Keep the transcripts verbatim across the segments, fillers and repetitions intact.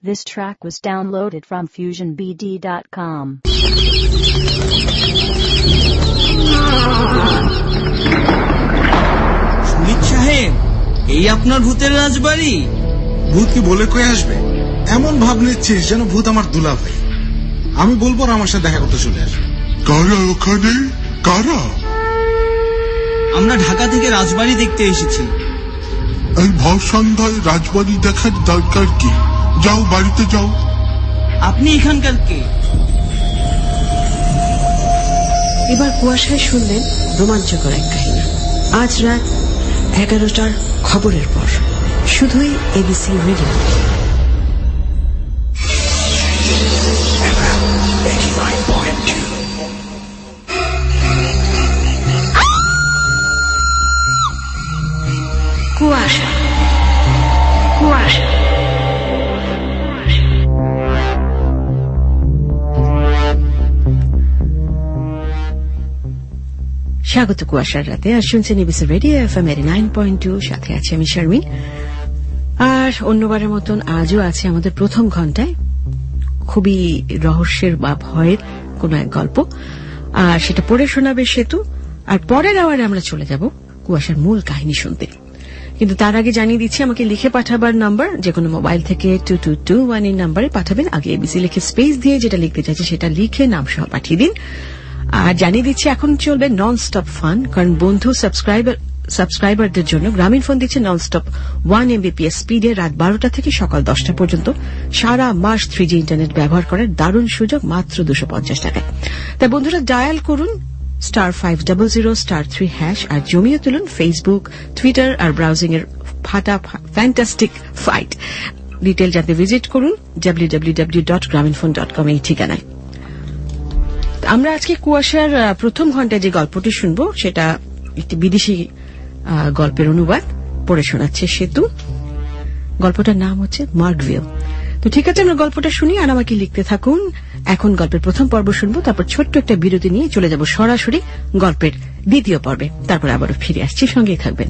This track was downloaded from fusion b d dot com. Sumit সাহেব, এই আপনার ভূতের রাজবাড়ি? ভূত কি বলে কয়ে আসবে? এমন ভাব নিচ্ছিস যেন ভূত আমার দুলা ভাই। আমি বলবো আমার সাথে দেখা করতে চলে আসবে। কারা ওখানে? কারা? আমরা ঢাকা থেকে রাজবাড়ি দেখতে এসেছি। এই ভর সন্ধ্যায় রাজবাড়ি দেখার দরকার কি? যাও, বাড়িতে যাও। আপনি এখানকার কে? এবার কুয়াশায় শুনলেন রোমাঞ্চকর এক কাহিনী। আজ রাত এগারোটার খবরের পর শুধুই এবিসি রেডিও। কুয়াশা কুয়াশা স্বাগত কুয়াশার রাতে। আর শুনছেন এবিসি রেডিও এফএম এর নাইন পয়েন্ট টু। সাথে আছে আমি শারমিন। আর অন্যবারের মতন আজও আছে আমাদের প্রথম ঘন্টায় খুবই রহস্যের বা ভয়ের কোন এক গল্প, আর সেটা পড়ে শোনাবে সেতু। আর পরের আওয়ারে আমরা চলে যাব কুয়াশার মূল কাহিনী শুনতে। কিন্তু তার আগে জানিয়ে দিচ্ছি, আমাকে লিখে পাঠাবার নাম্বার যে কোনো মোবাইল থেকে টু টু টু ওয়ান এই নাম্বারে পাঠাবেন। আগে এবিসি লিখে স্পেস দিয়ে যেটা লিখতে চাইছে সেটা লিখে নাম সহ পাঠিয়ে দিন। আর জানিয়ে দিচ্ছি এখন চলবে নন স্টপ ফান, কারণ বন্ধু সাবস্ক্রাইবার সাবস্ক্রাইবারদের জন্য গ্রামীণ ফোন দিচ্ছে নন স্টপ ওয়ান এমবিপিএস স্পিডে রাত বারোটা থেকে সকাল দশটা পর্যন্ত সারা মাস থ্রি জি ইন্টারনেট ব্যবহার করার দারুণ সুযোগ মাত্র দুশো পঞ্চাশ টাকায়। তাই বন্ধুরা ডায়াল করুন star five double zero star three hash আর জমিয়ে তুলুন ফেসবুক, টুইটার আর ব্রাউজিং এর ফাটা ফ্যান্টাস্টিক ফাইট। ডিটেল জানতে ভিজিট করুন W W W dot Grameen phone dot com এই ঠিকানায়। আমরা আজকে কুয়াশার প্রথম ঘন্টায় যে গল্পটি শুনব সেটা একটি বিদেশি গল্পের অনুবাদ পড়ে শোনাচ্ছে সেতু। গল্পটার নাম হচ্ছে মার্কভিল। তো ঠিক আছে, আমরা গল্পটা শুনি আর আমাকে লিখতে থাকুন। এখন গল্পের প্রথম পর্ব শুনবো, তারপর ছোট্ট একটা বিরতি নিয়ে চলে যাব সরাসরি গল্পের দ্বিতীয় পর্বে। তারপর আবারও ফিরে আসছি, সঙ্গেই থাকবেন।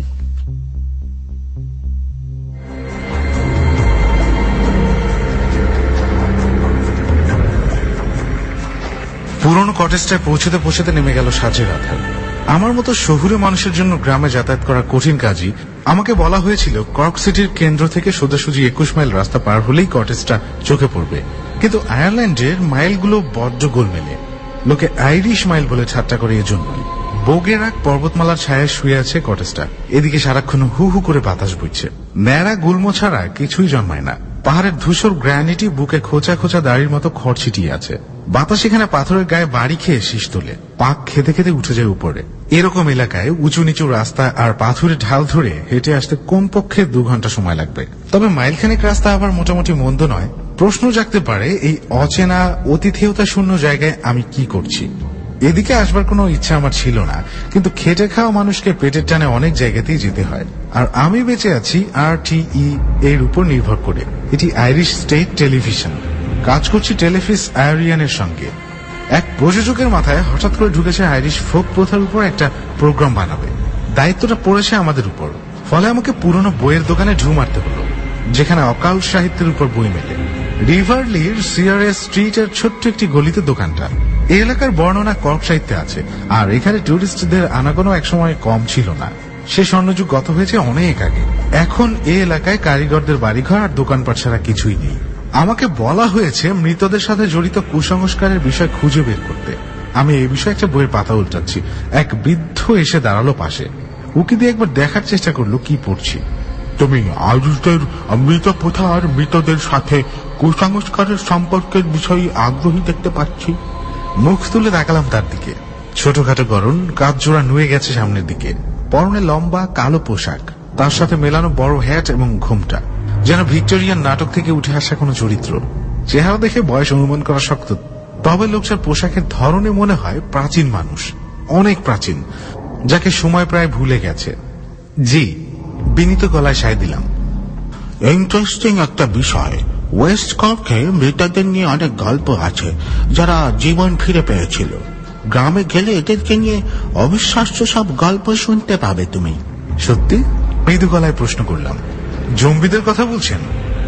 পুরনো কটেজটায় পৌঁছতে পৌঁছতে নেমে গেল সাঁঝের আঁধার। আমার মতো শহুরে মানুষের জন্য গ্রামে যাতায়াত করা কঠিন কাজই। আমাকে বলা হয়েছিল কর্ক সিটির কেন্দ্র থেকে সোজাসুজি একুশ মাইল রাস্তা পার হলেই কটেজটা চোখে পড়বে। কিন্তু আয়ারল্যান্ডের মাইলগুলো বড্ড গোলমেলে। লোকে আইরিশ মাইল বলে ঠাট্টা করে এজন্যই। বোগেরাক পর্বতমালার ছায়ায় শুয়ে আছে কটেজটা। এদিকে সারাক্ষণ হু হু করে বাতাস বইছে। ন্যাড়া গুল্ম ছাড়া কিছুই জন্মায় না। পাহাড়ের ধূসর গ্র্যানিটি বুকে খোঁচা খোঁচা দাড়ির মতো খড় ছিটিয়ে আছে। বাতাস এখানে পাথরের গায়ে বাড়ি খেয়ে শীষ তোলে, পাক খেতে খেতে উঠে যায় উপরে। এরকম এলাকায় উঁচু নিচু রাস্তা আর পাথরের ঢাল ধরে হেঁটে আসতে কমপক্ষে দু ঘন্টা সময় লাগবে। তবে মাইলখানেক রাস্তা আবার মোটামুটি মন্দ নয়। প্রশ্ন জাগতে পারে, এই অচেনা অতিথেয়তা শূন্য জায়গায় আমি কি করছি? এদিকে আসবার কোনো ইচ্ছা আমার ছিল না, কিন্তু খেটে খাওয়া মানুষকে পেটের টানে অনেক জায়গাতেই যেতে হয়। আর আমি বেঁচে আছি আর টি ই এর উপর নির্ভর করে। এটি আইরিশ স্টেট টেলিভিশন। কাজ করছি টেলিফিস আয়ারিয়ানের সঙ্গে। এক প্রযোজকের মাথায় হঠাৎ করে ঢুকেছে আইরিশ ফোক প্রথার উপর একটা প্রোগ্রাম বানাবে। দায়িত্বটা পড়েছে আমাদের উপর। ফলে আমাকে পুরনো বইয়ের দোকানে ঢু মারতে হলো, যেখানে অকাল সাহিত্যের উপর বই মেলে। রিভারলির সিআরএস স্ট্রিটের ছোট্ট একটি গলিতে দোকানটা। এই এলাকার বর্ণনা কর্ক সাহিত্যে আছে, আর এখানে টুরিস্টদের আনাগোনা একসময় কম ছিল না। সে স্বর্ণযুগ গত হয়েছে অনেক আগে। এখন এই এলাকায় কারিগরদের বাড়িঘর আর দোকানপাট ছাড়া কিছুই নেই। আমাকে বলা হয়েছে মৃতদের সাথে জড়িত কুসংস্কারের বিষয় খুঁজে বের করতে। আমি এই বিষয়ে একটা বইয়ের পাতা উল্টাচ্ছি। এক বৃদ্ধ এসে দাঁড়ালো পাশে। উকি দিয়ে একবার দেখার চেষ্টা করলো কি পড়ছি। তুমি আজুদের মৃত প্রথা আর মৃতদের সাথে কুসংস্কারের সম্পর্কের বিষয়ে আগ্রহী দেখতে পাচ্ছি। মুখ তুলে তাকালাম তার দিকে। ছোটখাটো গরন, কাঁধ জোড়া নুয়ে গেছে সামনের দিকে। পরনে লম্বা কালো পোশাক, তার সাথে মেলানো বড় হ্যাট এবং ঘোমটা, যেন ভিক্টোরিয়ান নাটক থেকে উঠে আসা কোনো চরিত্র। চেহারা দেখে বয়স অনুমান করা শক্ত, তবে লোকটার পোশাকের ধরনে মনে হয় প্রাচীন মানুষ, অনেক প্রাচীন, যাকে সময় প্রায় ভুলে গেছে। জি, বিনীত গলায় সায় দিলাম। ইন্টারেস্টিং একটা বিষয়। ওয়েস্ট কর্কে মৃতদের নিয়ে অনেক গল্প আছে, যারা জীবন ফিরে পেয়েছিল। গ্রামে গেলে এদেরকে নিয়ে অবিশ্বাস্য সব গল্প শুনতে পাবে তুমি। সত্যি? মৃদু গলায় প্রশ্ন করলাম। জম্বিদের কথা বলছেন?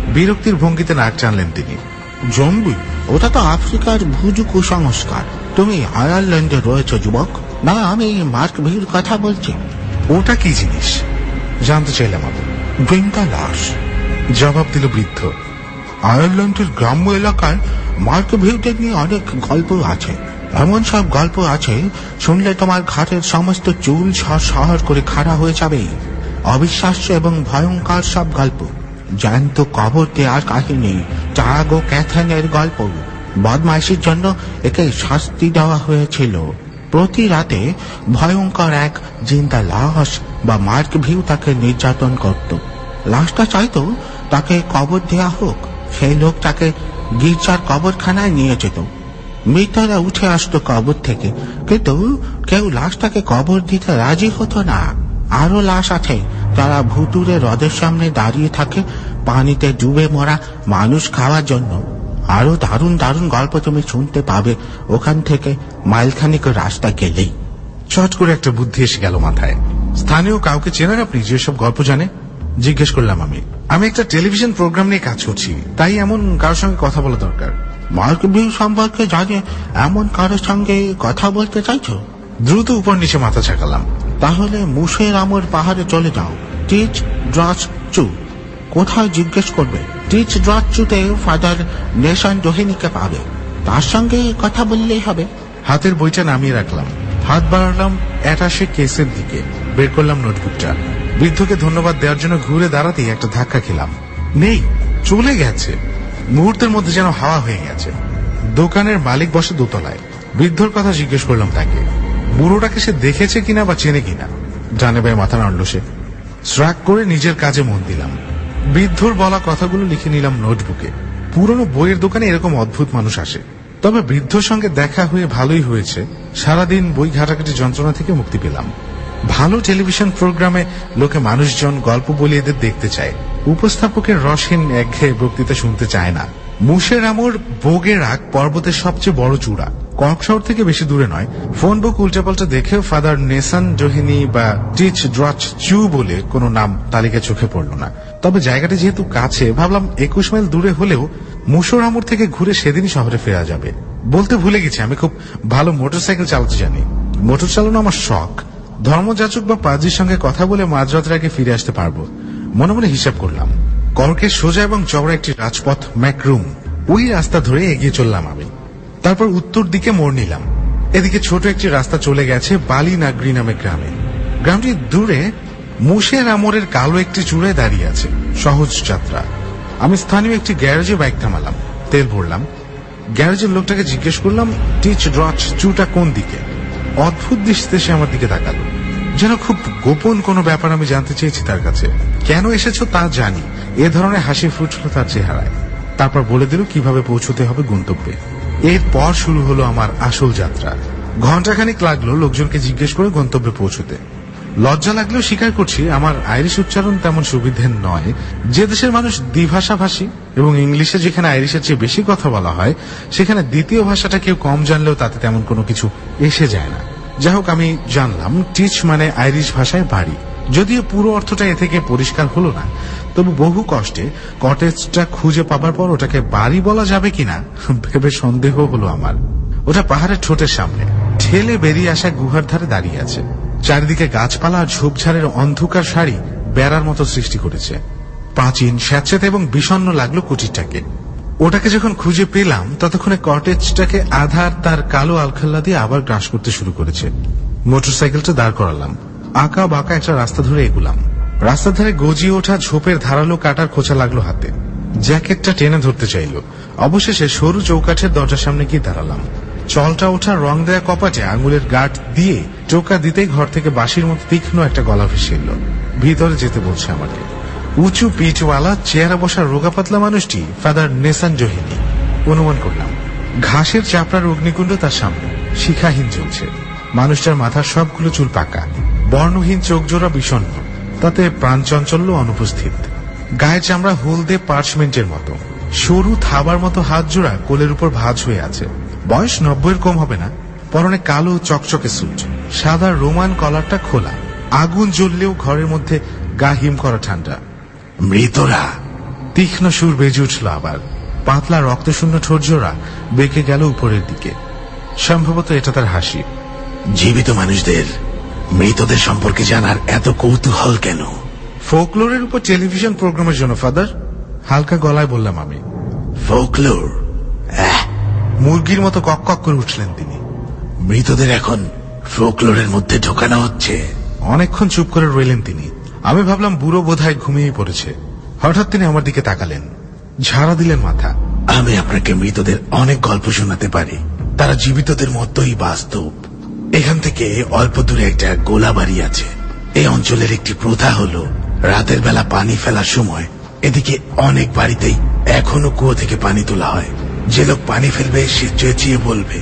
বিরক্তির ভঙ্গিতে নাক টানলেন তিনি। জম্বি? ওটা তো আফ্রিকার ভুজু কুসংস্কার। তুমি আয়ারল্যান্ডে রয়েছে যুবক। না, আমি মার্ক ভিউর কথা বলছি। ওটা কি জিনিস জানতে চাইলাম আমি। বৃন্দা লাশ, জবাব দিল বৃদ্ধ। আয়ারল্যান্ডের গ্রাম্য এলাকায় মার্ক ভিউদের নিয়ে অনেক গল্প আছে। এমন সব গল্প আছে শুনলে তোমার ঘাটের সমস্ত চুল শহর করে খাড়া হয়ে যাবে। অবিশ্বাস্য এবং ভয়ঙ্কর সব গল্প। জ্যান্ত কবর দেওয়ার কাহিনী, টাগ ও ক্যাথেনের গল্প। বদমাইশির জন্য একে শাস্তি দেওয়া হয়েছিল। প্রতি রাতে ভয়ঙ্কর এক জিন্দা লাশ বা মার্ক ভিউ তাকে নির্যাতন করত। লাশটা চাইতো তাকে কবর দেওয়া হোক। সেই লোক তাকে গির্জার কবরখানায় নিয়ে যেত। মৃতরা উঠে আসতো কবর থেকে, কিন্তু কেউ লাশটাকে কবর দিতে রাজি হতো না। আরো লাশ আছে যারা ভুতুরে হ্রদের সামনে দাঁড়িয়ে থাকে পানিতে ডুবে মরা মানুষ খাওয়ার জন্য। আরো দারুণ দারুণ গল্প তুমি শুনতে পাবে ওখান থেকে মাইলখানিক রাস্তা গেলেই। চট করে একটা বুদ্ধি এসে গেল মাথায়। স্থানীয় কাউকে চেনেন আপনি যেসব গল্প জানে? জিজ্ঞেস করলাম আমি। আমি একটা টেলিভিশন প্রোগ্রাম নিয়ে কাজ করছি, তাই এমন কারোর সঙ্গে কথা বলা দরকার। মার্ক ভিউ সম্পর্কে জানে এমন কারোর সঙ্গে কথা বলতে চাইছো? দ্রুত উপর নিচে মাথা ঝাঁকালাম। তাহলে মুশের আমর পাহাড়ে চলে যাও। টিচ ড্রাচ চু। কোথায় জিজ্ঞেস করবে? টিচ ড্রাচ চুতে ফাদার নেশান জোহেনিকে পাবে। তার সঙ্গে কথা বললেই হবে। হাতের বইটা নামিয়ে রাখলাম, হাত বাড়ালাম অ্যাটাশে কেসের দিকে, বের করলাম নোটবুকটা। বৃদ্ধকে ধন্যবাদ দেওয়ার জন্য ঘুরে দাঁড়াতেই একটা ধাক্কা খেলাম। নেই, চলে গেছে। মুহূর্তের মধ্যে যেন হাওয়া হয়ে গেছে। দোকানের মালিক বসে দোতলায়। বৃদ্ধর কথা জিজ্ঞেস করলাম তাকে, বুড়োটাকে সে দেখেছে কিনা বা চেনে কিনা। জানে ভাই মাথা নাড়ল সে। শ্রাগ করে নিজের কাজে মন দিলাম। বৃদ্ধর বলা কথাগুলো লিখে নিলাম নোটবুকে। পুরনো বইয়ের দোকানে এরকম অদ্ভুত মানুষ আসে। তবে বৃদ্ধর সঙ্গে দেখা হয়ে ভালোই হয়েছে। সারাদিন বই ঘাটাঘাটি যন্ত্রণা থেকে মুক্তি পেলাম। ভালো টেলিভিশন প্রোগ্রামে লোকে মানুষজন গল্প বলে এদের দেখতে চায়। উপস্থাপকের রসহীন একঘেয়ে বক্তৃতা শুনতে চায় না। মুশের আমর বোগেরাক পর্বতের সবচেয়ে বড় চূড়া, কক্সশহর থেকে বেশি দূরে নয়। ফোন বুক উল্টাপাল্টা দেখেও ফাদার নেসান জোহেনি বা টিচ ড্রাচ চু বলে কোনো নাম তালিকায় চোখে পড়ল না। তবে জায়গাটি যেহেতু কাছে, ভাবলাম একুশ মাইল দূরে হলেও মুশোর আমর থেকে ঘুরে সেদিনই শহরে ফেরা যাবে। বলতে ভুলে গেছি, আমি খুব ভালো মোটরসাইকেল চালাতে জানি। মোটর চালানো আমার শখ। ধর্মযাচক বা পাদ্রির সঙ্গে কথা বলে মাঝরাতের আগে ফিরে আসতে পারবো। মনে মনে হিসাব করলাম। কর্কের সোজা এবং চওড়া একটি রাজপথ ম্যাকরুম, ওই রাস্তা ধরে এগিয়ে চললাম আমি। তারপর উত্তর দিকে মোড় নিলাম। এদিকে ছোট একটি রাস্তা চলে গেছে বালি নাগরি নামে গ্রামে। গ্রামটি দূরে মুশের আমরের কালো একটি চূড়ায় দাঁড়িয়ে আছে। সহজ যাত্রা। আমি স্থানীয় একটি গ্যারেজে বাইক থামালাম, তেল ভরলাম। গ্যারেজের লোকটাকে জিজ্ঞেস করলাম টিচ ড্রাচ চুটা কোন দিকে। অদ্ভুত দৃষ্টিতে সে আমার দিকে তাকালো, যেন খুব গোপন কোনো ব্যাপার আমি জানতে চেয়েছি তার কাছে। কেন এসেছো তা জানি, এ ধরনের হাসি ফুটল তার চেহারায়। তারপর বলে দিল কিভাবে পৌঁছতে হবে গন্তব্যে। এরপর শুরু হলো আমার আসল যাত্রা। ঘণ্টাখানিক লাগলো লোকজনকে জিজ্ঞেস করে গন্তব্যে পৌঁছতে। লজ্জা লাগলেও স্বীকার করছি আমার আইরিশ উচ্চারণ তেমন সুবিধের নয়। যে দেশের মানুষ দ্বিভাষা ভাষী এবং ইংলিশে যেখানে আইরিশের চেয়ে বেশি কথা বলা হয়, সেখানে দ্বিতীয় ভাষাটা কেউ কম জানলেও তাতে তেমন কোনো কিছু এসে যায় না। যাই হোক, আমি জানলাম টিচ মানে আইরিশ ভাষায় বাড়ি। যদিও পুরো অর্থটা এ থেকে পরিষ্কার হলো না, তবু বহু কষ্টে কটেজটা খুঁজে পাবার পর ওটাকে বাড়ি বলা যাবে কিনা ভেবে সন্দেহ হলো আমার। ওটা পাহাড়ের ঠোঁটের সামনে ঠেলে বেরিয়ে আসা গুহার ধারে দাঁড়িয়ে আছে। চারিদিকে গাছপালা আর ঝোপঝাড়ের অন্ধকার সারি বেড়ার মতো সৃষ্টি করেছে। প্রাচীন, স্যাঁতস্যাঁতে এবং বিষণ্ণ লাগলো কুটিরটাকে। ওটাকে যখন খুঁজে পেলাম ততক্ষণে কটেজটাকে আধার তার কালো আলখাল্লা দিয়ে আবার গ্রাস করতে শুরু করেছে। মোটরসাইকেলটা দাঁড় করালাম। আঁকা বাঁকা একটা রাস্তা ধরে এগুলাম। রাস্তার ধারে গজিয়ে ওঠা ঝোপের ধারালো কাটার খোঁচা লাগলো হাতে। জ্যাকেটটা টেনে ধরতে চাইল। অবশেষে সরু চৌকাঠের দরজার সামনে গিয়ে দাঁড়ালাম। চলটা ওঠা রং দেয়া কপাটে আঙুলের গাঁট দিয়ে টোকা দিতেই ঘর থেকে বাঁশির মতো তীক্ষ্ণ একটা গলা ভেসে এল। ভিতরে যেতে বলছে আমাকে। উঁচু পিঠওয়ালা চেহারা বসা রোগা পাতলা মানুষটি ফাদার নেসান জোহেনি। অনুমান করলাম ঘাসের চাপড়ার অগ্নিকুণ্ড তার সামনে শিখাহীন চলছে। মানুষটার মাথার সবগুলো চুল পাকা, বর্ণহীন চোখ জোড়া বিষণ্ণ, তাতে প্রাণচঞ্চল্য অনুপস্থিত। গায়ের চামড়া হলদে পার্চমেন্টের মতো। সরু থাবার মতো হাত জোড়া কোলের উপর ভাঁজ হয়ে আছে। বয়স নব্বইয়ের কম হবে না। পরনে কালো চকচকে স্যুট, সাদা রোমান কলারটা খোলা। আগুন জ্বললেও ঘরের মধ্যে গা হিম করা ঠান্ডা। মৃতরা তীক্ষ্ণ সুর বেজে উঠল আবার। পাতলা রক্তশূন্য ঠোঁটজোড়া বেঁকে গেল উপরের দিকে। সম্ভবত এটা তার হাসি। জীবিত মানুষদের মৃতদের সম্পর্কে জানার এত কৌতূহল কেন? ফোকলোরের উপর টেলিভিশন প্রোগ্রামের জন্য ফাদার, হালকা গলায় বললাম আমি। ফোকলোর? মুরগির মতো কক কক করে উঠলেন তিনি। মৃতদের এখন ফোকলোরের মধ্যে ঢোকানো হচ্ছে? অনেকক্ষণ চুপ করে রইলেন তিনি। আমি ভাবলাম বুড়ো বোধহয় ঘুমিয়ে পড়েছে। হঠাৎ তিনি আমার দিকে তাকালেন, ঝাড়া দিলেন মাথা। আমি আপনাকে মৃতদের অনেক গল্প শোনাতে পারি, তারা জীবিতদের মতোই বাস্তব। এখান থেকে অল্প দূরে একটা গোলা বাড়ি আছে। এই অঞ্চলের একটি প্রথা হলো রাতের বেলা পানি ফেলার সময় এদিকে অনেক বাড়িতেই এখনো কুয়ো থেকে পানি তোলা হয়। যে লোক পানি ফেলবে সে চেঁচিয়ে বলবে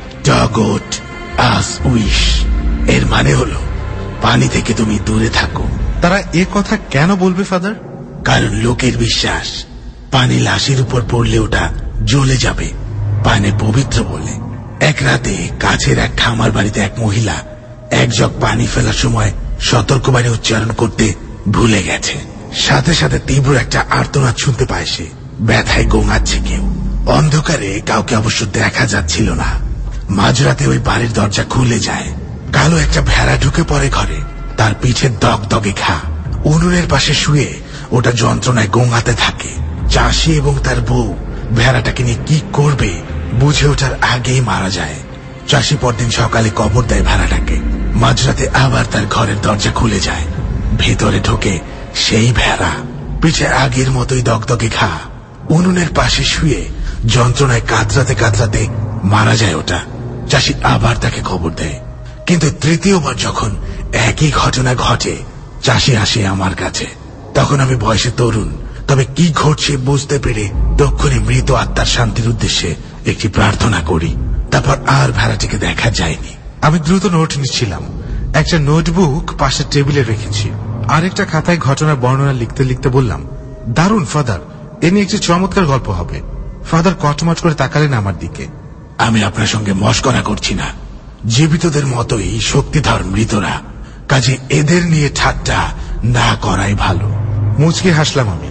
ডগট আস উইশ। এর মানে হলো পানি থেকে তুমি দূরে থাকো। তারা এ কথা কেন বলবে ফাদার? কারণ লোকের বিশ্বাস পানি লাশের উপর পড়লে ওটা জ্বলে যাবে, পানি পবিত্র বলে। এক রাতে কাছের এক খামার বাড়িতে এক মহিলা এক জগ পানি ফেলার সময় সতর্কবাণী উচ্চারণ করতে ভুলে গেছে। সাথে সাথে তীব্র একটা আর্তনাদ শুনতে পায় সে। ব্যথায় গোঙাচ্ছে কেউ। অন্ধকারে কাউকে অবশ্য দেখা যাচ্ছিল না। মাঝরাতে ওই বাড়ির দরজা খুলে যায়। কালো একটা ভেড়া ঢুকে পড়ে ঘরে। তার পিঠের দগ দগে ঘা। উনুনের পাশে শুয়ে ওটা যন্ত্রণায় গোঙাতে থাকে। চাষি এবং তার বউ ভেড়াটাকে নিয়ে কি করবে বুঝে ওঠার আগেই মারা যায়। চাষি পরদিন সকালে কবর দেয় ভেড়াটাকে। মাঝরাতে আবার তার ঘরের দরজা খুলে যায়। ভেতরে ঢোকে সেই ভেড়া, পিঠে আগের মতোই দগদগে ঘা। উনুনের পাশে শুয়ে যন্ত্রণায় কাতরাতে কাতরাতে মারা যায় ওটা। চাষি আবার তাকে খবর দেয়। কিন্তু তৃতীয়বার যখন একই ঘটনা ঘটে, চাষি আসে আমার কাছে। তখন আমি বয়সে তরুণ, তবে কি ঘটছে বুঝতে পেরে তক্ষুনি মৃত আত্মার শান্তির উদ্দেশ্যে একটি প্রার্থনা করি। তারপর আর ভেড়াটিকে দেখা যায়নি। আমি দ্রুত নোট নিচ্ছিলাম। একটা নোটবুক পাশের টেবিলে রেখেছি। আরেকটা খাতায় ঘটনার বর্ণনা লিখতে লিখতে বললাম, দারুণ ফাদার, এ নিয়ে একটি চমৎকার গল্প হবে। ফাদার কটমট করে তাকালেন আমার দিকে। আমি আপনার সঙ্গে মস্করা করছি না। জীবিতদের মতোই শক্তিধর মৃতরা, কাজে এদের নিয়ে ঠাট্টা না করাই ভালো। মুচকি হাসলাম আমি।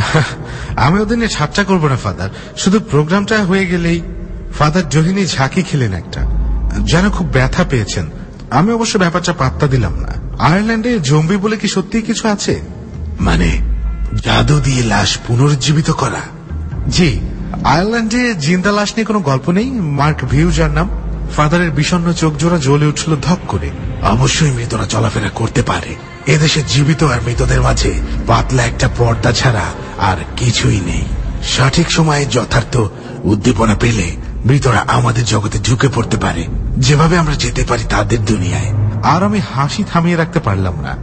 আমি ওদের নিয়ে ঠাট্টা করবো না ফাদার, শুধু প্রোগ্রামটা হয়ে গেলেই। ফাদার জহিনী ঝাঁকি খেলেন একটা, যেন খুব ব্যথা পেয়েছেন। আমি অবশ্য ব্যাপারটা পাত্তা দিলাম না। আয়ারল্যান্ডে জম্বি বলে কি সত্যি কিছু আছে? মানে জাদু দিয়ে লাশ পুনরুজ্জীবিত করা? জি, আয়ারল্যান্ডে জিন্দা লাশ নিয়ে কোনো গল্প নেই? মার্ক ভিউ যার নাম। ফাদারের বিষণ্ণ চোখ জোড়া জ্বলে উঠল ধক করে। অবশ্যই মৃতরা চলাফেরা করতে পারে। এদেশে জীবিত আর মৃতদের মাঝে পাতলা একটা পর্দা ছাড়া আর কিছুই নেই। সঠিক সময়ে যথার্থ উদ্দীপনা পেলে মৃতরা আমাদের জগতে ঢুকে পড়তে পারে, যেভাবে আমরা যেতে পারি তাদের দুনিয়ায়। আর আমি হাসি থামিয়ে রাখতে পারলাম না।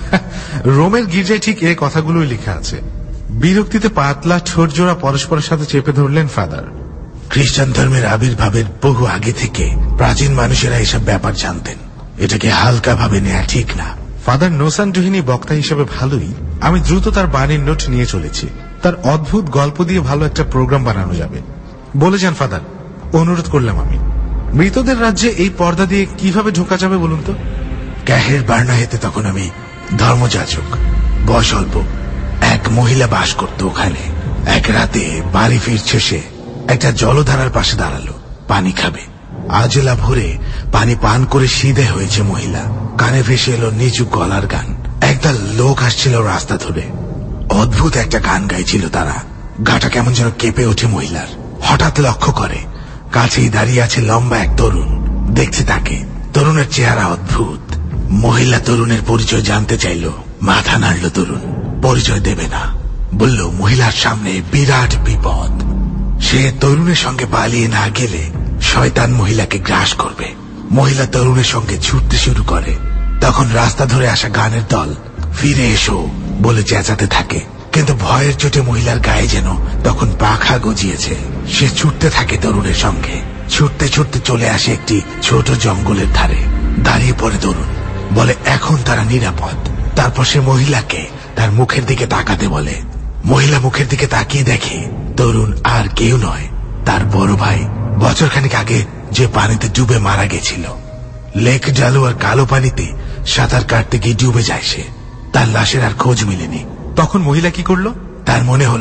রোমের গির্জায় ঠিক এই কথাগুলোই লেখা আছে। বিরক্তিতে পাতলা ঠোঁট জোড়া পরস্পরের সাথে চেপে ধরলেন ফাদার। খ্রিস্টান ধর্মের আবির্ভাবের বহু আগে থেকে প্রাচীন মানুষেরা এসব ব্যাপার জানতেন। এটাকে হালকা ভাবে নেওয়া ঠিক না। ফাদার নোসান জহিনী বক্তা হিসেবে ভালোই। আমি দ্রুত তার বাণীর নোট নিয়ে চলেছি। তার অদ্ভুত গল্প দিয়ে ভালো একটা প্রোগ্রাম বানানো যাবে। বলে যান ফাদার, অনুরোধ করলাম আমি। মৃতদের রাজ্যে এই পর্দা দিয়ে কিভাবে ঢোকা যাবে বলুন তো? ক্যাহের বার্নাহেতে তখন আমি ধর্মযাজক, বয়স অল্প। এক মহিলা বাস করত ওখানে। এক রাতে বাড়ি ফিরছে সে। একটা জলধারার পাশে দাঁড়ালো, পানি খাবে। আজলা ভরে পানি পান করে সিধে হয়েছে মহিলা। কানে ভেসে এলো নিচু গলার গান। একদল লোক আসছিল রাস্তা ধরে। অদ্ভুত একটা গান গাইছিল তারা। গাটা কেমন যেন কেঁপে ওঠে মহিলার। হঠাৎ লক্ষ্য করে কাছেই দাঁড়িয়ে আছে লম্বা এক তরুণ। দেখছে তাকে। তরুণের চেহারা অদ্ভুত। মহিলা তরুণের পরিচয় জানতে চাইল। মাথা নাড়ল তরুণ। পরিচয় দেবে না, বলল মহিলার সামনে বিরাট বিপদ। সে তরুণের সঙ্গে পালিয়ে না গেলে শয়তান মহিলাকে গ্রাস করবে। মহিলা তরুণের সঙ্গে ছুটতে শুরু করে। তখন রাস্তা ধরে আসা গানের দল ফিরে এসো বলে চেঁচাতে থাকে। কিন্তু ভয়ের চোটে মহিলার গায়ে যেন তখন পাখা গজিয়েছে। সে ছুটতে থাকে তরুণের সঙ্গে। ছুটতে ছুটতে চলে আসে একটি ছোট জঙ্গলের ধারে। দাঁড়িয়ে পড়ে তরুণ, বলে এখন তারা নিরাপদ। তারপর সে মহিলাকে তার মুখের দিকে তাকাতে বলে। মহিলা মুখের দিকে তাকিয়ে দেখে তরুণ আর কেউ নয়, তার বড় ভাই। বছরখানেক আগে যে পানিতে ডুবে মারা গেছিল। লেক ডালুয়ার কালো পানিতে সাঁতার কাটতে গিয়ে ডুবে যায় সে। তার লাশের আর খোঁজ মেলেনি। তখন মহিলা কি করলো? তার মনে হলো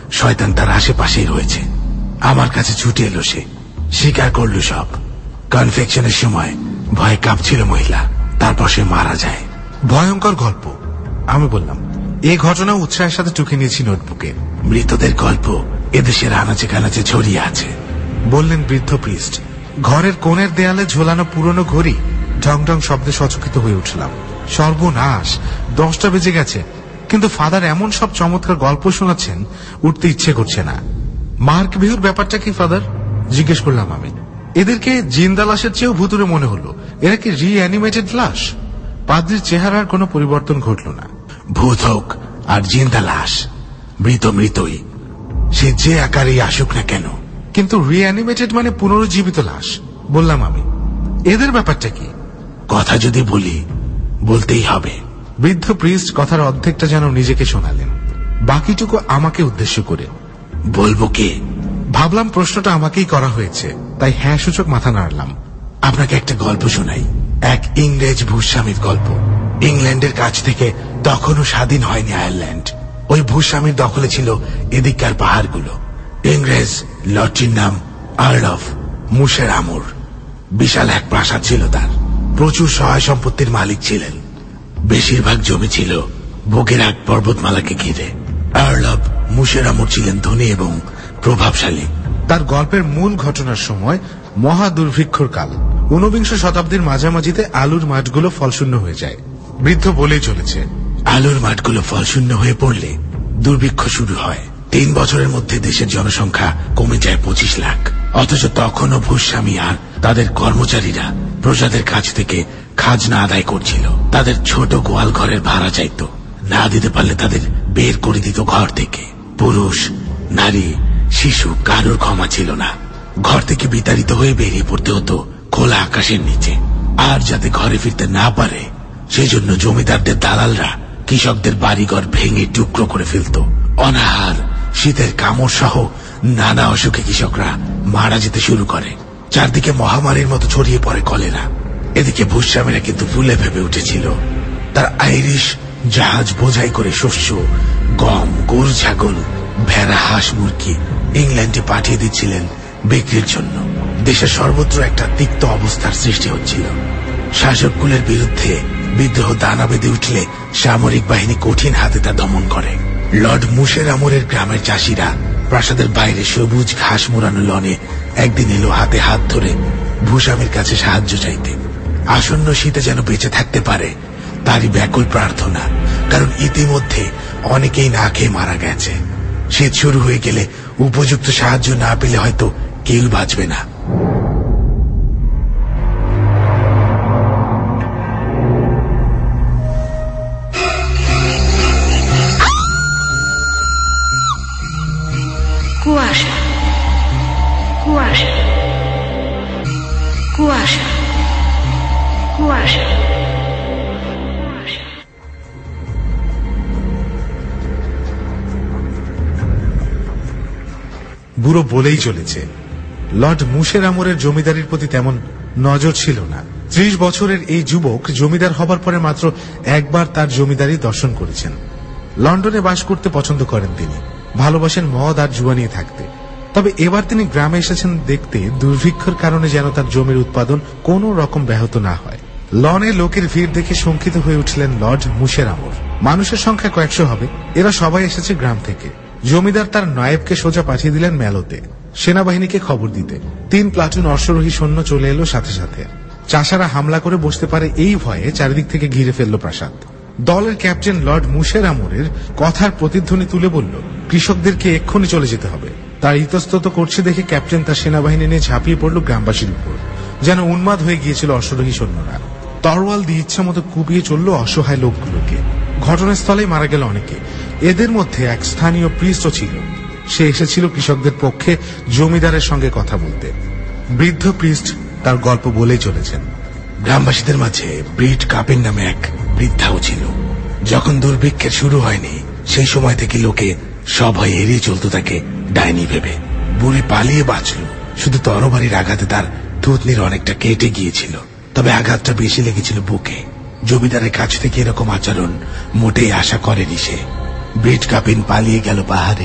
শয়তান তার আশেপাশেই রয়েছে। আমার কাছে ছুটে এলো, সে স্বীকার করল সব। কনফেকশনের সময় ভয়ে কাঁপছিল মহিলা, তারপর সে মারা যায়। ভয়ঙ্কর গল্প, আমি বললাম। এই ঘটনা উৎসাহের সাথে টুকে নিয়েছি নোটবুকে। মৃতদের গল্প এদেশের আনাচে কানাচে ছড়িয়ে আছে, বললেন বৃদ্ধ প্রিস্ট। ঘরের কোণের দেয়ালে ঝোলানো পুরনো ঘড়ি ঢং ঢং শব্দে সচকিত হয়ে উঠলাম। সর্বনাশ, দশটা বেজে গেছে, কিন্তু ফাদার এমন সব চমৎকার গল্প শোনাচ্ছেন, উঠতে ইচ্ছে করছে না। মার্ক বিহুর ব্যাপারটা কি ফাদার? জিজ্ঞেস করলাম আমি। এদেরকে জিন্দা লাশের চেয়েও ভুতুরে মনে হলো। এরা কি রিঅ্যানিমেটেড লাশ? পাদ্রির চেহারার কোনো পরিবর্তন ঘটল না। ভূত হোক আর জিন্দা লাশ, মৃত মৃতই, সে যে আকারেই আসুক না কেন। কিন্তু রিঅ্যানিমেটেড মানে পুনরুজ্জীবিত লাশ, বললাম আমি। এদের ব্যাপারটা কি? কথা যদি বলি, বলতেই হবে। বৃদ্ধ প্রিস্ট কথার অর্ধেকটা যেন নিজেকে শোনালেন, বাকিটুকু আমাকে উদ্দেশ্য করে। বলবো কে? ভাবলাম প্রশ্নটা আমাকেই করা হয়েছে, তাই হ্যাঁ সূচক মাথা নাড়লাম। আপনাকে একটা গল্প শোনাই, এক ইংরেজ ভূস্বামীর গল্প। ইংল্যান্ডের কাছ থেকে তখনও স্বাধীন হয়নি আয়ারল্যান্ড। ওই ভূস্বামীর দখলে ছিল এদিককার পাহাড়গুলো। ইংরেজ লর্ডটির নাম আর্ল অফ মুশেরামুর। বিশাল এক প্রাসাদ ছিল তার, প্রচুর সহায় সম্পত্তির মালিক ছিলেন। বেশিরভাগ জমি ছিল বগেরাগ পর্বতমালাকে ঘিরে। আর্ল অফ মুশেরামুর ছিলেন ধনী এবং প্রভাবশালী। তার গল্পের মূল ঘটনার সময় মহা দুর্ভিক্ষর কাল। ঊনবিংশ শতাব্দীর মাঝামাঝিতে আলুর মাঠগুলো ফলশূন্য হয়ে যায়। বৃদ্ধ বলেই চলেছে, আলুর মাঠগুলো ফলশূন্য হয়ে পড়লে দুর্ভিক্ষ শুরু হয়। তিন বছরের মধ্যে দেশের জনসংখ্যা কমে যায় পঁচিশ লাখ। অথচ তখনও ভূস্বামী আর তাদের কর্মচারীরা প্রজাদের কাছ থেকে খাজনা আদায় করছিল। তাদের ছোট গোয়াল ঘরের ভাড়া চাইত, না দিতে পারলে তাদের বের করে দিত ঘর থেকে। পুরুষ, নারী, শিশু কারোর ক্ষমা ছিল না। ঘর থেকে বিতাড়িত হয়ে বেরিয়ে পড়তে হতো খোলা আকাশের নিচে। আর যাতে ঘরে ফিরতে না পারে, সেজন্য জমিদারদের দালালরা কৃষকদের বাড়িঘর ভেঙে টুকরো করে ফেলত। অনাহার, শীতের কামড় সহ নানা অসুখে কৃষকরা মারা যেতে শুরু করে। চারদিকে মহামারীর মতো ছড়িয়ে পড়ে কলেরা। এদিকে ভূস্বামীরা কিন্তু ফুলে ভেবে উঠেছিল। তার আইরিশ জাহাজ বোঝাই করে শস্য, গম, গরু, ছাগল, ভেড়া, হাঁস, মুরগি ইংল্যান্ডে পাঠিয়ে দিচ্ছিলেন বিক্রির জন্য। দেশের সর্বত্র একটা তিক্ত অবস্থার সৃষ্টি হচ্ছিল। শাসককুলের বিরুদ্ধে বিদ্রোহ দানা বেঁধে উঠলে সামরিক বাহিনী কঠিন হাতে তা দমন করে। লর্ড মুশেরামুরের গ্রামের চাষিরা প্রাসাদের বাইরে সবুজ ঘাস মোড়ানো লনে একদিন এলো হাতে হাত ধরে ভূস্বামীর কাছে সাহায্য চাইতে। আসন্ন শীতে যেন বেঁচে থাকতে পারে তারই ব্যাকুল প্রার্থনা, কারণ ইতিমধ্যে অনেকেই না খেয়ে মারা গেছে। শীত শুরু হয়ে গেলে উপযুক্ত সাহায্য না পেলে হয়তো কেউ বাঁচবে না। কুয়াশা, কুয়াশা, কুয়াশা, কুয়াশা। বুড়ো বলেই চলেছে, লর্ড মুশেরামুরের জমিদারির প্রতি তেমন নজর ছিল না। ত্রিশ বছরের এই যুবক জমিদার হবার পরে মাত্র একবার তার জমিদারি দর্শন করেছেন। লন্ডনে বাস করতে পছন্দ করেন তিনি, ভালোবাসেন মদ আর জুয়া নিয়ে থাকতে। তবে এবার তিনি গ্রামে এসেছেন দেখতে দুর্ভিক্ষের কারণে যেন তার জমির উৎপাদন কোন রকম ব্যাহত না হয়। লনে লোকের ভিড় দেখে শঙ্কিত হয়ে উঠলেন লর্ড মুশেরামুর। মানুষের সংখ্যা কয়েকশো হবে। এরা সবাই এসেছে গ্রাম থেকে। জমিদার তার নায়েবকে সোজা পাঠিয়ে দিলেন মেলোতে সেনাবাহিনীকে খবর দিতে। তিন প্লাটুন অশ্বারোহী সৈন্য চলে এলো সাথে সাথে। চাষারা হামলা করে বসতে পারে এই ভয়ে চারিদিক থেকে ঘিরে ফেলল প্রাসাদ। দলের ক্যাপ্টেন লর্ড মুশেরামুরের কথার প্রতিধ্বনি তুলে বলল, কৃষকদেরকে এক্ষুনি চলে যেতে হবে। তার ইতস্তত করছে দেখে ক্যাপ্টেন তার সেনাবাহিনী নিয়ে ঝাঁপিয়ে পড়ল গ্রামবাসীর উপর। যেন উন্মাদ হয়ে গিয়েছিল অশ্বারোহী সৈন্যরা। তরোয়াল দিয়ে ইচ্ছা মতো কুপিয়ে চলল অসহায় লোকগুলোকে। ঘটনাস্থলে মারা গেল অনেকে। এদের মধ্যে এক স্থানীয় প্রিস্টও ছিল। সে এসেছিল কৃষকদের পক্ষে জমিদারের সঙ্গে কথা বলতে। বৃদ্ধ প্রিস্ট তার গল্প বলেই চলেছেন। গ্রামবাসীদের মাঝে ব্রিট কাপিন নামে এক বৃদ্ধাও ছিল। যখন দুর্ভিক্ষের শুরু হয়নি, সেই সময় থেকে লোকে সবাই এড়িয়ে চলত তাকে ডাইনি ভেবে। বুড়ি পালিয়ে বাঁচল, শুধু তরবারির আঘাতে তার থুতনির অনেকটা কেটে গিয়েছিল। তবে আঘাতটা বেশি লেগেছিল বুকে। জমিদারের কাছ থেকে এরকম আচরণ মোটেই আশা করেনি সে। ব্রিট কাপিন পালিয়ে গেল পাহাড়ে।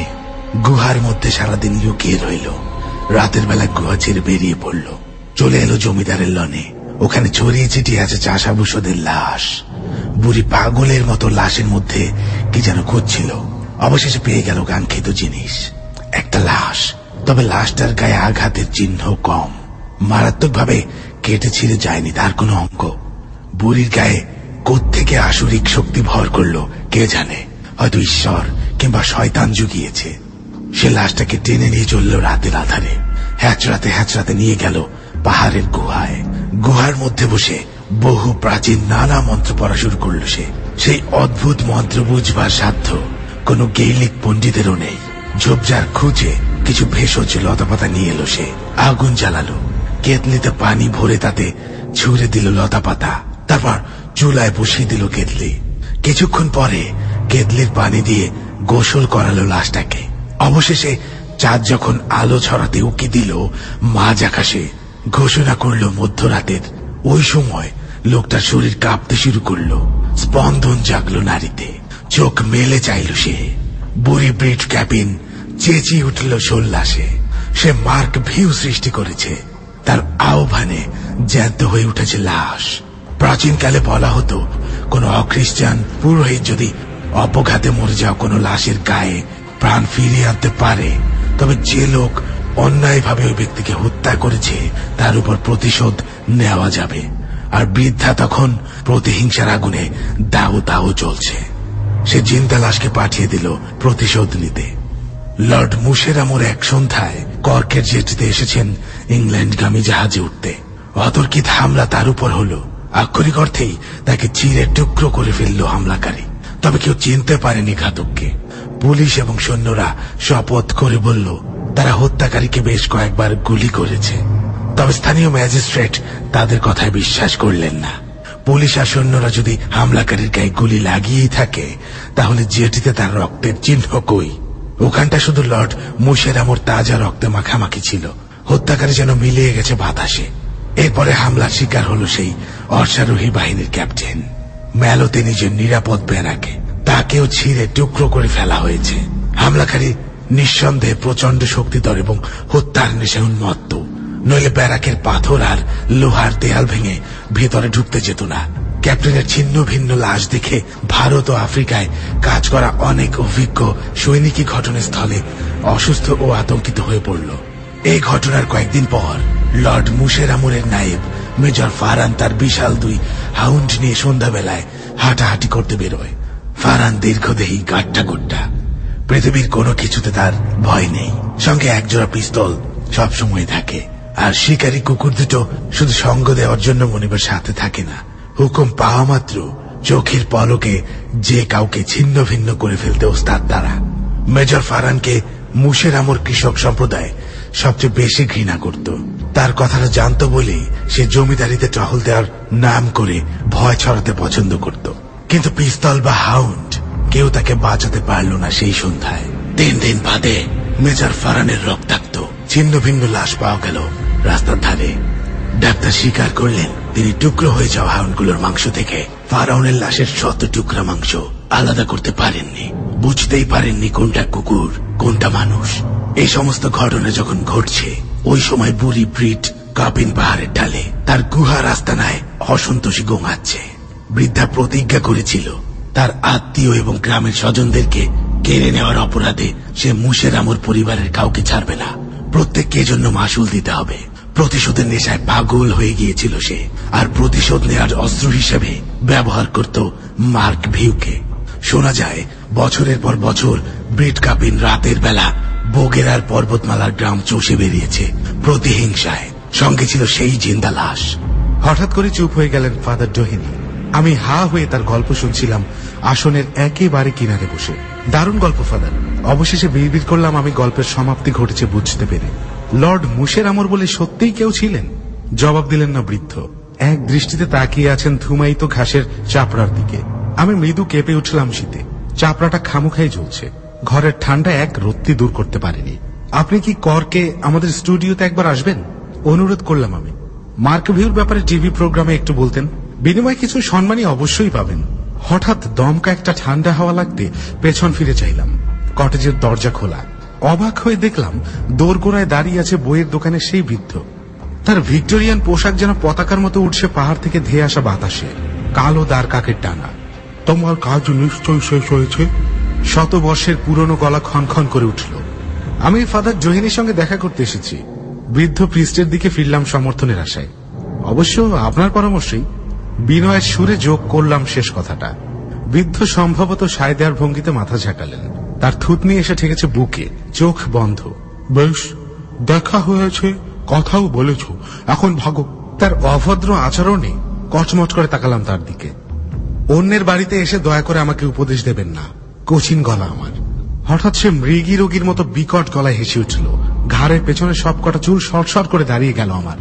গুহার মধ্যে সারাদিন লুকিয়ে রইল। রাতের বেলা গুহা ছেড়ে বেরিয়ে পড়ল, চলে এলো জমিদারের লনে। ওখানে ছড়িয়ে ছিটিয়ে আছে চাষাভূষদের লাশ। বুড়ি পাগলের মতো লাশের মধ্যে কি যেন খুঁজছিল। অবশেষে পেয়ে গেল কাঙ্ক্ষিত জিনিস, একটা লাশ। তবে লাশটার গায়ে আঘাতের চিহ্ন কম, মারাত্মক ভাবে কেটে ছিঁড়ে যায়নি তার কোনো অঙ্গ। বুড়ির গায়ে কোত্থেকে আসুরিক শক্তি ভর করলো কে জানে, হয়তো ঈশ্বর কিংবা শয়তান জুগিয়েছে। সে লাশটাকে টেনে নিয়ে চলল রাতের আধারে, হ্যাচড়াতে হ্যাচড়াতে নিয়ে গেল পাহাড়ের গুহায়। গুহার মধ্যে বসে বহু প্রাচীন নানা মন্ত্র পড়া শুরু করল সে। সেই অদ্ভুত মন্ত্র বুঝবার সাধ্য কোনো গেইলিক পণ্ডিতেরও নেই। ঝোপঝাড় খুঁজে কিছু ভেষজ লতাপাতা নিয়ে এলো সে, আগুন জ্বালালো, কেতলিতে পানি ভরে তাতে ছুঁড়ে দিল লতাপাতা, তারপর চুলায় বসিয়ে দিল কেতলি। কিছুক্ষণ পরে কেতলির পানি দিয়ে গোসল করালো লাশটাকে। অবশেষে চাঁদ যখন আলো ছড়াতে উকি দিল মাঝ আকাশে, ঘোষণা করল মধ্যরাতের। ওই সময় লোকটার শরীর কাঁপতে শুরু করলো, স্পন্দন জাগলো নারীতে, চোখ মেলে চাইল সে। বুড়ি ব্রিট ক্যাপিন চেঁচিয়ে উঠল সোল্লাসে। সে মার্ক ভিউ সৃষ্টি করেছে, তার আহ্বানে জ্যান্ত হয়ে উঠেছে লাশ। প্রাচীনকালে বলা হতো, কোন অখ্রিস্টান পুরোহিত যদি অপঘাতে মরে যাওয়া কোনো লাশের গায়ে প্রাণ ফিরিয়ে আনতে পারে, তবে যে লোক অন্যায়ভাবে ওই ব্যক্তিকে হত্যা করেছে তার উপর প্রতিশোধ নেওয়া যাবে। আর বৃদ্ধা তখন প্রতিহিংসার আগুনে দাও দাও চলছে। সে জিন্দা লাশকে পাঠিয়ে দিল প্রতিশোধ নিতে। লর্ড মুশেরামোর এক সন্ধ্যায় কর্কের জেটিতে এসেছেন ইংল্যান্ডগামী জাহাজে উঠতে। অতর্কিত হামলা তার উপর হল। আক্ষরিক অর্থেই তাকে চিরে টুকরো করে ফেলল হামলাকারী। তবে কেউ চিনতে পারেনি ঘাতককে। পুলিশ এবং সৈন্যরা শপথ করে বলল তারা হত্যাকারীকে বেশ কয়েকবার গুলি করেছে। তবে স্থানীয় ম্যাজিস্ট্রেট তাদের কথায় বিশ্বাস করলেন না। পুলিশ আর সৈন্যরা যদি হামলাকারীর গায়ে গুলি লাগিয়েই থাকে, তাহলে জেটিতে তার রক্তের চিহ্ন কই? ওখানটা শুধু লর্ড মুশেরামোর তাজা রক্তে মাখামাখি ছিল। হত্যাকারী যেন মিলিয়ে গেছে বাতাসে। এরপরে হামলার শিকার হল সেই অশ্বারোহী বাহিনীর ক্যাপ্টেন। ম্যালোতে নিজের নিরাপদ ব্যারাকে তাকেও ছিঁড়ে টুকরো করে ফেলা হয়েছে। হামলাকারী নিঃসন্দেহে প্রচন্ড শক্তিধর এবং হত্যার নেশায় উন্মত্ত, নইলে ব্যারাকের পাথর আর লোহার দেয়াল ভেঙে ভেতরে ঢুকতে যেত না। ক্যাপ্টেনের ছিন্ন ভিন্ন লাশ দেখে ভারত ও আফ্রিকায় কাজ করা অনেক অভিজ্ঞ সৈনিকই ঘটনাস্থলে অসুস্থ ও আতঙ্কিত হয়ে পড়ল। এই ঘটনার কয়েকদিন পর লর্ড মুশেরামোরের নায়েব মেজর ফারান তার বিশাল দুই হাউন্ড নিয়ে সন্ধ্যাবেলায় হাঁটাহাঁটি করতে বেরোয়। ফারান দীর্ঘদেহী, গাট্টা গোট্টা, পৃথিবীর কোনো কিছুতে তার ভয় নেই। সঙ্গে একজোড়া পিস্তল সবসময় থাকে। আর শিকারী কুকুর দুটো শুধু সঙ্গ দেওয়ার জন্য মনিবের সাথে থাকে না, হুকুম পাওয়া মাত্র চোখের পলকে যে কাউকে ছিন্ন ভিন্ন করে ফেলতে ওস্তাদ তারা। মেজর ফারানকে মুশেরামোর কৃষক সম্প্রদায় সবচেয়ে বেশি ঘৃণা করত। তার কথাটা জানত বলেই সে জমিদারিতে টহল দেওয়ার নাম করে ভয় ছড়াতে পছন্দ করত। কিন্তু পিস্তল বা হাউন্ড কেউ তাকে বাঁচাতে পারল না। সেই সন্ধ্যায় তিন দিন বাদে মেজর ফারানের রক্তাক্ত ছিন্ন ভিন্ন লাশ পাওয়া গেল রাস্তার ধারে। ডাক্তার স্বীকার করলেন তিনি টুকরো হয়ে যাওয়া হাউন্ডগুলোর মাংস থেকে ফারাউনের লাশের শত টুকরা মাংস আলাদা করতে পারেননি। বুঝতেই পারেননি কোনটা কুকুর কোনটা মানুষ। এই সমস্ত ঘটনা যখন ঘটছে, ওই সময় বুড়ি ব্রিট কাপিন পাহাড়ের ডালে তার গুহার আস্তানায় অসন্তোষী গোঙাচ্ছে। বৃদ্ধা প্রতিজ্ঞা করেছিল তার আত্মীয় এবং গ্রামের স্বজনদেরকে কেড়ে নেওয়ার অপরাধে সে মুশেরামোর পরিবারের কাউকে ছাড়বে না। প্রত্যেককে এজন্য মাসুল দিতে হবে। প্রতিশোধের নেশায় পাগল হয়ে গিয়েছিল সে, আর প্রতিশোধ নেওয়ার অস্ত্র হিসেবে ব্যবহার করত মার্ক ভিউকে। শোনা যায় বছরের পর বছর ব্রিট কাপিন রাতের বেলা বোগেরার পর্বতমালার গ্রাম চষে বেরিয়েছে প্রতিহিংসায়। সঙ্গে ছিল সেই জিন্দা লাশ। হঠাৎ করে চুপ হয়ে গেলেন ফাদার ডোহিনি। আমি হা হয়ে তার গল্প শুনছিলাম আসনের একেবারে কিনারে বসে। দারুণ গল্প ফাদার। অবশেষে বিড়বিড় করলাম আমি গল্পের সমাপ্তি ঘটেছে বুঝতে পেরে। লর্ড মুশেরামোর বলে সত্যিই কেউ ছিলেন? জবাব দিলেন না বৃদ্ধ। এক দৃষ্টিতে তাকিয়ে আছেন ধুমায়িত ঘাসের চাপড়ার দিকে। আমি মৃদু কেঁপে উঠলাম শীতে। চাপড়াটা খামুখাই জ্বলছে। ঘরের ঠান্ডা এক রত্তি দূর করতে পারেনি। আপনি কি কর্কে আমাদের স্টুডিওতে একবার আসবেন? অনুরোধ করলাম আমি। মার্ক ভিউর ব্যাপারে টিভি প্রোগ্রামে একটু বলতেন। বিনিময়ে কিছু সম্মানই অবশ্যই পাবেন। হঠাৎ দমকা একটা ঠান্ডা হাওয়া লাগতে পেছন ফিরে চাইলাম। কটেজের দরজা খোলা। অবাক হয়ে দেখলাম দোরগোড়ায় দাঁড়িয়ে আছে বইয়ের দোকানে সেই বৃদ্ধ। তার ভিক্টোরিয়ান পোশাক যেন পতাকার মতো উঠছে পাহাড় থেকে ধেয়ে আসা বাতাসে, কালো দাঁড় কাকের টানা। তোমার কাজ নিশ্চয়ই শেষ হয়েছে? শত বর্ষের পুরনো গলা ক্ষণক্ষণ করে উঠল। আমি ফাদার জহিনীর সঙ্গে দেখা করতে এসেছি। বৃদ্ধ প্রিস্টের দিকে ফিরলাম সমর্থনের আশায়। অবশ্য আপনার পরামর্শেই বিনয়ের সুরে যোগ করলাম শেষ কথাটা। বৃদ্ধ সম্ভবত সায় দেওয়ার ভঙ্গিতে মাথা ঝাঁকালেন। তার থুতনি এসে ঠেকেছে বুকে, চোখ বন্ধ। বেশ, দেখা হয়েছে, কথাও বলেছ, এখন ভাগো। তার অভদ্র আচরণে কচমচ করে তাকালাম তার দিকে। অন্যের বাড়িতে এসে দয়া করে আমাকে উপদেশ দেবেন না। কঠিন গলা আমার। হঠাৎ সে মৃগী রোগীর মতো বিকট গলায় হেসে উঠল। ঘাড়ের পেছনে সব কটা চুল সরসর করে দাঁড়িয়ে গেল আমার।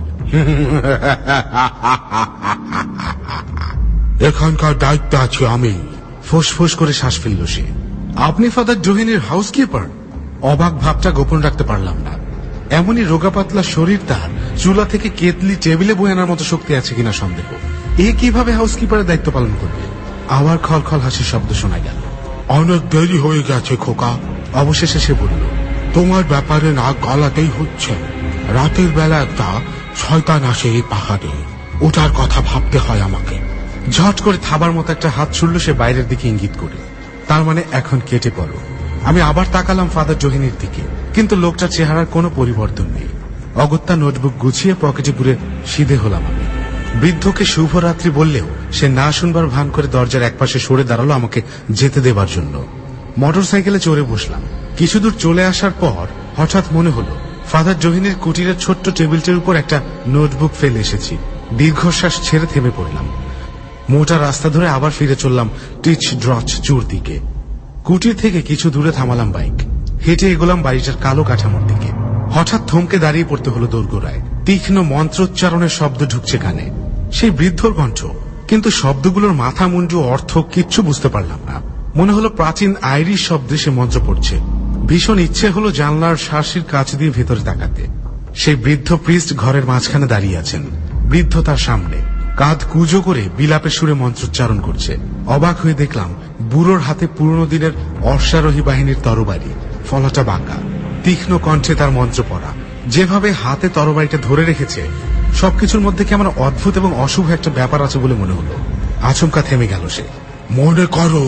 এখানকার দায়িত্ব আছে আমি। ফোঁস করে শ্বাস ফেলল সে। আপনি ফাদার জহিনীর হাউসকিপার? অবাক ভাবটা গোপন রাখতে পারলাম না। এমনই রোগা পাতলা শরীর, তার চুলা থেকে কেতলি টেবিলে বয়ে আনার মতো শক্তি আছে কিনা সন্দেহ। এ কিভাবে হাউসকিপারের দায়িত্ব পালন করবে? আবার খলখল হাসির শব্দ শোনা গেল। অনেক দেরি হয়ে গেছে খোকা। অবশেষে সে বলল, তোমার ব্যাপারে নাক গলাতেই হচ্ছে। রাতের বেলা একটা শয়তান আসে এই পাহাড়ে, ওটার কথা ভাবতে হয় আমাকে। ঝট করে থাবার মতো একটা হাত ছুড়ল সে বাইরের দিকে ইঙ্গিত করে। তার মানে এখন কেটে পড়ো। আমি আবার তাকালাম ফাদার জহিনীর দিকে, কিন্তু লোকটার চেহারার কোনো পরিবর্তন নেই। অগত্যা নোটবুক গুছিয়ে পকেটে পুরে সিধে হলাম আমি। বৃদ্ধকে শুভরাত্রি বললেও সে না শুনবার ভান করে দরজার একপাশে সরে দাঁড়ালো আমাকে যেতে দেবার জন্য। মোটর সাইকেলে চড়ে বসলাম। কিছু দূর চলে আসার পর হঠাৎ মনে হলো ফাদার জহিনীর কুটিরের ছোট্ট টেবিলটির উপর একটা নোটবুক ফেলে এসেছি। দীর্ঘশ্বাস ছেড়ে থেমে পড়লাম। মোটা রাস্তা ধরে আবার ফিরে চললাম টিচ ড্রচ চুর দিকে। কুটির থেকে কিছু দূরে থামালাম বাইক। হেঁটে এগোলাম বাড়িটার কালো কাঠামোর দিকে। হঠাৎ থমকে দাঁড়িয়ে পড়তে হলো দোরগোড়ায়। তীক্ষ্ণ মন্ত্রোচ্চারণের শব্দ ঢুকছে কানে। সেই বৃদ্ধর কণ্ঠ, কিন্তু শব্দগুলোর মাথা মুন্ডু অর্থ কিচ্ছু বুঝতে পারলাম না। মনে হলো প্রাচীন আইরিশ শব্দে সে মন্ত্র পড়ছে। ভীষণ ইচ্ছে হলো জানলার শাঁসির কাছ দিয়ে ভেতরে তাকাতে। সেই বৃদ্ধ প্রিস্ট ঘরের মাঝখানে দাঁড়িয়ে আছেন। বৃদ্ধ তার সামনে কাঁধ কুজো করে বিলাপের সুরে মন্ত্রোচ্চারণ করছে। অবাক হয়ে দেখলাম বুড়োর হাতে পুরনো দিনের অশ্বারোহী বাহিনীর তরবারি, ফলাটা বাঁকা। তীক্ষ্ণ কণ্ঠে তার মন্ত্র পড়া। যেভাবে হাতে তরবারিটা ধরে রেখেছে, সবকিছুর মধ্যে কেমন অদ্ভুত এবং অশুভ একটা ব্যাপার আছে বলে মনে হলো। আচমকা থেমে গেল সে। মনে করো,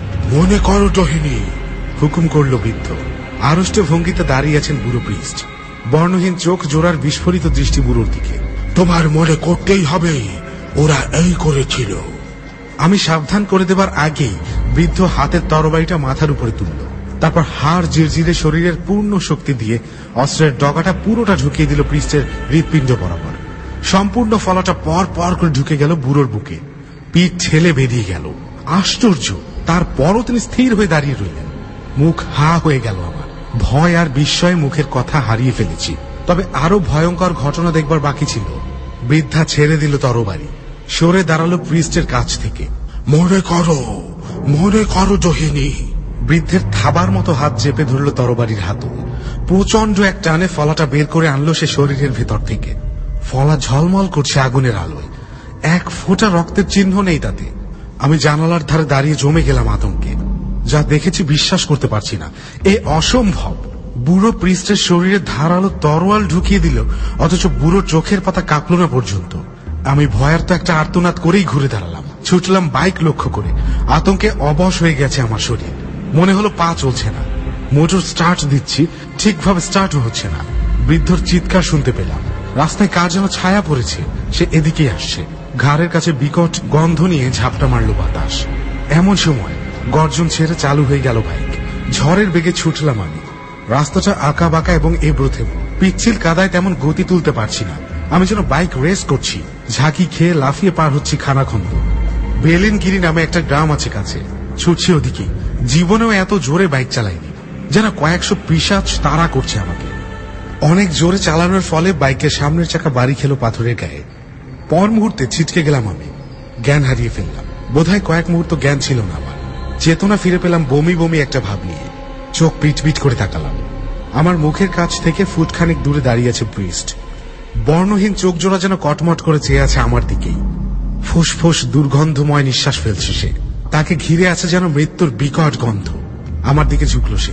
মনে করো জহিনী, হুকুম করল বৃদ্ধ। আড়ষ্ট ভঙ্গিতে দাঁড়িয়ে আছেন বুড়ো প্রিস্ট। বর্ণহীন চোখ জোড়ার বিস্ফোরিত দৃষ্টি বুড়োর দিকে। তোমার মনে করতেই হবে ওরা এই করেছিল। আমি সাবধান করে দেবার আগেই বৃদ্ধ হাতের তরবারিটা মাথার উপরে তুলল। তারপর হাড় জিরজিরে শরীরের পূর্ণ শক্তি দিয়ে অস্ত্রের ডগাটা পুরোটা ঢুকিয়ে দিল প্রিস্টের হৃৎপিণ্ড বরাবর। সম্পূর্ণ ফলাটা পর পর করে ঢুকে গেল বুড়োর বুকে। পিঠ ঠেলে বেরিয়ে গেল। আশ্চর্য, তারপরও তিনি স্থির হয়ে দাঁড়িয়ে রইলেন। মুখ হা হয়ে গেল আমার। ভয় আর বিস্ময়ে মুখের কথা হারিয়ে ফেলেছি। তবে আরো ভয়ঙ্কর ঘটনা দেখবার বাকি ছিল। বৃদ্ধা ছেড়ে দিল তরবারি, সরে দাঁড়ালো প্রিস্টের কাছ থেকে। মনে করো, মনে করো জহিনী। বৃদ্ধের থাবার মতো হাত চেপে ধরল তরবারির হাতল। প্রচন্ড এক টানে ফলাটা বের করে আনলো সে শরীরের ভেতর থেকে। ফলা ঝলমল করছে আগুনের আলোয়। এক ফোঁটা রক্তের চিহ্ন নেই তাতে। আমি জানালার ধারে দাঁড়িয়ে জমে গেলাম আতঙ্কে। যা দেখেছি বিশ্বাস করতে পারছি না। এ অসম্ভব। বুড়ো প্রিস্টের শরীরে ধারালো তরোয়াল ঢুকিয়ে দিল, অথচ বুড়ো চোখের পাতা কাঁপল না পর্যন্ত। আমি ভয়ের তো একটা আর্তনাদ করেই ঘুরে দাঁড়ালাম। ছুটলাম বাইক লক্ষ্য করে। আতঙ্কে অবশ হয়ে গেছে আমার শরীর। মনে হলো পা চলছে না। মোটর স্টার্ট দিচ্ছি, ঠিকভাবে স্টার্টও হচ্ছে না। বৃদ্ধর চিৎকার শুনতে পেলাম। রাস্তায় কার যেন ছায়া পড়েছে, সে এদিকেই আসছে। ঘাড়ের কাছে বিকট গন্ধ নিয়ে ঝাপটা মারল বাতাস। এমন সময় গর্জন ছেড়ে চালু হয়ে গেল বাইক। ঝড়ের বেগে ছুটলাম আমি। রাস্তাটা আঁকা বাঁকা এবং এবড়ো পিচ্ছিল কাদায় তেমন গতি তুলতে পারছি না। আমি যেন বাইক রেস করছি। ঝাঁকি খেয়ে লাফিয়ে পার হচ্ছি খানাখন্দ। বেলিনগিরি নামে একটা গ্রাম আছে কাছে, ছুটছি ওদিকে। জীবনেও এত জোরে বাইক চালাইনি। যেন কয়েকশো পিশাচ তাড়া করছে আমাকে। অনেক জোরে চালানোর ফলে বাইকের সামনের চাকা বাড়ি খেলো পাথরের গায়ে। পর মুহূর্তে ছিটকে গেলাম আমি। জ্ঞান হারিয়ে ফেললাম। বোধহয় কয়েক মুহূর্ত জ্ঞান ছিল না আমার। চেতনা ফিরে পেলাম বমি বমি একটা ভাব নিয়ে। চোখ পিটপিট করে তাকালাম। আমার মুখের কাছ থেকে ফুটখানিক দূরে দাঁড়িয়ে আছে প্রিস্ট। বর্ণহীন চোখ জোড়া যেন কটমট করে চেয়ে আছে আমার দিকেই। ফুসফুস দুর্গন্ধময় নিঃশ্বাস ফেলছে সে। তাকে ঘিরে আছে যেন মৃত্যুর বিকট গন্ধ। আমার দিকে ঝুঁকল সে।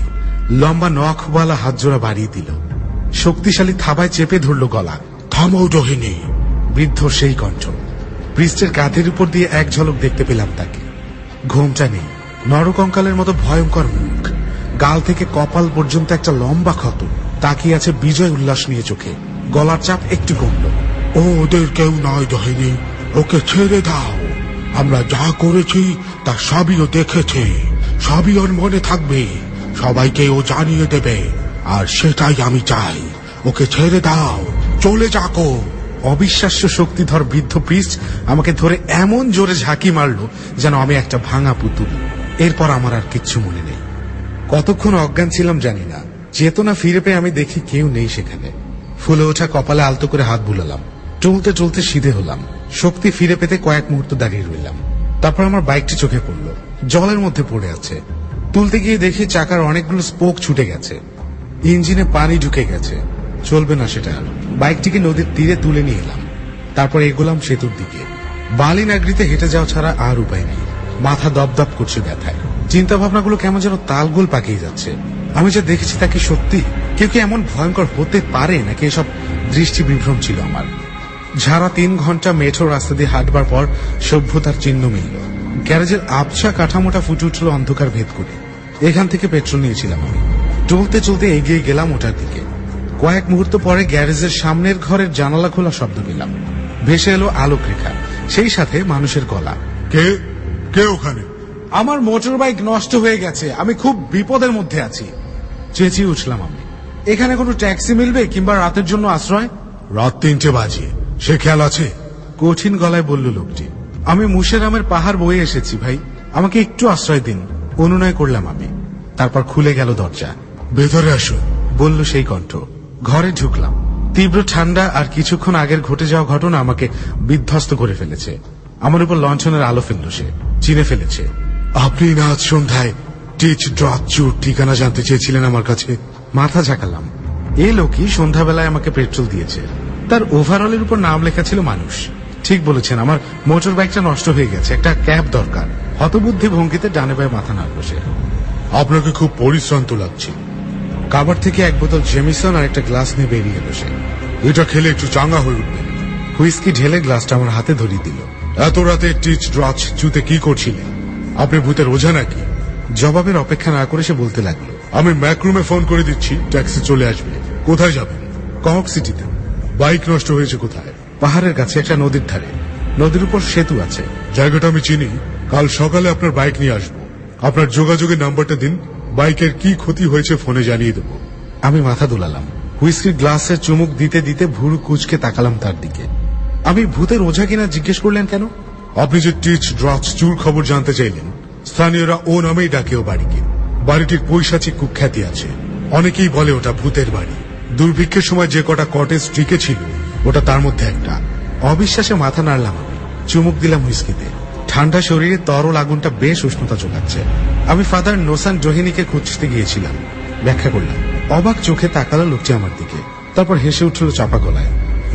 লম্বা নখওয়ালা হাত জোড়া বাড়িয়ে দিল, শক্তিশালী থাবায় চেপে ধরল গলা। থামো রোহিণী। বৃদ্ধ সেই কণ্ঠ। পৃষ্ঠের কাঁধের উপর দিয়ে এক ঝলক দেখতে পেলাম তাকে। ঘোমটা নেই, নরকঙ্কালের মতো ভয়ঙ্কর মুখ, গাল থেকে কপাল পর্যন্ত একটা লম্বা ক্ষত, তাকিয়ে আছে বিজয় উল্লাস নিয়ে চোখে। গলার চাপ একটু কমল। ও ওদের কেউ নয় রোহিণী, ওকে ছেড়ে দাও। আমরা যা করেছি তা সবই ও দেখেছে, সবই ওর মনে থাকবে, সবাইকে ও জানিয়ে দেবে, আর সেটাই আমি চাই। ওকে ছেড়ে দাও, চলে যাকো। অবিশ্বাস্য শক্তিধর বৃদ্ধ পৃষ্ঠ আমাকে ধরে এমন জোরে ঝাঁকি মারল যেন আমি একটা ভাঙা পুতুল। এরপর আমার আর কিচ্ছু মনে নেই। কতক্ষণ অজ্ঞান ছিলাম জানি না। চেতনা ফিরে পেয়ে আমি দেখি কেউ নেই সেখানে। ফুলে ওঠা কপালে আলতো করে হাত বুলালাম, চলতে চলতে সিধে হলাম। শক্তি ফিরে পেতে কয়েক মুহূর্ত দাঁড়িয়ে রইলাম। তারপর আমার বাইকটি চোখে পড়ল, জলের মধ্যে পড়ে আছে। তুলতে গিয়ে দেখি চাকার অনেকগুলো স্পোক ছুটে গেছে, ইঞ্জিনে পানি ঢুকে গেছে, চলবে না সেটা। বাইকটিকে নদীর তীরে তুলে নিয়ে এলাম। তারপর এগোলাম সেতুর দিকে। বালি নাগরিতে হেঁটে যাওয়া ছাড়া আর উপায় নেই। মাথা দপদপ করছে ব্যথায়, চিন্তা ভাবনাগুলো কেমন যেন তালগোল পাকিয়ে যাচ্ছে। আমি যা দেখেছি তা কি সত্যি? কেউ কি এমন ভয়ঙ্কর হতে পারে নাকি এসব দৃষ্টি বিভ্রম ছিল আমার? ঝাড়া তিন ঘন্টা মেঠো রাস্তা দিয়ে হাঁটবার পর সভ্যতার চিহ্ন মিলল। গ্যারেজের আবছা কাঠামোটা ফুটে উঠল অন্ধকার ভেদ করে। এখান থেকে পেট্রোল নিয়েছিলাম আমি। চলতে চলতে এগিয়ে গেলাম ওটার দিকে। কয়েক মুহূর্ত পরে গ্যারেজের সামনের ঘরের জানালা খোলা শব্দ পেলাম। ভেসে এলো আলোক রেখা, সেই সাথে মানুষের গলা। কে কে ওখানে? আমার মোটর বাইক নষ্ট হয়ে গেছে, আমি খুব বিপদের মধ্যে আছি। চেঁচিয়ে উঠলাম আমি। এখানে কোনো ট্যাক্সি মিলবে কিংবা রাতের জন্য আশ্রয়? রাত তিনটে বাজে, সে খেয়াল আছে? কঠিন গলায় বলল লোকটি। আমি মুশেরামের পাহাড় বয়ে এসেছি ভাই, আমাকে একটু আশ্রয় দিন, অনুনয় করলাম আমি। তারপর খুলে গেল দরজা। ভেতরে আসো, বলল সেই কণ্ঠ। ঘরে ঢুকলাম। তীব্র ঠান্ডা আর কিছুক্ষণ আগের ঘটে যাওয়া ঘটনা আমাকে বিধ্বস্ত করে ফেলেছে। আমার উপর লঞ্চনের আলো ফেলল সে, চিনে ফেলেছে। আপনি না আজ সন্ধ্যায় টিচ ড্রাচুর ঠিকানা জানতে চেয়েছিলেন আমার কাছে? মাথা ঝাঁকালাম। এই লোকই সন্ধ্যাবেলায় আমাকে পেট্রোল দিয়েছে। তার ওভারঅলের উপর নাম লেখা ছিল মানুষ। ঠিক বলেছেন, আমার মোটর বাইকটা নষ্ট হয়ে গেছে, একটা ক্যাব দরকার। হতবুদ্ধি ভঙ্গিতে ডানে বায়ে মাথা নাড়ল সে। আপনাকে খুব পরিশ্রান্ত লাগছে। কাবার থেকে এক বোতল জেমিসন আর একটা গ্লাস নিয়ে বেরিয়ে এলো সে। এটা খেলে একটু চাঙ্গা হয়ে উঠবেন। হুইস্কি ঢেলে গ্লাসটা আমার হাতে ধরিয়ে দিল। এত রাতে টিচ ড্রাচ চুতে কি করছিলেন? আপনি ভূতের ওঝা নাকি? জবাবের অপেক্ষা না করে সে বলতে লাগলো, আমি ম্যাকরুমে ফোন করে দিচ্ছি, ট্যাক্সি চলে আসবে। কোথায় যাবেন? কহক সিটিতে। বাইক নষ্ট হয়েছে কোথায়? পাহাড়ের কাছে একটা নদীর ধারে। নদীর উপর সেতু আছে। জায়গাটা আমি চিনি। কাল সকালে আপনার বাইক নিয়ে আসবো। আপনার যোগাযোগের নাম্বারটা দিন, বাইকের কি ক্ষতি হয়েছে ফোনে জানিয়ে দেব। আমি মাথা দুলালাম। হুইস্কির গ্লাসে চুমুক দিতে দিতে ভুরু কুচকে তাকালাম তার দিকে। আমি ভূতের ওঝা কিনা জিজ্ঞেস করলেন কেন? আপনি যে টিচ ড্রাচ চুর খবর জানতে চাইলেন, স্থানীয়রা ও নামেই ডাকে ও বাড়িকে। বাড়িটির পৈশাচিক কুখ্যাতি আছে, অনেকেই বলে ওটা ভূতের বাড়ি। দুর্ভিক্ষের সময় যে কটা কটেজ টিকে ছিল ওটা তার মধ্যে একটা। অবিশ্বাসে মাথা নাড়লাম আমি, চুমুক দিলাম হুইস্কিতে। ঠান্ডা শরীরে তরল আগুনটা বেশ উষ্ণতা যোগাচ্ছে। আমি ফাদার নোসান জোহিনীকে খুঁজতে গিয়েছিলাম, ব্যাখ্যা করলাম। অবাক চোখে তাকালো লোকটি আমার দিকে, তারপর হেসে উঠল চাপা গলায়।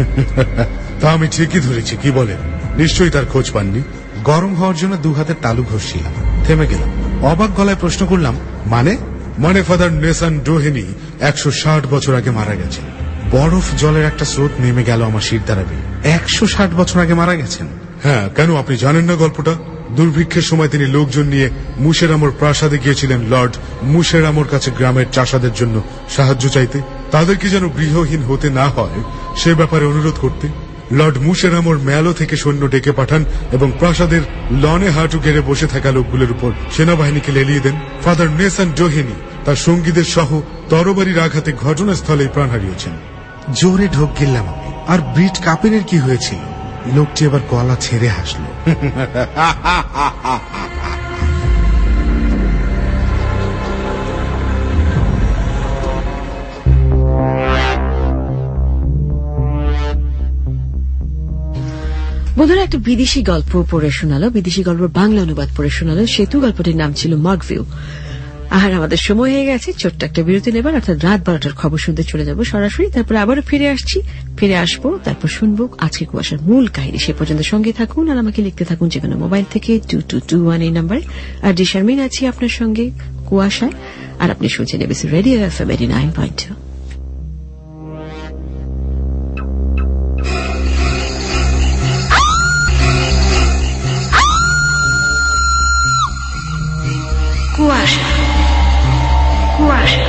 তা আমি ঠিকই ধরেছি, কি বলেন? নিশ্চয়ই তার খোঁজ পাননি। গরম হওয়ার জন্য দু হাতের তালু ঘষছিলাম, থেমে গেলাম। অবাক গলায় প্রশ্ন করলাম, মানে? মানে ফাদার নেসান ডোহেনি একশো ষাট বছর আগে মারা গেছেন। বরফ জলের একটা স্রোত নেমে গেল আমার শির দ্বারা বেয়ে। একশো ষাট বছর আগে মারা গেছেন? হ্যাঁ, কেন আপনি জানেন না গল্পটা? দুর্ভিক্ষের সময় তিনি লোকজন নিয়ে মুশেরামর প্রাসাদে গিয়েছিলেন লর্ড মুশেরামর কাছে গ্রামের চাষাদের জন্য সাহায্য চাইতে, তাদেরকে যেন গৃহহীন হতে না হয় সে ব্যাপারে অনুরোধ করতে। লর্ড মুশেরামর ম্যালো থেকে সৈন্য ডেকে পাঠান এবং প্রাসাদের লনে হাঁটু গেড়ে বসে থাকা লোকগুলোর উপর সেনাবাহিনীকে লেলিয়ে দেন। ফাদার নেসান ডোহেনি তার সঙ্গীদের সহ তরবারির আঘাতে ঘটনাস্থলে প্রাণ হারিয়েছেন। জোরে ঢোক গিললাম আমি। আর ব্রিট কাপেনের কি হয়েছিল? লোকটি এবার গলা ছেড়ে হাসল। বন্ধুরা, একটা বিদেশি গল্প পড়ে শোনালো, বিদেশি গল্প বাংলা অনুবাদ পড়ে শোনালো। সেতু গল্পটির নাম ছিল মার্কভিউ। আর আমাদের সময় হয়ে গেছে ছোট্ট একটা বিরতি নেবার, অর্থাৎ রাত বারোটার খবর শুনতে চলে যাব সরাসরি। তারপর আবারও ফিরে আসছি, ফিরে আসবো, তারপর শুনবো আজকে কুয়াশার মূল কাহিনী। সে পর্যন্ত সঙ্গে থাকুন আর আমাকে লিখতে থাকুন যেকোনো মোবাইল থেকে টু টু টু ওয়ান এই নাম্বারে। আর ডি শারমিন আছি আপনার সঙ্গে কুয়াশায়। আর আপনি শুনছেন ABC radio FM eighty nine point two. Kuasha Kuasha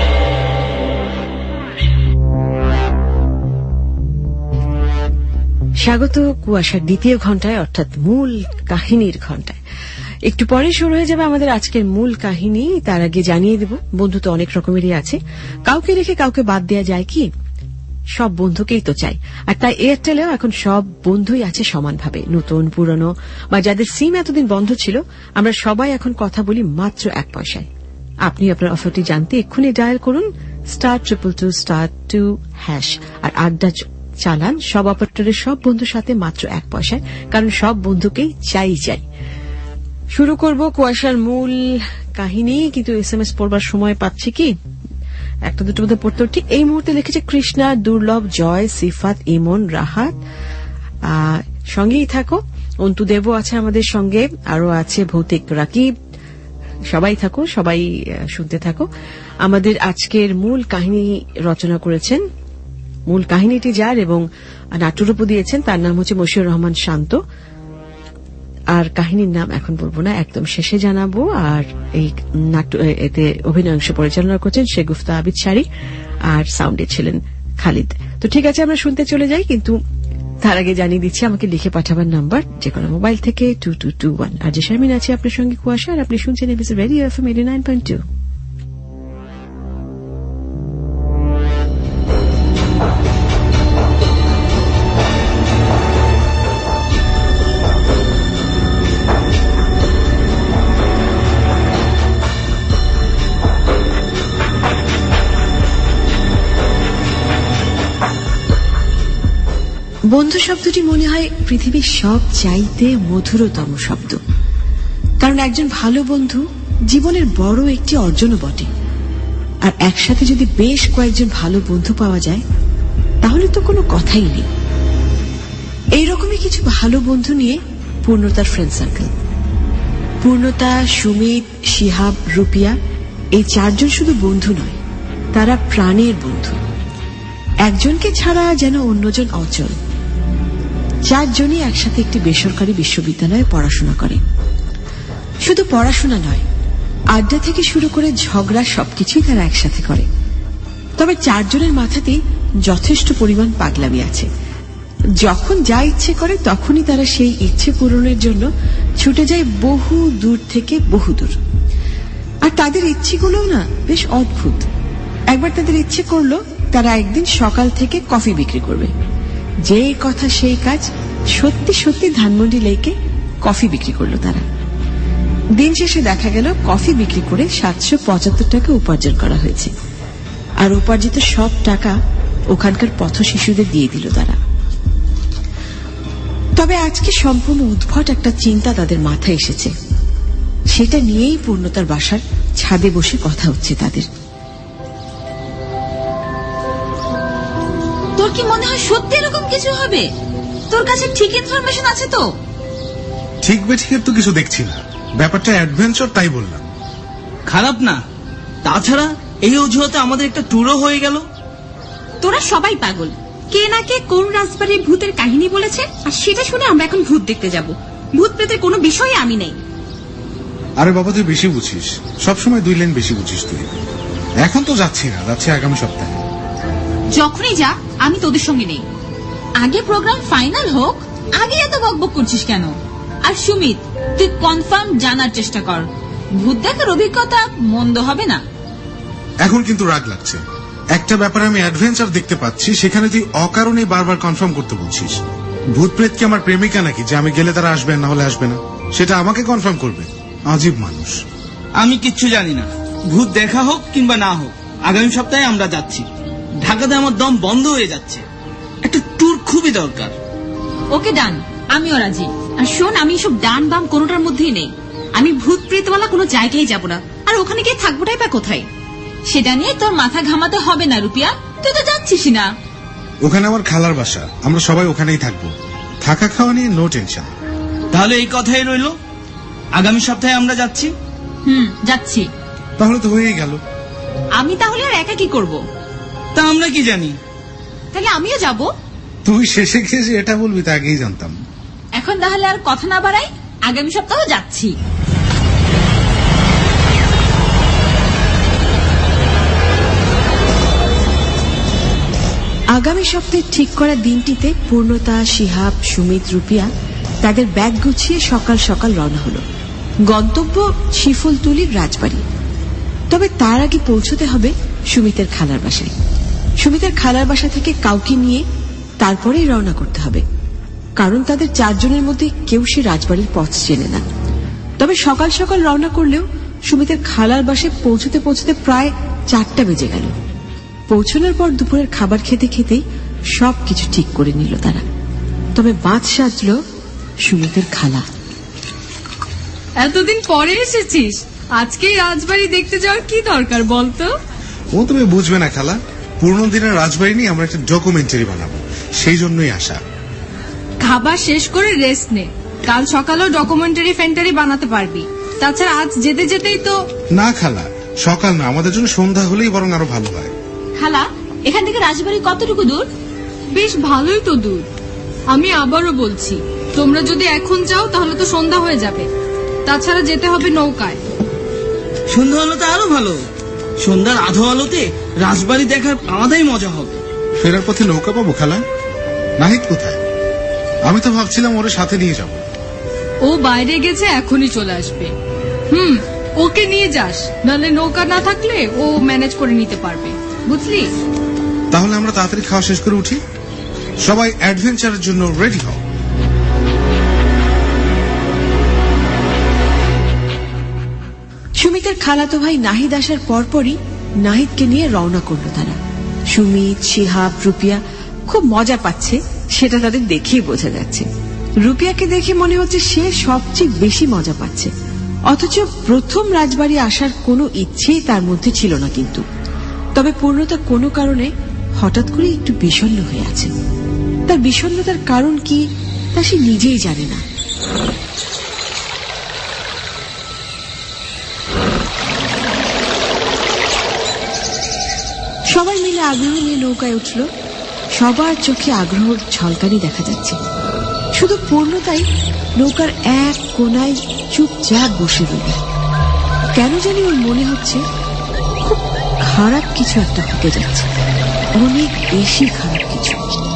স্বাগত কুয়াশার দ্বিতীয় ঘণ্টায়, অর্থাৎ মূল কাহিনীর ঘণ্টায়। একটু পরে শুরু হয়ে যাবে আমাদের আজকের মূল কাহিনী। তার আগে জানিয়ে দেব, বন্ধু তো অনেক রকমেরই আছে, কাউকে রেখে কাউকে বাদ দেওয়া যায় কি? সব বন্ধুকেই তো চাই। আর তাই এয়ারটেলেও এখন সব বন্ধুই আছে সমানভাবে, নতুন পুরনো বা যাদের সিম এতদিন বন্ধ ছিল, আমরা সবাই এখন কথা বলি মাত্র এক পয়সায়। আপনি আপনার অফারটি জানতে এক্ষুনি ডায়াল করুন star triple two star two hash আর আড্ডা চালান সব অপারেটরের সব বন্ধুর সাথে মাত্র এক পয়সায়, কারণ সব বন্ধুকেই চাই চাই। শুরু করব কুয়াশার মূল কাহিনী, কিন্তু এস এম এস পড়বার সময় পাচ্ছি কি? একটা দুটোর মধ্যে পড়তে ঠিক এই মুহূর্তে লিখেছে কৃষ্ণা, দুর্লভ, জয়, সিফাত, ইমন, রাহাত। সঙ্গেই থাকো। অন্তুদেবও আছে আমাদের সঙ্গে, আরো আছে ভৌতিক রাকিব। সবাই থাকো, সবাই শুনতে থাকো। আমাদের আজকের মূল কাহিনী রচনা করেছেন, মূল কাহিনীটি যার এবং নাট্যরূপ দিয়েছেন তার নাম হচ্ছে মশিউর রহমান শান্ত। আর কাহিনীর নাম এখন বলবো না, একদম শেষে জানাবো। আর এই নাট্য এতে অভিনয় অংশ পরিচালনা করছেন শেগুফতা আবিদ শাড়ি, আর সাউন্ডে ছিলেন খালিদ। তো ঠিক আছে, আমরা শুনতে চলে যাই, কিন্তু তার আগে জানিয়ে দিচ্ছি আমাকে লিখে পাঠাবার নাম্বার যে কোনো মোবাইল থেকে টু টু টু ওয়ান। আর যে শারমিন আছে আপনার সঙ্গে কুয়াশা, আর আপনি শুনছেন ABC radio FM eighty nine point two. বন্ধু শব্দটি মনে হয় পৃথিবীর সব চাইতে মধুরতম শব্দ, কারণ একজন ভালো বন্ধু জীবনের বড় একটি অর্জনও বটে। আর একসাথে যদি বেশ কয়েকজন ভালো বন্ধু পাওয়া যায় তাহলে তো কোনো কথাই নেই। এইরকমই কিছু ভালো বন্ধু নিয়ে পূর্ণতার ফ্রেন্ড সার্কেল। পূর্ণতা, সুমিত, শিহাব, রুপিয়া এই চারজন শুধু বন্ধু নয়, তারা প্রাণের বন্ধু। একজনকে ছাড়া যেন অন্যজন অচল। চারজনই একসাথে একটি বেসরকারি বিশ্ববিদ্যালয়ে পড়াশোনা করে। শুধু পড়াশোনা নয়, আড্ডা থেকে শুরু করে ঝগড়া সবকিছুই তারা একসাথে করে। তবে চারজনের মাথাতেই যথেষ্ট পরিমাণ পাগলামি আছে। যখন যা ইচ্ছে করে তখনই তারা সেই ইচ্ছে পূরণের জন্য ছুটে যায় বহু দূর থেকে বহু দূর। আর তাদের ইচ্ছেগুলোও না বেশ অদ্ভুত। একবার তাদের ইচ্ছে করলো তারা একদিন সকাল থেকে কফি বিক্রি করবে। যে কথা সেই কাজ, সত্যি সত্যি ধানমন্ডি লেকে কফি বিক্রি করলো তারা। দিন শেষে দেখা গেল কফি বিক্রি করে সাতশো পঁচাত্তর টাকা উপার্জন করা হয়েছে। আর উপার্জিত সব টাকা ওখানকার পথ শিশুদের দিয়ে দিল তারা। তবে আজকে সম্পূর্ণ উদ্ভট একটা চিন্তা তাদের মাথায় এসেছে। সেটা নিয়েই পূর্ণতার বাসার ছাদে বসে কথা হচ্ছে তাদের। তোর কি মনে হয় সত্যি এরকম কিছু হবে? তোর কাছে ঠিক ইনফরমেশন আছে তো? ঠিক বেঠিকের তো কিছু দেখছি না, ব্যাপারটা অ্যাডভেঞ্চার তাই বললাম। খারাপ না, তাছাড়া এই অজুহাতে আমাদের একটা ট্যুরও হয়ে গেল। তোরা সবাই পাগল। কে না কে কোন রাজবাড়ির ভূতের কাহিনী বলেছে, আর সেটা শুনে আমরা এখন ভূত দেখতে যাব। ভূত প্রেতের কোনো বিষয়ে আমি নেই। আরে বাবা, তুই বেশি বুঝিস, সবসময় দুই লাইন বেশি বুঝিস তুই। এখন তো যাচ্ছি না, যাচ্ছি আগামী সপ্তাহে। যখনই যা, আমি তোদের সঙ্গে নেই। আগে প্রোগ্রাম ফাইনাল হোক, আগে এত বকবক করছিস কেন? আর সুমিত, তুই কনফার্ম জানার চেষ্টা কর, ভূত দেখার অভিজ্ঞতা মন্দ হবে না। এখন কিন্তু রাগ লাগছে। একটা ব্যাপারে আমি অ্যাডভেঞ্চার দেখতে পাচ্ছি, সেখানে তুই অকারণে বারবার কনফার্ম করতে বলছিস। ভূত প্রেত কি আমার প্রেমিকা নাকি যে আমি গেলে তারা আসবে না হলে আসবে না? সেটা আমাকে কনফার্ম করবে? আজীব মানুষ। আমি কিচ্ছু জানি না। ভূত দেখা হোক কিংবা না হোক, আগামী সপ্তাহে আমরা যাচ্ছি। ঢাকাতে আমার দম বন্ধ হয়ে যাচ্ছে, একটা ট্যুর খুবই দরকার। ওকে ডান, আমিও রাজি। আর শোন, আমি সব ডান বাম কোনোটার মধ্যেই নেই। আমি ভূত প্রেতওয়ালা কোনো জায়গায় যাব না, আর ওখানে গিয়ে থাকবোটাই বা কোথায়? সেটা নিয়ে তোর মাথা ঘামাতে হবে না রুপিয়া, তুই তো যাচ্ছিস না। ওখানে আমার খালার বাসা, আমরা সবাই ওখানেই থাকবো। থাকা খাওয়া নিয়ে নো টেনশন। তাহলে এই কথাই রইল, আগামী সপ্তাহে আমরা যাচ্ছি। হুম, যাচ্ছি। তাহলে তো হয়েই গেল। আমি তাহলে আর একা কি করব? তা আমরা কি জানি? তাহলে আমিও যাব। তুই শেষে গিয়ে যে এটা বলবি তা আগেই জানতাম। এখন তাহলে আর কথা না বাড়াই, আগামী সপ্তাহ যাচ্ছি। আগামী সপ্তাহে ঠিক করা দিনটিতে পূর্ণতা, শিহাব, সুমিত, রুপিয়া তাদের ব্যাগ গুছিয়ে সকাল সকাল রওনা হলো। গন্তব্য শিফলতুলির রাজবাড়ি। তবে তার আগে পৌঁছতে হবে সুমিতের খালার বাসায়। সুমিতের খালার বাসা থেকে কাউকে নিয়ে তারপরেই রওনা করতে হবে, কারণ তাদের চারজনের মধ্যে কেউ সে রাজবাড়ির পথ চেনে না। তবে সকাল সকাল রওনা করলেও সুমিতের খালার বাসায় পৌঁছতে পৌঁছতে প্রায় চারটা বেজে গেল। পৌঁছানোর পর দুপুরের খাবার খেতে খেতেই সবকিছু ঠিক করে নিল তারা। তবে বাঁধ সাজল সুমিতের খালা। এতদিন পরে এসেছিস, আজকেই রাজবাড়ি দেখতে যাওয়ার কি দরকার বলতো? ও তুমি বুঝবে না খালা, পুরনো দিনের রাজবাড়ি নিয়ে আমরা একটা ডকুমেন্টারি বানাবো, সেই জন্যই আসা। খাবার শেষ করে রেস্ট নে, কাল সকালেও ডকুমেন্টারি ফেন্টারি বানাতে পারবি। তাছাড়া আজ যেতে যেতেই তো। না খালা, সকাল না, আমাদের জন্য সন্ধ্যা হলেই বরং আরো ভালো হয়। খালা, এখান থেকে রাজবাড়ি কতটুকু দূর? বেশ ভালোই তো দূর। আমি আবারও বলছি, তোমরা যদি এখন যাও তাহলে তো সন্ধ্যা হয়ে যাবে। তাছাড়া যেতে হবে নৌকায়। সন্ধ্যা হলে তো আরো ভালো। সন্ধ্যার আধো আলোতে রাজবাড়ি দেখার আলাদাই মজা হবে। ফেরার পথে নৌকা পাবো খালা? নাহিদ কোথায়? আমি তো ভাবছিলাম ওর সাথে নিয়ে যাব। ও বাইরে গেছে, এখনই চলে আসবে। হুম, ওকে নিয়ে যাস, নাহলে নৌকা না থাকলে ও ম্যানেজ করে নিতে পারবে, বুঝলি? তাহলে আমরা তাড়াতাড়ি খাওয়া শেষ করে উঠি, সবাই অ্যাডভেঞ্চারের জন্য রেডি হও। সুমিতের খালাতো ভাই নাহিদ আসার পরপরই নাহিদকে নিয়ে রওনা করল তারা। সুমিত, শিহাব, রুপিয়া খুব মজা পাচ্ছে, সেটা তাদের দেখেই বোঝা যাচ্ছে। রুপিয়াকে দেখে মনে হচ্ছে সে সবচেয়ে বেশি মজা পাচ্ছে, অথচ প্রথম রাজবাড়ি আসার কোনো ইচ্ছেই তার মধ্যে ছিল না। কিন্তু তবে পূর্ণতা কোনো কারণে হঠাৎ করে একটু বিষণ্ণ হয়ে আছে। তার বিষণ্ণতার কারণ কি তা সে নিজেই জানে না। সবাই মিলে আগ্রহ নিয়ে নৌকায় উঠল। সবার চোখে আগ্রহের ঝলকানি দেখা যাচ্ছে। শুধু পূর্ণতাই নৌকার এক কোনায় চুপচাপ বসে রইল। কেন জানি ওর মনে হচ্ছে খুব খারাপ কিছু একটা হতে যাচ্ছে, অনেক বেশি খারাপ কিছু।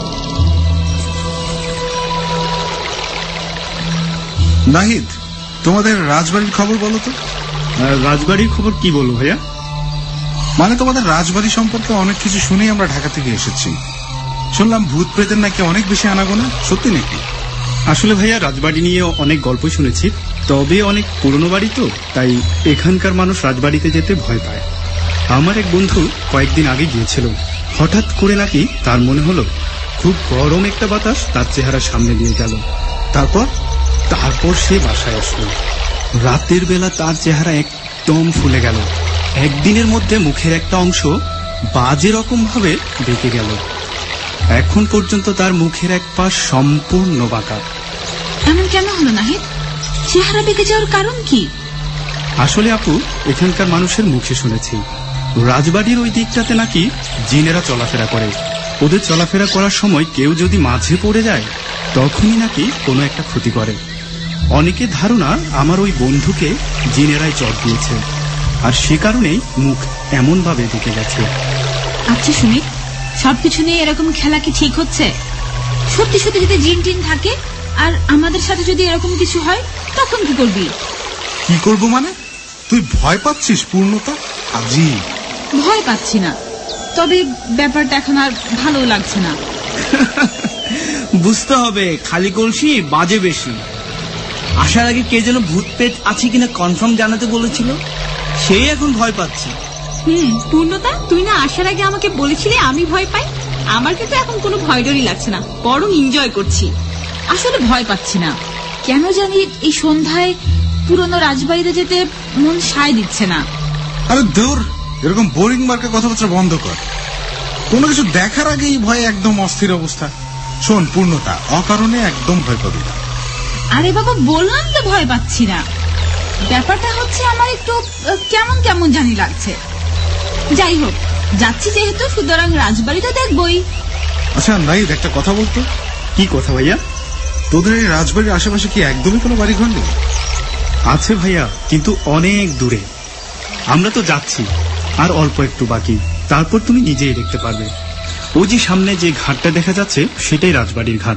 নাহিদ, তোমাদের রাজবাড়ির খবর বলো তো। রাজবাড়ির খবর কি বলবো ভাইয়া? মানে তোমাদের রাজবাড়ি সম্পর্কে অনেক কিছু শুনেই আমরা ঢাকা থেকে এসেছি। শুনলাম ভূত প্রেতের নাকি অনেক বেশি আনাগোনা, সত্যি নাকি? আসলে ভাইয়া রাজবাড়ি নিয়ে অনেক গল্প শুনেছি, তবে অনেক পুরনো বাড়ি তো, তাই এখানকার মানুষ রাজবাড়িতে যেতে ভয় পায়। আমার এক বন্ধু কয়েকদিন আগে গিয়েছিল, হঠাৎ করে নাকি তার মনে হলো খুব গরম একটা বাতাস তার চেহারা সামনে দিয়ে গেল। তারপর তারপর সে বাসায় আসলো। রাতের বেলা তার চেহারা একদম ফুলে গেল। একদিনের মধ্যে মুখের একটা অংশ বাজে রকম ভাবে বেঁকে গেল। এখন পর্যন্ত তার মুখের এক পাশ সম্পূর্ণ বাঁকা। এমন কেন হলো নাহিদ? চেহারা বেঁকে যাওয়ার কারণ কি? আসলে আপু, এখানকার মানুষের মুখে শুনেছি রাজবাড়ির ওই দিকটাতে নাকি জিনেরা চলাফেরা করে। ওদের চলাফেরা করার সময় কেউ যদি মাঝে পড়ে যায় তখনই নাকি কোনো একটা ক্ষতি করে। অনেকের ধারণা আমার ওই বন্ধুকে জিনেরাই চট দিয়েছে, আর সে কারণেই মুখ এমন ভাবে বেঁকে গেছে। আচ্ছা সুমিত, সবকিছু নিয়ে এরকম খেলা কি ঠিক হচ্ছে? সত্যি সত্যি যদি জিন টিন থাকে আর আমাদের সাথে যদি এরকম কিছু হয় তখন কি করবি? কি করবো মানে? তুই ভয় পাচ্ছিস পূর্ণতা? আজি ভয় পাচ্ছি না, তবে ব্যাপারটা এখন আর ভালো লাগছে না। বুঝতে হবে খালি কলসি বাজে বেশি। আসার আগে কে যেন ভূত পেট আছে কিনা কনফার্ম জানাতে বলেছিল, সেই এখন ভয় পাচ্ছে। হুম, পূর্ণতা, তুই না আসার আগে আমাকে বলেছিলি আমি ভয় পাই। আমার কিন্তু এখন কোনো ভয় ডরই লাগছে না, বরং এনজয় করছি। আসলে ভয় পাচ্ছি না, কেন জানি এই সন্ধ্যায় পুরনো রাজবাড়িতে যেতে মন সায় দিচ্ছে না। আরে দূর, এরকম বোরিং মার্কা কথাবার্তা বন্ধ কর। কোনো কিছু দেখার আগেই ভয়ে একদম অস্থির অবস্থা। শোন পূর্ণতা, অকারণে একদম ভয় পাবি না। আরে বাবা, বললাম তো ভয় পাচ্ছি না। ব্যাপারটা হচ্ছে আমার একটু কেমন কেমন জানি লাগছে। যাই হোক, যাচ্ছি যেহেতু সুতরাং রাজবাড়িটা দেখবই। আচ্ছা নাহিদ, একটা কথা বলতো। কি কথা ভাইয়া? তোদের এই রাজবাড়ির আশেপাশে কি একদমই কোনো বাড়ি ঘর নেই? আছে ভাইয়া, কিন্তু অনেক দূরে। আমরা তো যাচ্ছি, আর অল্প একটু বাকি, তারপর তুমি নিজেই দেখতে পারবে। ওই যে সামনে যে ঘাটটা দেখা যাচ্ছে সেটাই রাজবাড়ির ঘাট।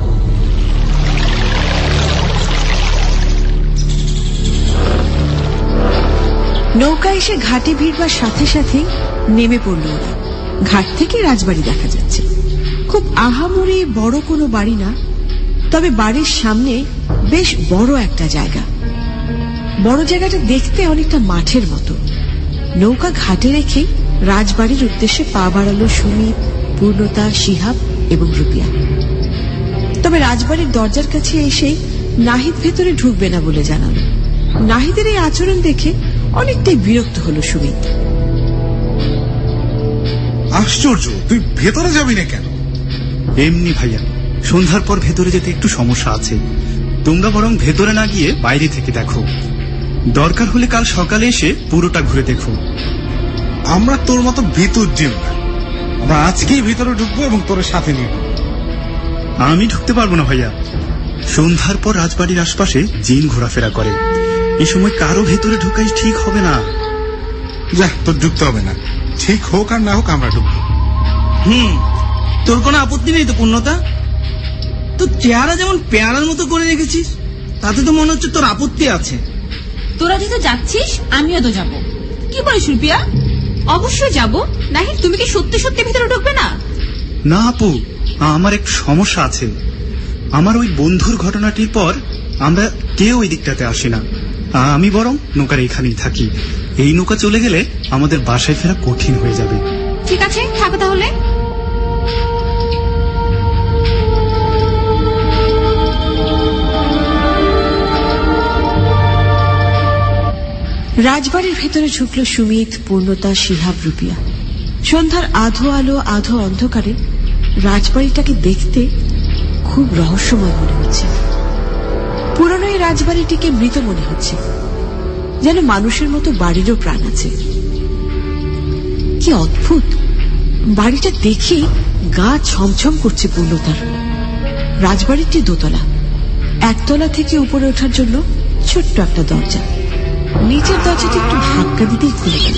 নৌকা এসে ঘাটে ভিড়বার সাথে সাথে নেমে পড়ল ওরা। ঘাট থেকে রাজবাড়ি দেখা যাচ্ছে। খুব আহামরি বড় কোনো বাড়ি না, তবে বাড়ির সামনে বেশ বড় একটা জায়গা। বড় জায়গাটা দেখতে অনেকটা মাঠের মতো। নৌকা ঘাটে রেখে রাজবাড়ির উদ্দেশ্যে পা বাড়ালো সুমিত, পূর্ণতা, শিহাব এবং রুপিয়া। তবে রাজবাড়ির দরজার কাছে এসেই নাহিদ ভেতরে ঢুকবে না বলে জানালো। নাহিদের এই আচরণ দেখে অনেকটাই বিরক্ত হলো সুমিত। আশ্চর্য, তুই ভেতরে যাবি না কেন? এমনি ভাইয়া, সন্ধ্যার পর ভেতরে যেতে একটু সমস্যা আছে। তোমরা বরং ভেতরে না গিয়ে বাইরে থেকে দেখো। দরকার হলে কাল সকালে এসে পুরোটা ঘুরে দেখো। আমরা তোর মতো ভিতর জিন না, আমরা আজকেই ভিতরে ঢুকবো এবং তোর সাথে নিব। আমি ঢুকতে পারবো না ভাইয়া। সন্ধ্যার পর রাজবাড়ির আশপাশে জিন ঘোরাফেরা করে, এই সময় কারো ভেতরে ঢুকাই ঠিক হবে না। যা, তোর ঢুকতে হবে না। ঠিক হোক আর না হোক আমরা ঢুকবো। হুম, তোর কোনো আপত্তি নেই তো পূর্ণতা? তোর চেহারা যেমন পেয়ারার মতো করে রেখেছিস, তাতে তো মনে হচ্ছে তোর আপত্তি আছে। তোরা যেহেতু যাচ্ছিস আমিও তো যাব। কি বলিস রুপিয়া? অবশ্যই যাব। নাহিদ, তুমি কি সত্যি সত্যি ভিতরে ঢুকবে না? না আপু, আমার একটু সমস্যা আছে। আমার ওই বন্ধুর ঘটনাটির পর আমরা কেউ ওই দিকটাতে আসি না। আমি বরং নৌকার এখানেই থাকি। এই নৌকা চলে গেলে আমাদের বাসায় ফেরা কঠিন হয়ে যাবে। ঠিক আছে, থাকো তাহলে। রাজবাড়ির ভেতরে ঢুকল সুমিত, পূর্ণতা, শিহাব, রুপিয়া। সন্ধ্যার আধো আলো আধো অন্ধকারে রাজবাড়িটাকে দেখতে খুব রহস্যময় মনে হচ্ছে। পুরনো এই রাজবাড়িটিকে মৃত মনে হচ্ছে, যেন মানুষের মতো বাড়িরও প্রাণ আছে। কি অদ্ভুত! বাড়িটা দেখে গা ছমছম করছে পূর্ণতার। রাজবাড়িটি দোতলা, একতলা থেকে উপরে ওঠার জন্য ছোট্ট একটা দরজা। নিচের দরজাটি একটু ধাক্কা দিতেই খুলে গেল।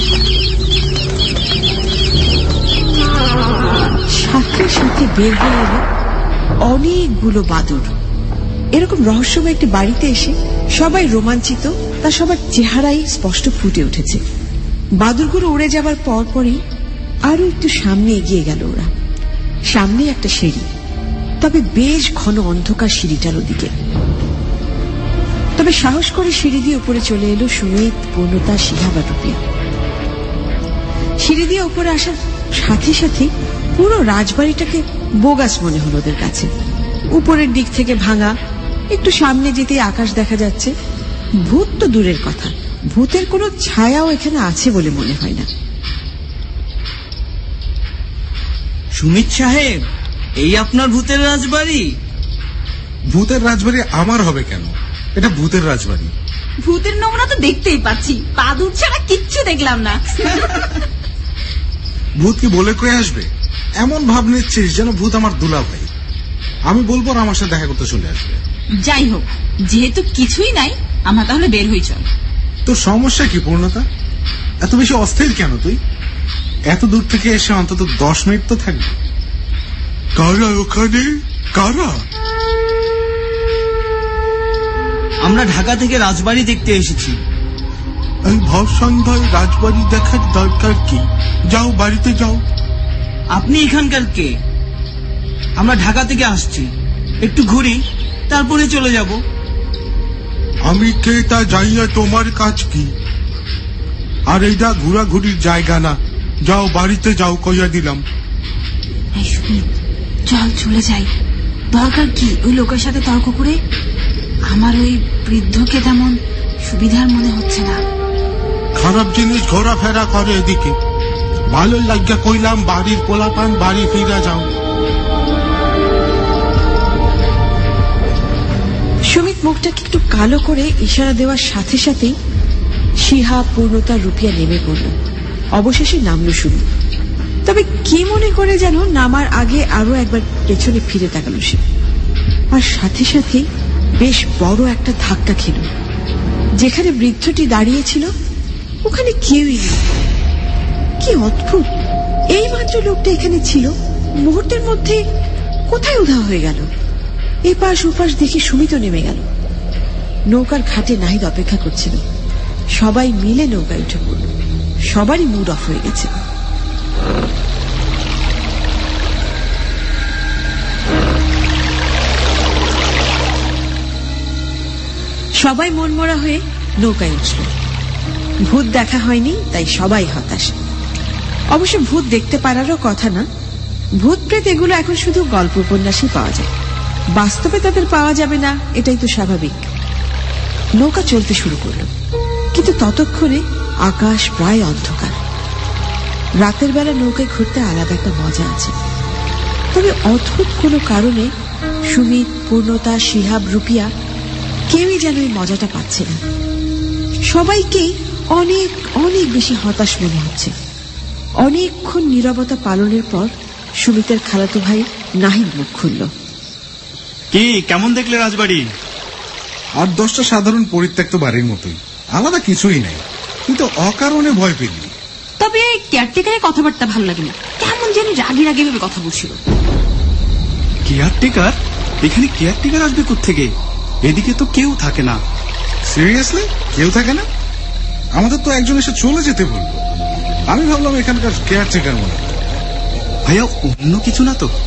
সাথে সাথে বের হয়ে এলো অনেকগুলো বাদুড়। এরকম রহস্যময় একটি বাড়িতে এসে সবাই রোমাঞ্চিত, তা সবার চেহারাই স্পষ্ট ফুটে উঠেছে। বাদুড়গুলো উড়ে যাবার পর পরই আরো একটু সামনে এগিয়ে গেল ওরা। সামনে একটা সিঁড়ি, তবে বেশ ঘন অন্ধকার সিঁড়িটার ওদিকে। তবে সাহস করে সিঁড়ি দিয়ে উপরে চলে এলো সুমিত, পূর্ণতা, শিহাব আর রুপিয়া। সিঁড়ি দিয়ে উপরে আসার সাথে সাথে পুরো রাজবাড়িটাকে বোগাস মনে হলো ওদের কাছে। উপরের দিক থেকে ভাঙা, একটু সামনে যেতেই আকাশ দেখা যাচ্ছে। ভূত তো দূরের কথা, ভূতের কোনো ছায়াও এখানে আছে বলে মনে হয় না। সুমিত সাহেব, এই আপনার ভূতের রাজবাড়ি? ভূতের রাজবাড়ি আমার হবে কেন? এটা ভূতের রাজবাড়ি। ভূতের নমুনা তো দেখতেই পাচ্ছি, বাদুড় ছাড়া কিচ্ছু দেখলাম না। ভূত কি বলে কয়ে আসবে? এমন ভাব নিচ্ছিস যেন ভূত আমার দুলা ভাই। আমি বলবো আর আমার সাথে দেখা করতে চলে আসবে। যাই হোক, যেহেতু কিছুই নাই, আমরা তাহলে বের হই চল। তোর সমস্যা কি পূর্ণতা? এত বেশি অস্থির কেন তুই? এত দূর থেকে এসে অন্তত দশ মিনিট তো থাকবে। কারা ওখানে? কারা? আমরা ঢাকা থেকে রাজবাড়ি দেখতে এসেছি। এই ভর সন্ধ্যায় রাজবাড়ি দেখার দরকার কি? যাও, বাড়িতে যাও। আপনি এখানকার কে? আমরা ঢাকা থেকে আসছি, একটু ঘুরি তারপরে চলে যাব। আমি কে তা জানিয়া তোমার কাজ কি? আর এইটা ঘোরাঘুরির জায়গা না। যাও, বাড়িতে যাও, কইয়া দিলাম। চল চলে যাই। দরকার কি ওই লোকের সাথে তর্ক করে? আমার ওই বৃদ্ধকে তেমন সুবিধার মনে হচ্ছে না। খারাপ জিনিস ঘোরাফেরা করে এদিকে। ভালো লাগিয়া কইলাম বাড়ির পোলাপান বাড়ি ফিরে যাও। সুমিত মুখটাকে একটু কালো করে ইশারা দেওয়ার সাথে সাথেই শিহাব, পূর্ণতা, রুপিয়া নেমে পড়ল। অবশেষে নামল সুমি। তবে কি মনে করে যেন নামার আগে আরো একবার পেছনে ফিরে তাকালো সে, আর সাথে সাথে বেশ বড় একটা ধাক্কা খেল। যেখানে বৃদ্ধটি দাঁড়িয়েছিল ওখানে কেউই নেই। কি অদ্ভুত, এই মাত্র লোকটা এখানে ছিল, মুহূর্তের মধ্যে কোথায় উধাও হয়ে গেল। এপাশ ওপাশ দেখে সুমিত নেমে গেল। নৌকার ঘাটে নাহিদ অপেক্ষা করছিল। সবাই মিলে নৌকায় উঠে পড়ল। সবারই মুড অফ হয়ে গেছে। সবাই মনমরা হয়ে নৌকায় উঠল। ভূত দেখা হয়নি তাই সবাই হতাশ। অবশ্য ভূত দেখতে পারারও কথা না। ভূত প্রেত এগুলো এখন শুধু গল্প উপন্যাসই পাওয়া যায়, বাস্তবে তাদের পাওয়া যাবে না, এটাই তো স্বাভাবিক। নৌকা চলতে শুরু করল, কিন্তু ততক্ষণে আকাশ প্রায় অন্ধকার। রাতের বেলা নৌকায় ঘুরতে আলাদা একটা মজা আছে। তবে অদ্ভুত কোনো কারণে সুমিত, পূর্ণতা, শিহাব, রুপিয়া কেউই যেন এই মজাটা পাচ্ছে না। সবাইকে অনেক অনেক বেশি হতাশ মনে হচ্ছে। অনেকক্ষণ নীরবতা পালনের পর সুমিতের খালাতো ভাই নাহিদ মুখ খুলল। কি কেমন দেখলে রাজবাড়ি? আট দশটা সাধারণ পরিত্যক্ত বাড়ির মতোই, আলাদা কিছুই নাই, কিন্তু অকারণে ভয় পেলি। তবে কেয়ারটেকারের কথাবার্তা ভালো লাগেনি, কেমন জানি রাগি রাগি ভাবে কথা বলছিল। কেয়ারটেকার? এখানে কেয়ারটেকার আসবে কোত্থেকে? এদিকে তো কেউ থাকে না। সিরিয়াসলি কেউ থাকে না? আমাদের তো একজন এসে চলে যেতে বলল। আমি ভাবলাম এখানকার কেয়ারটেকার মনে। ভাইয়া অন্য কিছু না তো?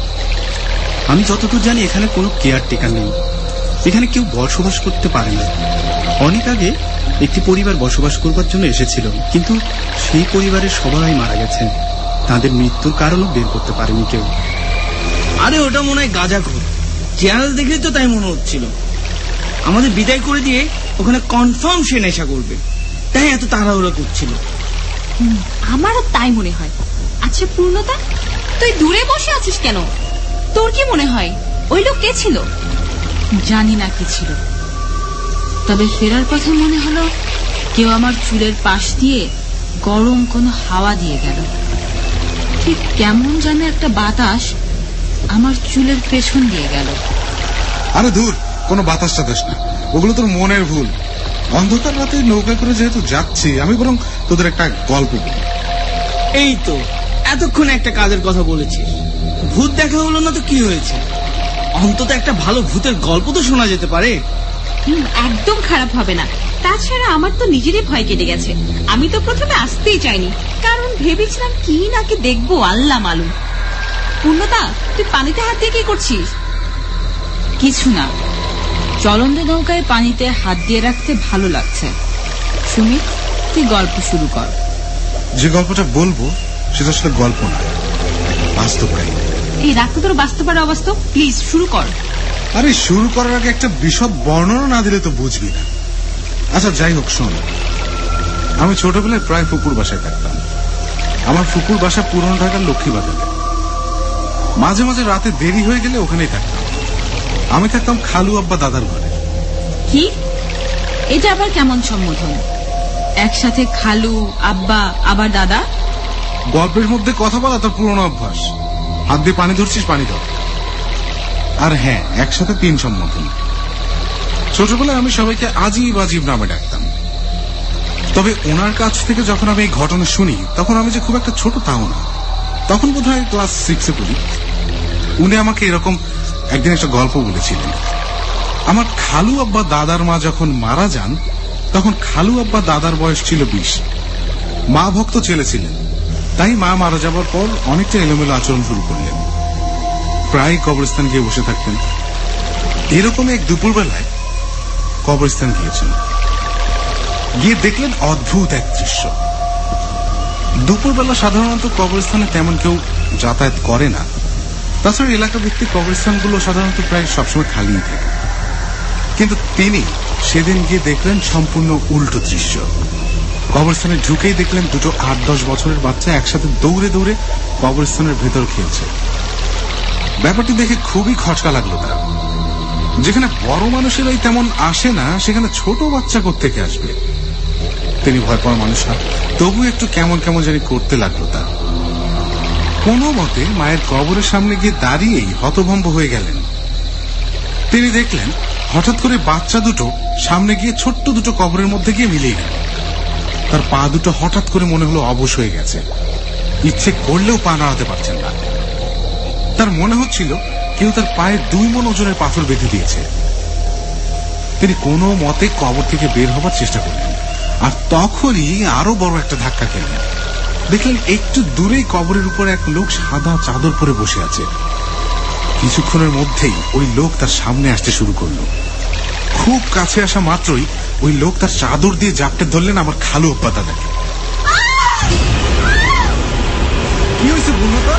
আমি যতদূর জানি এখানে কোনো কেয়ারটেকার নেই। এখানে কেউ বসবাস করতে পারে না। অনেক আগে একটি পরিবার বসবাস করবার জন্য এসেছিল, কিন্তু সেই পরিবারের সবাই মারা গেছেন। তাদের মৃত্যুর কারণও বের করতে পারেনি কেউ। আরে ওটা মনে হয় গাঁজাখোর, চ্যানেল দেখে তো তাই মনে হচ্ছিল। আমাদের বিদায় করে দিয়ে ওখানে কনফার্ম সে নেশা করবে, তাই এত তাড়াহুড়া করছিল। আমারও তাই মনে হয়। আচ্ছা পূর্ণতা, তুই দূরে বসে আছিস কেন? তোর কি মনে হয় ওই লোক কে ছিল? জানি না কি ছিল, তবে ফেরার পথে মনে হলো কেউ আমার চুলের পাশ দিয়ে গরম কোনো হাওয়া দিয়ে গেল। ঠিক কেমন যেন একটা বাতাস আমার চুলের পেছন দিয়ে গেল। আরে দূর, কোনো বাতাস টাতাস না, ওগুলো তোর মনের ভুল। অন্ধকার রাতে নৌকা করে যেহেতু যাচ্ছি, আমি বরং তোদের একটা গল্প বলি। এই তো এতক্ষণ একটা কাজের কথা বলেছিস, ভূত দেখা হলো না তো কি হয়েছে? অন্তত একটা ভালো ভূতের গল্প তো শোনা যেতে পারে। একদম খারাপ হবে না। তাছাড়া আমার তো নিজেরই ভয় কেটে গেছে। আমি তো প্রথমে আসতেই চাইনি, কারণ ভেবেছিলাম কি নাকি দেখবো আল্লাহ মালুম। পূর্ণতা, তুই পানিতে হাত দিয়ে কি করছিস? কিছু না, চলন্ত নৌকায় পানিতে হাত দিয়ে রাখতে ভালো লাগছে। সুমিত, তুই গল্প শুরু কর। যে গল্পটা বলবো সেটা আসলে গল্প না, বাস্তব কাহিনী। এই রাখতে তোর বাস্তব আর অবাস্তব, প্লিজ শুরু কর। আরে শুরু করার আগে একটা বিশদ বর্ণনা না দিলে তো বুঝবি না। আচ্ছা যাই হোক, শোন। আমি ছোটবেলায় প্রায় ফুকুর বাসায় থাকতাম। আমার ফুকুর বাসা পুরনো ঢাকার লক্ষ্মী বাজারে। মাঝে মাঝে রাতে দেরি হয়ে গেলে ওখানেই থাকতাম। আমি থাকতাম খালু আব্বা দাদার ঘরে। কি, এটা আবার কেমন সম্বোধন? একসাথে খালু, আব্বা, আবার দাদা? গল্পের মধ্যে কথা বলা তোর পুরনো অভ্যাস। হাত দিয়ে পানি ধরছিস, পানি ধর। আর হ্যাঁ, একসাথে তিন সম্বোধন। ছোটবেলায় আমি সবাইকে আজিব আজিব নামে ডাকতাম। তবে ওনার কাছ থেকে যখন আমি এই ঘটনা শুনি, তখন আমি যে খুব একটা ছোট তাও না, তখন বোধ হয় ক্লাস সিক্সে পড়ি। উনি আমাকে এরকম একদিন একটা গল্প বলেছিলেন। আমার খালু আব্বা দাদার মা যখন মারা যান, তখন খালু আব্বা দাদার বয়স ছিল বিশ। মা ভক্ত ছেলে ছিলেন, তাই মা মারা যাবার পর অনেকটা এলোমেলো আচরণ শুরু করলেন। প্রায় কবরস্থান গিয়ে বসে থাকতেন। এরকম এক দুপুর বেলায় কবরস্থান গিয়েছেন। গিয়ে দেখলেন অদ্ভুত এক দৃশ্য। দুপুরবেলা সাধারণত কবরস্থানে তেমন কেউ যাতায়াত করে না। তাছাড়া এলাকা ভিত্তিক কবরস্থানগুলো সাধারণত প্রায় সবসময় খালি থাকে। কিন্তু তিনি সেদিন গিয়ে দেখলেন সম্পূর্ণ উল্টো দৃশ্য। কবরস্থানে ঢুকেই দেখলেন দুটো আট দশ বছরের বাচ্চা একসাথে দৌড়ে দৌড়ে কবরস্থানের ভেতর খেলছে। ব্যাপারটি দেখে খুবই খটকা লাগলো তার। যেখানে বড় মানুষেরাই তেমন আসে না, সেখানে ছোট বাচ্চা কোত্থেকে আসবে? তিনি ভয় পাওয়া মানুষ না, তবু একটু কেমন কেমন জানি করতে লাগলো তার। কোনো মতে মায়ের কবরের সামনে গিয়ে দাঁড়িয়েই হতভম্ব হয়ে গেলেন। তিনি দেখলেন হঠাৎ করে বাচ্চা দুটো সামনে গিয়ে ছোট্ট দুটো কবরের মধ্যে গিয়ে মিলিয়ে গেল। তার পা দুটো হঠাৎ করে মনে হলো অবশ হয়ে গেছে, ইচ্ছে করলেও পা নাড়াতে পারছেন না। তার মনে হচ্ছিল কেউ তার পায়ে দুই মণ ওজনের পাথর বেঁধে দিয়েছে। তিনি কোনো মতে কবর থেকে বের হবার চেষ্টা করলেন, আর তখনই আরো বড় একটা ধাক্কা খেলেন। দেখলেন একটু দূরেই কবরের উপর এক লোক সাদা চাদর পরে বসে আছে। কিছুক্ষণের মধ্যেই ওই লোক তার সামনে আসতে শুরু করলো। খুব কাছে আসা মাত্রই ওই লোক তার চাদর দিয়ে জাপটে ধরলেন আমার খালু আব্বা দাদাকে। কি হয়েছে পূর্ণতা?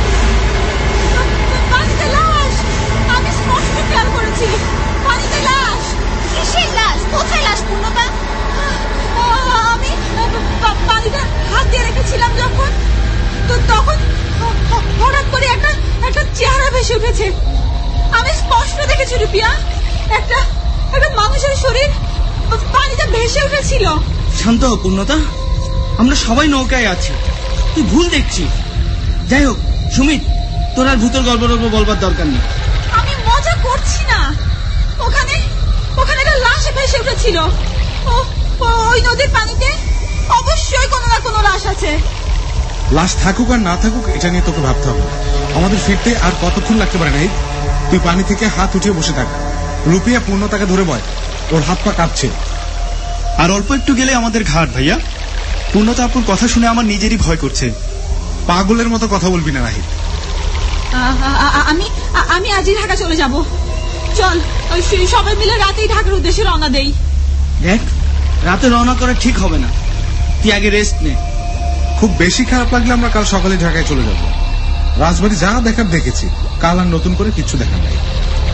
পানিতে লাশ! আমি স্পষ্ট খেয়াল করেছি, পানিতে লাশ। কিসের লাশ? কোথায় লাশ পূর্ণতা? আমি পানিতে হাত দিয়ে রেখেছিলাম যখন, তো তখন হঠাৎ করে একটা একটা চেহারা ভেসে উঠেছে। আমি স্পষ্ট দেখেছি রুপিয়া, একটা একটা মানুষের শরীর পানিতে ভেসে উঠেছিল। শান্ত হ পূর্ণতা, আমরা সবাই নৌকায় আছি, তুই ভুল দেখছিস। যাই হোক সুমিত, তোর আর ভূতের গল্প গল্প বলবার দরকার নেই। আমি মজা করছি না। ওখানে ওখানে একটা লাশ ভেসে উঠেছিল। ওই নদীর পানিতে অবশ্যই কোনো না কোনো লাশ আছে। লাশ থাকুক আর না থাকুক এটা নিয়ে তোকে ভাবতে হবে। আমাদের ফিরতে আর কতক্ষণ লাগতে পারে না। তুই পানি থেকে হাত উঠিয়ে বসে থাক। রুপিয়া পূর্ণতাকে ধরে বয়, ওর হাত পা কাঁপছে। আর অল্প একটু গেলে আমাদের ঘাট ভাইয়া। পূর্ণতা আপুর কথা শুনে আমার নিজেরই ভয় করছে। পাগলের মতো কথা বলবি না রাহিত। আমি আমি আজই ঢাকা চলে যাব। চল সবাই মিলে রাতেই ঢাকার উদ্দেশ্যে রওনা দেই। দেখ, রাতে রওনা করা ঠিক হবে না, তুই আগে রেস্ট নে। খুব বেশি খারাপ লাগলে আমরা কাল সকালে ঢাকায় চলে যাব। রাজবাড়ি যা দেখার দেখেছি, কাল আর নতুন করে কিছু দেখার নাই।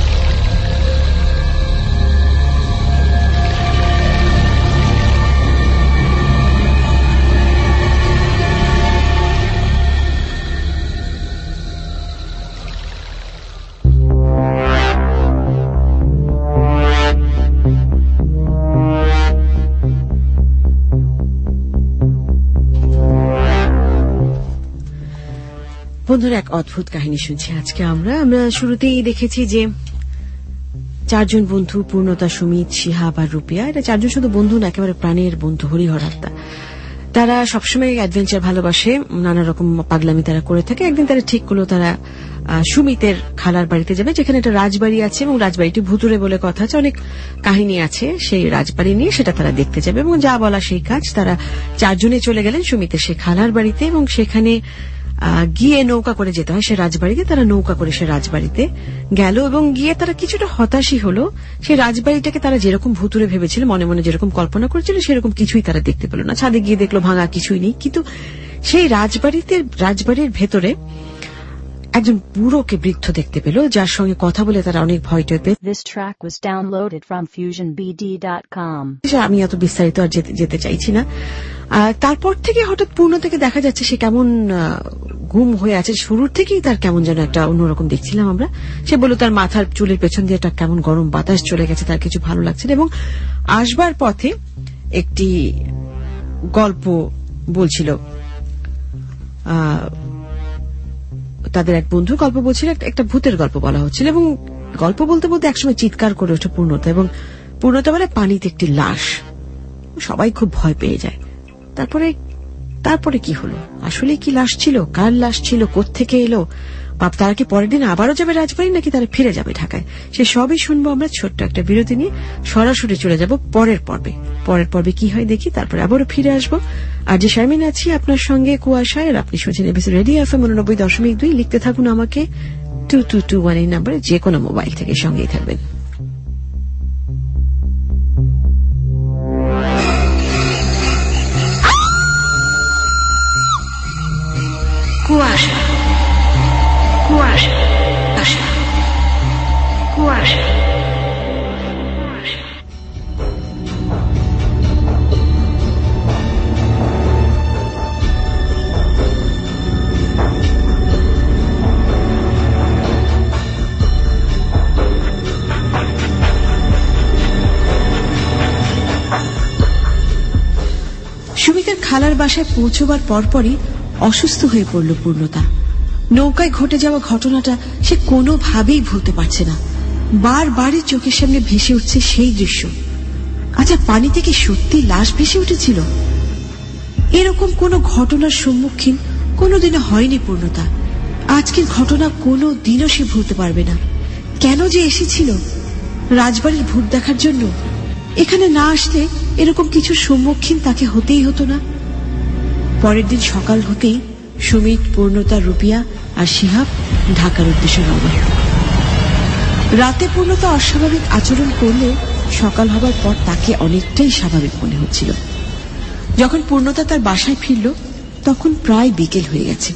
বন্ধুরা, এক অদ্ভুত কাহিনী শুনছি আজকে আমরা। আমরা শুরুতেই দেখেছি যে চারজন বন্ধু, পূর্ণতা, সুমিত, শিহাব আর রুপিয়া, এটা চারজন শুধু বন্ধু না, একেবারে প্রাণের বন্ধু, হরিহর আত্মা। তারা সবসময় অ্যাডভেঞ্চার ভালোবাসে, নানা রকম পাগলামি তারা করে থাকে। একদিন তারা ঠিক করলো তারা সুমিতের খালার বাড়িতে যাবে, যেখানে একটা রাজবাড়ি আছে এবং রাজবাড়িটি ভুতুরে বলে কথা আছে, অনেক কাহিনী আছে সেই রাজবাড়ি নিয়ে, সেটা তারা দেখতে যাবে। এবং যা বলা সেই কাজ, তারা চারজনে চলে গেলেন সুমিতের সেই খালার বাড়িতে এবং সেখানে গিয়ে নৌকা করে যেতে হয় সে রাজবাড়িতে। তারা নৌকা করে সে রাজবাড়িতে গেল এবং গিয়ে তারা কিছুটা হতাশই হলো। সেই রাজবাড়িটাকে তারা যেরকম ভুতুরে ভেবেছিল, মনে মনে যেরকম কল্পনা করেছিল, সেরকম কিছুই তারা দেখতে পেল না। ছাদে গিয়ে দেখলো ভাঙা কিছুই নেই, কিন্তু সেই রাজবাড়িতে রাজবাড়ির ভেতরে একজন বুড়োকে বৃদ্ধ দেখতে পেল, যার সঙ্গে কথা বলে তারা অনেক ভয় টের পেল। This track was downloaded from fusion b d dot com. আমি এত বিস্তারিত আর যেতে চাইছি না। তারপর থেকে হঠাৎ পূর্ণ থেকে দেখা যাচ্ছে সে কেমন গুম হয়ে আছে। শুরুর থেকেই তার কেমন যেন একটা অন্যরকম দেখছিলাম আমরা। সে বলল তার মাথার চুলের পেছন দিয়ে একটা কেমন গরম বাতাস চলে গেছে, তার কিছু ভালো লাগছে না। এবং আসবার পথে একটি গল্প বলছিল, তাদের এক বন্ধু গল্প বলছিল, একটা ভূতের গল্প বলা হচ্ছিল এবং গল্প বলতে বলতে একসময় চিৎকার করে ওঠে পূর্ণতা এবং পূর্ণতা বলে পানিতে একটি লাশ। সবাই খুব ভয় পেয়ে যায়। তারপরে তারপরে কি হলো, আসলে কি লাশ ছিল, কার লাশ ছিল, কোত্থেকে এলো, বাপ তারা কি পরের দিন আবারও যাবে রাজবাড়ি নাকি তারা ফিরে যাবে ঢাকায়, সে সবই শুনবো আমরা ছোট্ট একটা বিরতি নিয়ে। সরাসরি চলে যাব পরের পর্বে। পরের পর্বে কি হয় দেখি, তারপরে আবারও ফিরে আসবো। আর যে শারমিন আছি আপনার সঙ্গে কুয়াশায়, আর আপনি শুনছেন এবিসি রেডিও এফএম উননব্বই দশমিক দুই। লিখতে থাকুন আমাকে টু টু টু ওয়ান এই নাম্বারে, যে কোনো মোবাইল থেকে, সঙ্গেই থাকবেন। কুয়াশা কুয়াশা আশা কুয়াশা খালার বাসায় পৌঁছবার পরপরই অসুস্থ হয়ে পড়ল পূর্ণতা। নৌকায় ঘটে যাওয়া ঘটনাটা সে কোনোভাবেই ভুলতে পারছে না। বারবারই চোখের সামনে ভেসে উঠছে সেই দৃশ্য। আচ্ছা, পানি থেকে সত্যি লাশ ভেসে উঠেছিল? এরকম কোনো ঘটনার সম্মুখীন কোনোদিনও হয়নি পূর্ণতা। আজকের ঘটনা কোনো দিনও সে ভুলতে পারবে না। কেন যে এসেছিল? রাজবাড়ির ভূত দেখার জন্য? এখানে না আসলে এরকম কিছু সম্মুখীন তাকে হতেই হতো না। পরের দিন সকাল হতেই সুমিত, পূর্ণতা, রুপিয়া আর শিহাব ঢাকার উদ্দেশ্যে রওনা। রাতে পূর্ণতা অস্বাভাবিক আচরণ করলে সকাল হবার পর তাকে অনেকটাই স্বাভাবিক মনে হচ্ছিল। যখন পূর্ণতা তার বাসায় ফিরল তখন প্রায় বিকেল হয়ে গেছে।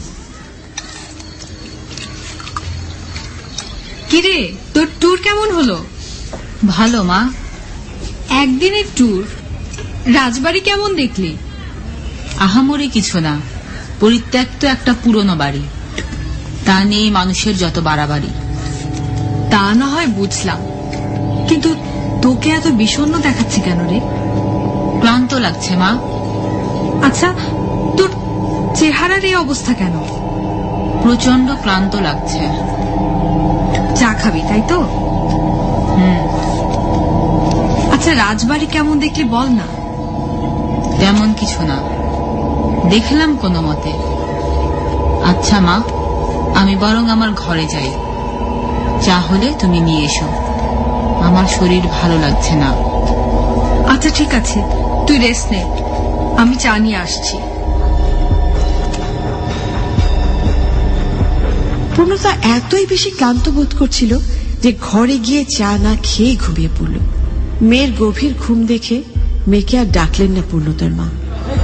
কিরে, তোর ট্যুর কেমন হলো? ভালো মা। একদিনের ট্যুর, রাজবাড়ি কেমন দেখলি? আহামরি কিছু না, পরিত্যক্ত একটা পুরনো বাড়ি, তা নেই মানুষের যত বাড়াবাড়ি। তা না হয় বুঝলাম, কিন্তু তোকে এত বিষণ্ণ দেখাচ্ছে কেন রে? ক্লান্ত লাগছে মা। আচ্ছা, তোর চেহারার এই অবস্থা কেন? প্রচন্ড ক্লান্ত লাগছে। চা খাবি তাই তো? হুম। আচ্ছা, রাজবাড়ি কেমন দেখলি বল না। তেমন কিছু না, দেখলাম কোনো মতে। আচ্ছা মা, আমি বরং আমার ঘরে যাই, চা হলে তুমি নিয়ে এসো, আমার শরীর ভালো লাগছে না। আচ্ছা ঠিক আছে, তুই রেস্ট নে, আমি চা নিয়ে আসছি। পূর্ণতা এতই বেশি ক্লান্ত বোধ করছিল যে ঘরে গিয়ে চা না খেয়ে ঘুমিয়ে পড়ল। মেয়ের গভীর ঘুম দেখে মেয়েকে আর ডাকলেন না পূর্ণতার মা।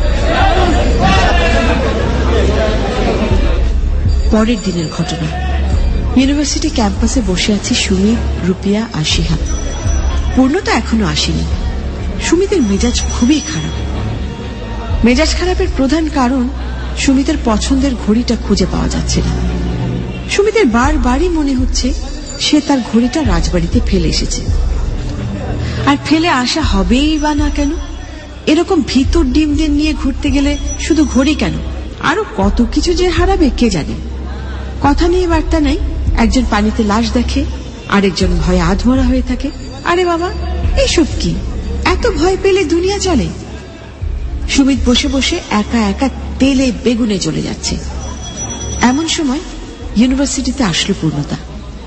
পরের দিনের ঘটনা। ইউনিভার্সিটি ক্যাম্পাসে বসে আছে সুমিত, রুপিয়া আর শিহাব। পূর্ণতা এখনো আসেনি। সুমিতের মেজাজ খুবই খারাপ। মেজাজ খারাপের প্রধান কারণ সুমিতের পছন্দের ঘড়িটা খুঁজে পাওয়া যাচ্ছে না। সুমিতের বারবারই মনে হচ্ছে সে তার ঘড়িটা রাজবাড়িতে ফেলে এসেছে। আর ফেলে আসা হবেই বা না কেন? এরকম ভিতর ডিমদের নিয়ে ঘুরতে গেলে শুধু ঘড়ি কেন, আরো কত কিছু যে হারাবে কে জানে। কথা নিয়ে বার্তা নাই, একজন পানিতে লাশ দেখে, আরেকজন ভয়ে আধমরা হয়ে থাকে। আরে বাবা, এইসব কি? এত ভয় পেলে দুনিয়া চলে? সুমিত বসে বসে একা একা তেলে বেগুনে চলে যাচ্ছে। এমন সময় ইউনিভার্সিটিতে আসলো পূর্ণতা।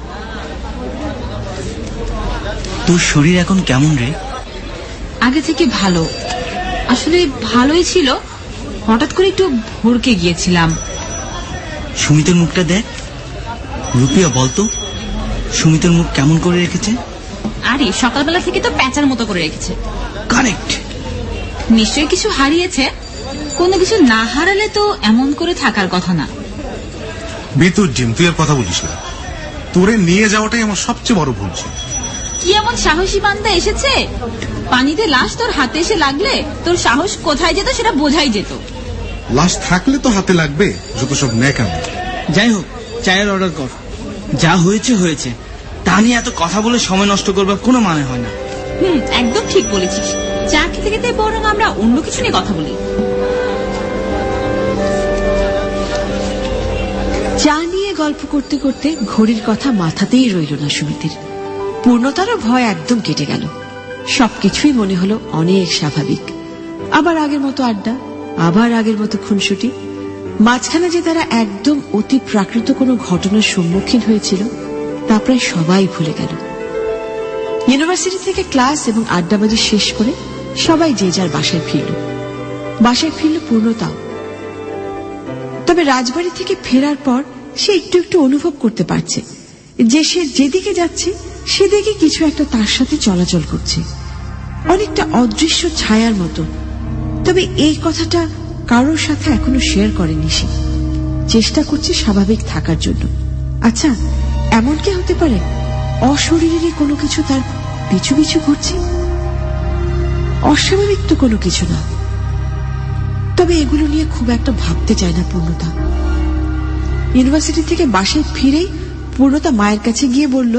তোর শরীর এখন কেমন রে? আগে থেকে ভালো, আসলে ভালোই ছিল, হঠাৎ করে একটু ভড়কে গিয়েছিলাম। সুমিতের মুখটা দেখ। রুপিয়া বলতো, সুমিতের মুখ কেমন করে রেখেছে? আরে সকালবেলা থেকে তো প্যাঁচার মতো করে রেখেছে। কারেক্ট। নিশ্চয়ই কিছু হারিয়েছে। কোনো কিছু না হারালে তো এমন করে থাকার কথা না। বেতুর জিম, তুই আর কথা বলিস না। তোরে নিয়ে যাওয়াটাই আমার সবচেয়ে বড় ভুল ছিল। কি এমন সাহসী বান্দা এসেছে? পানিতে লাশ তোর হাতে এসে লাগলে তোর সাহস কোথায় যেত সেটা বোঝাই যেত। লাশ থাকলে তো হাতে লাগবে, যত সব ন্যাকামি। যাই হোক, চায়ের অর্ডার কর। যা হয়েছে হয়েছে, তা নিয়ে এত কথা বলে সময় নষ্ট করবার কোনো মানে হয় না। হুম, একদম ঠিক বলেছিস। চা খেতে খেতে বরং আমরা অন্য কিছু নিয়ে কথা বলি। চা নিয়ে গল্প করতে করতে ঘড়ির কথা মাথাতেই রইল না সুমিতের। পূর্ণতারও ভয় একদম কেটে গেল। সবকিছুই মনে হলো অনেক স্বাভাবিক। আবার আগের মতো আড্ডা, আবার আগের মতো খুনসুটি। মাঝখানে যে তারা একদম অতি প্রাকৃত কোনো ঘটনার সম্মুখীন হয়েছিল তা প্রায় সবাই ভুলে গেল। ইউনিভার্সিটি থেকে ক্লাস এবং আড্ডাবাজি শেষ করে সবাই যে যার বাসায় ফিরল। বাসায় ফিরল পূর্ণতাও। তবে রাজবাড়ি থেকে ফেরার পর সে একটু একটু অনুভব করতে পারছে যে সে যেদিকে যাচ্ছে সেদিকে কিছু একটা তার সাথে চলাচল করছে, অনেকটা অদৃশ্য ছায়ার মতো। তবে এই কথাটা কারোর সাথে এখনো শেয়ার করেনি সে। চেষ্টা করছে স্বাভাবিক থাকার জন্য। আচ্ছা, এমন কি হতে পারে অশরীরেরই কোনো কিছু তার পিছু পিছু ঘুরছে? অস্বাভাবিক তো কোনো কিছু না। তবে এগুলো নিয়ে খুব একটা ভাবতে চায় না পূর্ণতা। ইউনিভার্সিটি থেকে বাসায় ফিরেই পূর্ণতা মায়ের কাছে গিয়ে বলল,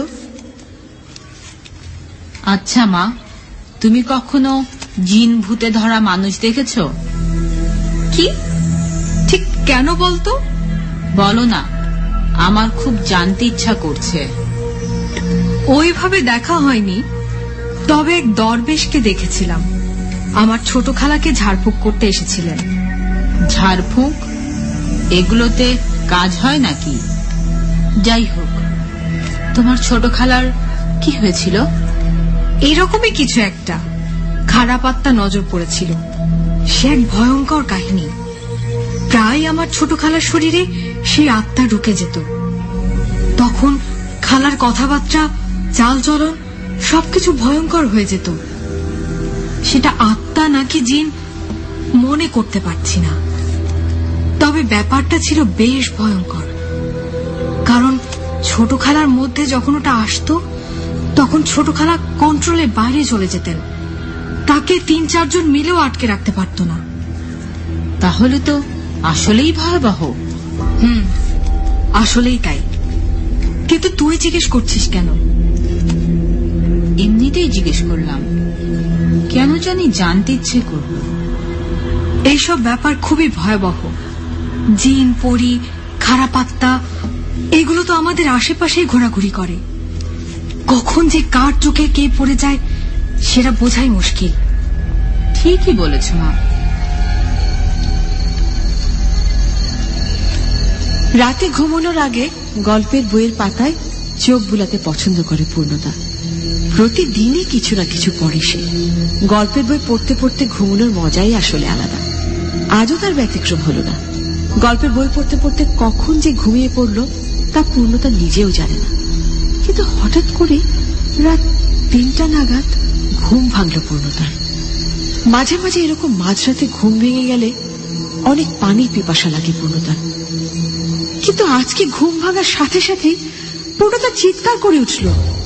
আচ্ছা মা, তুমি কখনো জিন ভূতে ধরা মানুষ দেখেছ? কি? ঠিক কেন বলতো? বলো না, আমার খুব জানতে ইচ্ছা করছে। ওইভাবে দেখা হয়নি, তবে এক দরবেশকে দেখেছিলাম। আমার ছোট খালাকে ঝাড়ফুঁক করতে এসেছিলেন। ঝাড়ফুঁক? এগুলোতে কাজ হয় নাকি? যাই হোক, তোমার ছোট খালার কি হয়েছিল? এরকমই কিছু একটা। খারাপ আত্মা নজর পড়েছিল। সে এক ভয়ঙ্কর কাহিনী। প্রায় আমার ছোট খালার শরীরে সেই আত্মা ঢুকে যেত। তখন খালার কথাবার্তা, চালচলন সবকিছু ভয়ঙ্কর হয়ে যেত। সেটা আত্মা নাকি জিন মনে করতে পারছি না, তবে ব্যাপারটা ছিল বেশ ভয়ঙ্কর। কারণ ছোট খালার মধ্যে যখন ওটা আসতো, তখন ছোট খালা কন্ট্রোলের বাইরে চলে যেতেন। তাকে তিন চারজন মিলেও আটকে রাখতে পারত না। তাহলে তো আসলেই ভয়াবহ। হুম, আসলেই তাই। কিন্তু তুই জিজ্ঞেস করছিস কেন? এমনিতেই জিজ্ঞেস করলাম, কেন জানি জানতে ইচ্ছে করল। এইসব ব্যাপার খুবই ভয়াবহ। জিন, পরি, খারাপ আত্মা এগুলো তো আমাদের আশেপাশেই ঘোরাঘুরি করে। কখন যে কার চোখে কে পড়ে যায় সেটা বোঝাই মুশকিল। ঠিকই বলেছ মা। রাতে ঘুমানোর আগে গল্পের বইয়ের পাতায় চোখ বুলাতে পছন্দ করে পূর্ণতা। প্রতিদিনই কিছু না কিছু পড়ে সে। গল্পের বই পড়তে পড়তে ঘুমানোর মজাই আসলে আলাদা। আজও তার ব্যতিক্রম হল না। গল্পের বই পড়তে পড়তে কখন যে ঘুমিয়ে পড়ল তা পূর্ণতা নিজেও জানে না। কিন্তু হঠাৎ করে রাত তিনটা নাগাদ ঘুম ভাঙল পূর্ণতার। মাঝে মাঝে এরকম মাঝরাতে ঘুম ভেঙে গেলে অনেক পানির পিপাসা লাগে পূর্ণতার। কিন্তু আজকে ঘুম ভাঙার সাথে সাথে পূর্ণতা চিৎকার করে উঠল,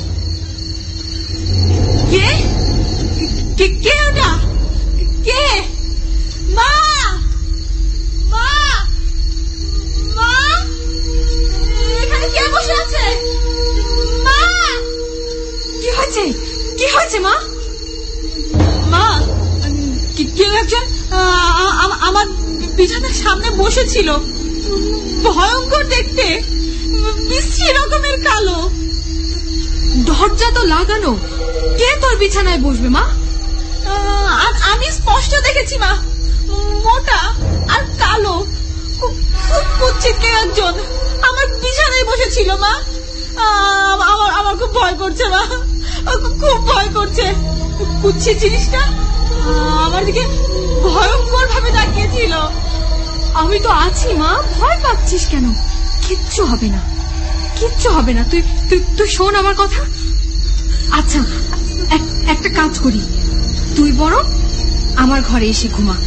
কে কে কে ওটা? কে? মা! মা! মা! এখানে কে বসে আছে? মা! কি হয়েছে? কি হয়েছে মা? মা, কেউ একজন আমার বিছানার সামনে বসেছিল। ভয়ঙ্কর দেখতে, বিশ্রী রকমের কালো। দরজা তো লাগানো, কে তোর বিছানায় বসবে মা? আমি স্পষ্ট দেখেছি মা, মোটা আর কালো, খুব কুৎসিত কে একজন আমার বিছানায় বসেছিল। মা, আমার আমার খুব ভয় করছে মা, খুব ভয় করছে। কুৎসিত জিনিসটা আমার দিকে ভয়ঙ্কর ভাবে তাকিয়েছিল। আমি তো আছি মা, ভয় পাচ্ছিস কেন? কিচ্ছু হবে না, কিচ্ছু হবে না। তুই তুই তুই শোন আমার কথা। আচ্ছা, একটা কাজ করি, তুই বরং আমার ঘরে এসে ঘুমা।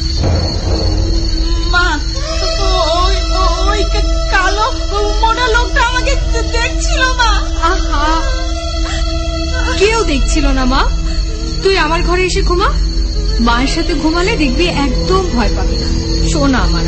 মা, ওই ওই কালো মোটা লোকটা আমাকে দেখছিল মা। আহা, কেউ দেখছিল না মা। তুই আমার ঘরে এসে ঘুমা। মায়ের সাথে ঘুমালে দেখবি একদম ভয় পাবি না। শোনা আমার।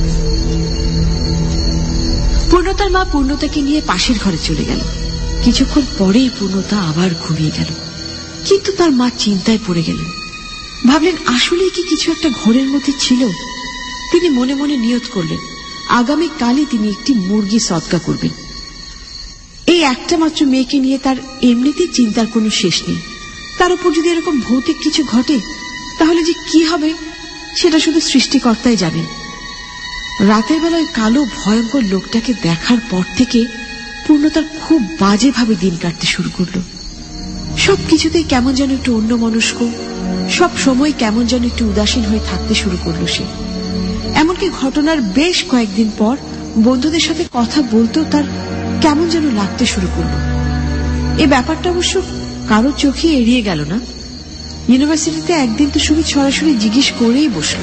পূর্ণতার মা পূর্ণতাকে নিয়ে পাশের ঘরে চলে গেল। কিছুক্ষণ পরেই পূর্ণতা আবার ঘুমিয়ে গেল। কিন্তু তার মা চিন্তায় পড়ে গেলেন। ভাবলেন আসলে কি কিছু একটা ঘোরের মধ্যে ছিল। তিনি মনে মনে নিয়ত করলেন আগামী কালই তিনি একটি মুরগি সদকা করবেন। এই একটা মাত্র মেয়েকে নিয়ে তার এমনিতেই চিন্তার কোনো শেষ নেই। তার উপর যদি এরকম ভৌতিক কিছু ঘটে তাহলে যে কি হবে সেটা শুধু সৃষ্টিকর্তাই জানেন। রাতের বেলায় কালো ভয়ঙ্কর লোকটাকে দেখার পর থেকে পূর্ণতার খুব বাজেভাবে দিন কাটতে শুরু করল। সবকিছুতেই কেমন যেন একটু অন্যমনস্ক, সব সময় কেমন যেন একটু উদাসীন হয়ে থাকতে শুরু করলো সে। এমনকি ঘটনার বেশ কয়েকদিন পর বন্ধুদের সাথে কথা বলতেও তার কেমন যেন লাগতে শুরু করল। এই ব্যাপারটা অবশ্য কারো চোখে এড়িয়ে গেল না। ইউনিভার্সিটিতে একদিন তো সুমিত সরাসরি জিজ্ঞেস করেই বসল,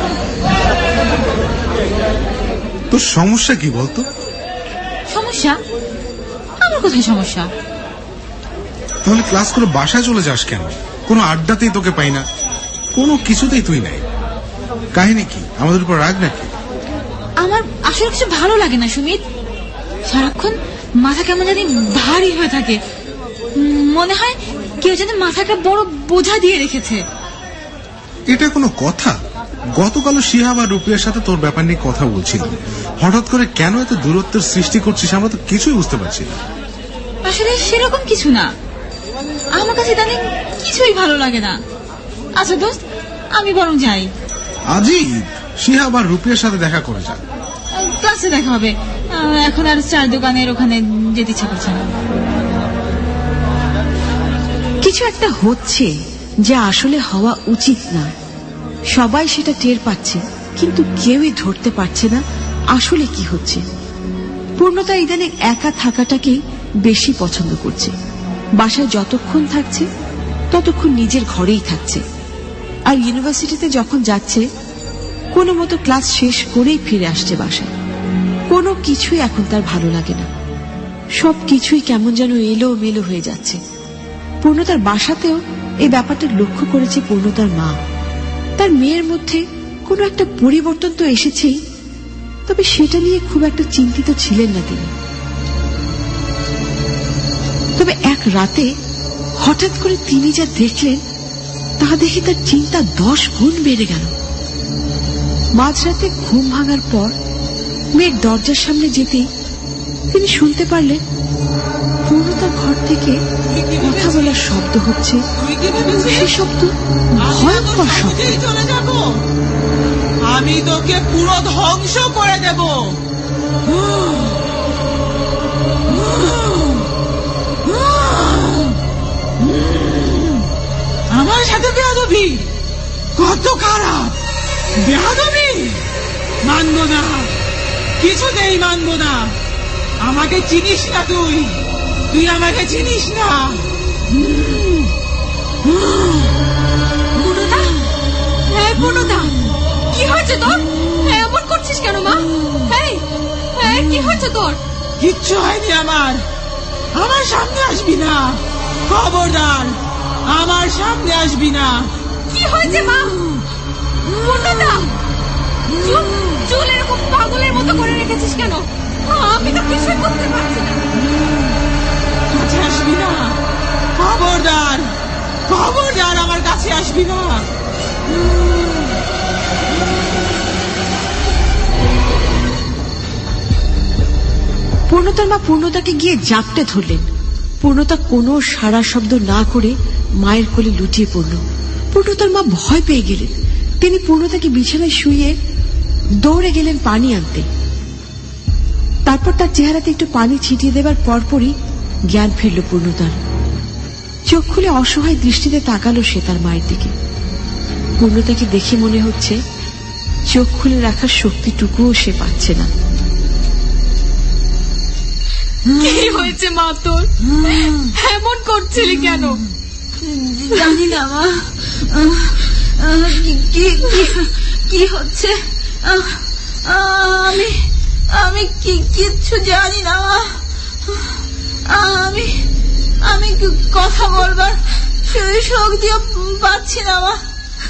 তোর সমস্যা কি বলতো? সমস্যা? আমার কোথায় সমস্যা? তাহলে ক্লাস করে বাসায় চলে যাস কেন? কোনো আড্ডাতেই তোকে পাই না, কোনো কিছুতেই তুই নাই। কাহিনী কি? আমাদের উপর রাগ নাকি? আমার আসলে কিছু ভালো লাগে না সুমিত। সারাক্ষণ মাথা কেমন জানি ভারী হয়ে থাকে। মনে হয় কেউ যেন মাথাটা বড় বোঝা দিয়ে রেখেছে। এটা কোনো কথা? গতকালও শিহাব আর রুপিয়ার সাথে তোর ব্যাপার নিয়ে কথা বলছিল। হঠাৎ করে কেন এত দূরত্বের সৃষ্টি করছিস আমরা তো কিছুই বুঝতে পারছি না। আসলে সেরকম কিছু না, আমার কাছে ইদানিং কিছুই ভালো লাগে না। আচ্ছা দোস্ত, আমি বরং যাই। আজই শিহাব আর রুপিয়ার সাথে দেখা করে যা। ক্লাসে দেখা হবে, এখন আর চার দোকানের ওখানে যেতে ইচ্ছা করছে না। কিছু একটা হচ্ছে যা আসলে হওয়া উচিত না, সবাই সেটা টের পাচ্ছে, কিন্তু কেউই ধরতে পারছে না আসলে কি হচ্ছে। পূর্ণতা ইদানিং একা থাকাটাকেই বেশি পছন্দ করছে। বাসায় যতক্ষণ থাকছে ততক্ষণ নিজের ঘরেই থাকছে, আর ইউনিভার্সিটিতে যখন যাচ্ছে কোনো মতো ক্লাস শেষ করেই ফিরে আসছে বাসায়। কোনো কিছুই এখন তার ভালো লাগে না, সব কিছুই কেমন যেন এলো মেলো হয়ে যাচ্ছে। পূর্ণতার বাসাতেও এই ব্যাপারটা লক্ষ্য করেছে পূর্ণতার মা। তার মেয়ের মধ্যে কোনো একটা পরিবর্তন তো এসেছেই, তবে সেটা নিয়ে খুব একটা চিন্তিত ছিলেন না তিনি। তবে এক রাতে হঠাৎ করে তিনি যা দেখলেন তা দেখে তার চিন্তা দশ গুণ বেড়ে গেল। মাঝরাতে ঘুম ভাঙার পর মেয়ের দরজার সামনে যেতেই তিনি শুনতে পারলেন পূর্ণতার ঘর থেকে কথা বলার শব্দ হচ্ছে। সে শব্দ ভয়ঙ্কর শব্দ। চলে যাব, আমি তোকে পুরো ধ্বংস করে দেব। আমার সাথে বেয়াদবি, কত খারাপ বেয়াদবি! মানব না, কিছুতেই মানব না। আমাকে চিনিস না, তুই তুই আমাকে চিনিস না। পূর্ণতা, হ্যাঁ পূর্ণতা, কি হয়েছে তোর? এমন করছিস কেন মা? হ্যাঁ কি হয়েছে তোর? কিচ্ছু হয়নি আমার। আমার সামনে আসবি না, খবরদার, আমার সামনে আসবি না। কি হয়েছে মা? পূর্ণতা, চুল এরকম পাগলের মতো করে রেখেছিস কেন? আমি তো কিছুই করতে পারছি না। কাছে আসবি না, খবরদার, খবরদার, আমার কাছে আসবি না। পূর্ণতার মা পূর্ণতাকে গিয়ে জাপটে ধরলেন। পূর্ণতা কোনো সাড়া শব্দ না করে মায়ের কোলে লুটিয়ে পড়ল। পূর্ণতার মা ভয় পেয়ে গেলেন। তিনি পূর্ণতাকে বিছানায় শুইয়ে দৌড়ে গেলেন পানি আনতে। তারপর তার চেহারাতে একটু পানি ছিটিয়ে দেবার পরপরই জ্ঞান ফিরল পূর্ণতার। চোখ খুলে অসহায় দৃষ্টিতে তাকালো সে তার মায়ের দিকে। পূর্ণতাকে দেখে মনে হচ্ছে চোখ খুলে রাখার শক্তিটুকুও সে পাচ্ছে না। কি হয়েছে মা তোর? এমন করছিলি কেন? জানি না মা, কি হচ্ছে। আমি আমি কি কিচ্ছু জানি না মা। আমি আমি কথা বলবার শক্তি পাচ্ছি না মা।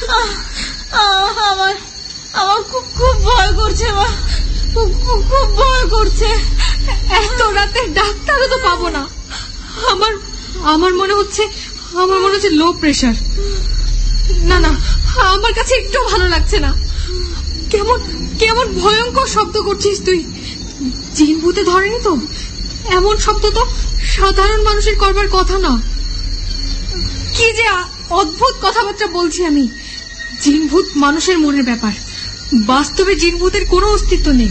আমার আমার খুব খুব ভয় করছে মা, খুব ভয় করছে। এত রাতে ডাক্তারও তো পাবো না। আমার আমার মনে হচ্ছে আমার মনে হচ্ছে লো প্রেশার। না না, আমার কাছে একটু ভালো লাগছে না। কেমন কেমন ভয়ঙ্কর শব্দ করছিস তুই। জিন ভূতে ধরেনি তো? এমন শব্দ তো সাধারণ মানুষের করবার কথা না। কি যে অদ্ভুত কথাবার্তা বলছি আমি। জিন ভূত মানুষের মনের ব্যাপার, বাস্তবে জিন ভূতের কোনো অস্তিত্ব নেই।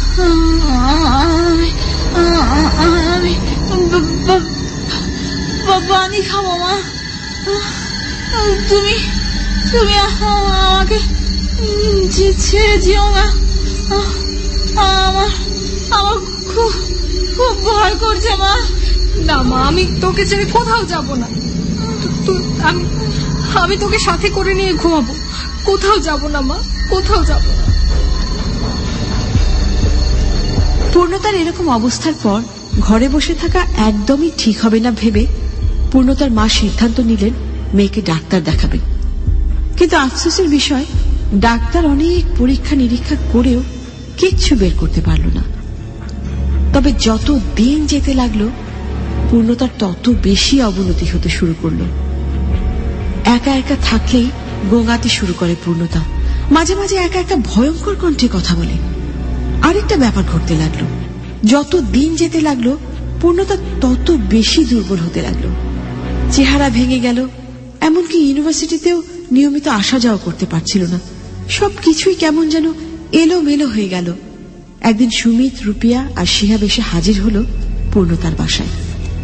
আমি পানি খাবো মা। তুমি তুমি আমাকে ছেড়ে যেও না। আমার আমার খুব খুব ভয় করছে মা। না মা, আমি তোকে ছেড়ে কোথাও যাব না। আমি আমি তোকে সাথে করে নিয়ে ঘুমাবো। কোথাও যাব না মা, কোথাও যাব না। পূর্ণতার এরকম অবস্থার পর ঘরে বসে থাকা একদমই ঠিক হবে না ভেবে পূর্ণতার মা সিদ্ধান্ত নিলেন মেয়েকে ডাক্তার দেখাবেন। কিন্তু আফসোসের বিষয়, ডাক্তার অনেক পরীক্ষা নিরীক্ষা করেও কিচ্ছু বের করতে পারল না। তবে যত দিন যেতে লাগলো পূর্ণতার তত বেশি অবনতি হতে শুরু করল। একা একা থাকলেই গোঙাতে শুরু করে পূর্ণতা, মাঝে মাঝে একা একটা ভয়ঙ্কর কণ্ঠে কথা বলে। আরেকটা ব্যাপার ঘটতে লাগলো, যত দিন যেতে লাগলো পূর্ণতা তত বেশি দুর্বল হতে লাগলো। চেহারা ভেঙে গেল, এমনকি ইউনিভার্সিটিতেও নিয়মিত আসা যাওয়া করতে পারছিল না। সবকিছুই কেমন যেন এলো মেলো হয়ে গেল। একদিন সুমিত, রুপিয়া আর শিহাব এসে হাজির হল পূর্ণতার বাসায়।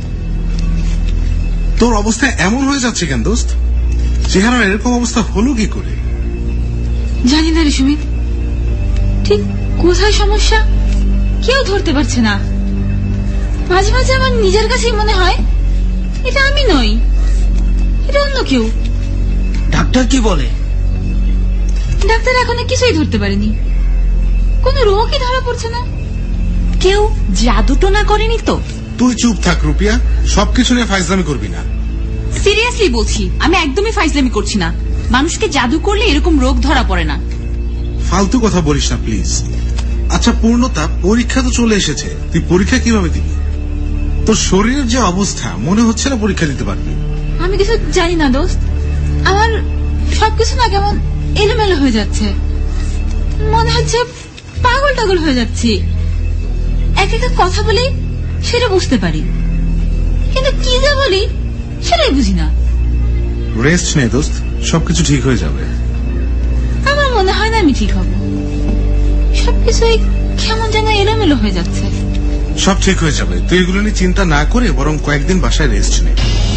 তোর অবস্থা এমন হয়ে যাচ্ছে কেন দোস্ত? চেহারার এরকম অবস্থা হলো কি করে? জানি না রে সুমিত, ঠিক কোথায় সমস্যা কেউ ধরতে পারছে না। মাঝে মাঝে আমার নিজের কাছেই মনে হয় এটা আমি নই, এটা অন্য কেউ। ডাক্তার কি বলে? ডাক্তার এখনো কিছুই ধরতে পারেনি, কোনো রোগই ধরা পড়ছে না। কেউ জাদু টোনা করেনি তো? তুই চুপ থাক রুপিয়া, সবকিছু নিয়ে ফাইজলামি করবি না। সিরিয়াসলি বলছি, আমি একদমই ফাইজলামি করছি না। মানুষকে জাদু করলে এরকম রোগ ধরা পড়ে না। ফালতু কথা বলিস না প্লিজ। আচ্ছা পূর্ণতা, পরীক্ষা তো চলে এসেছে, তুই পরীক্ষা কিভাবে দিবি? তোর শরীরের যে অবস্থা, মনে হচ্ছে না পরীক্ষা দিতে পারবি। আমি কিছু জানি না দোস্ত, আমার সবকিছু না কেমন এলোমেলো হয়ে যাচ্ছে, মনে হচ্ছে পাগল টাগল হয়ে যাচ্ছি। এক একটা কথা বলি সেটা বুঝতে পারি, কিন্তু কি যে বলি সেটাই বুঝি না। রেস্ট নে দোস্ত, সবকিছু ঠিক হয়ে যাবে। আমার মনে হয় না আমি ঠিক হব, সবকিছুই কেমন যেন এলোমেলো হয়ে যাচ্ছে। সব ঠিক হয়ে যাবে, তুই এগুলো নিয়ে চিন্তা না করে বরং কয়েকদিন বাসায় রেস্ট নে।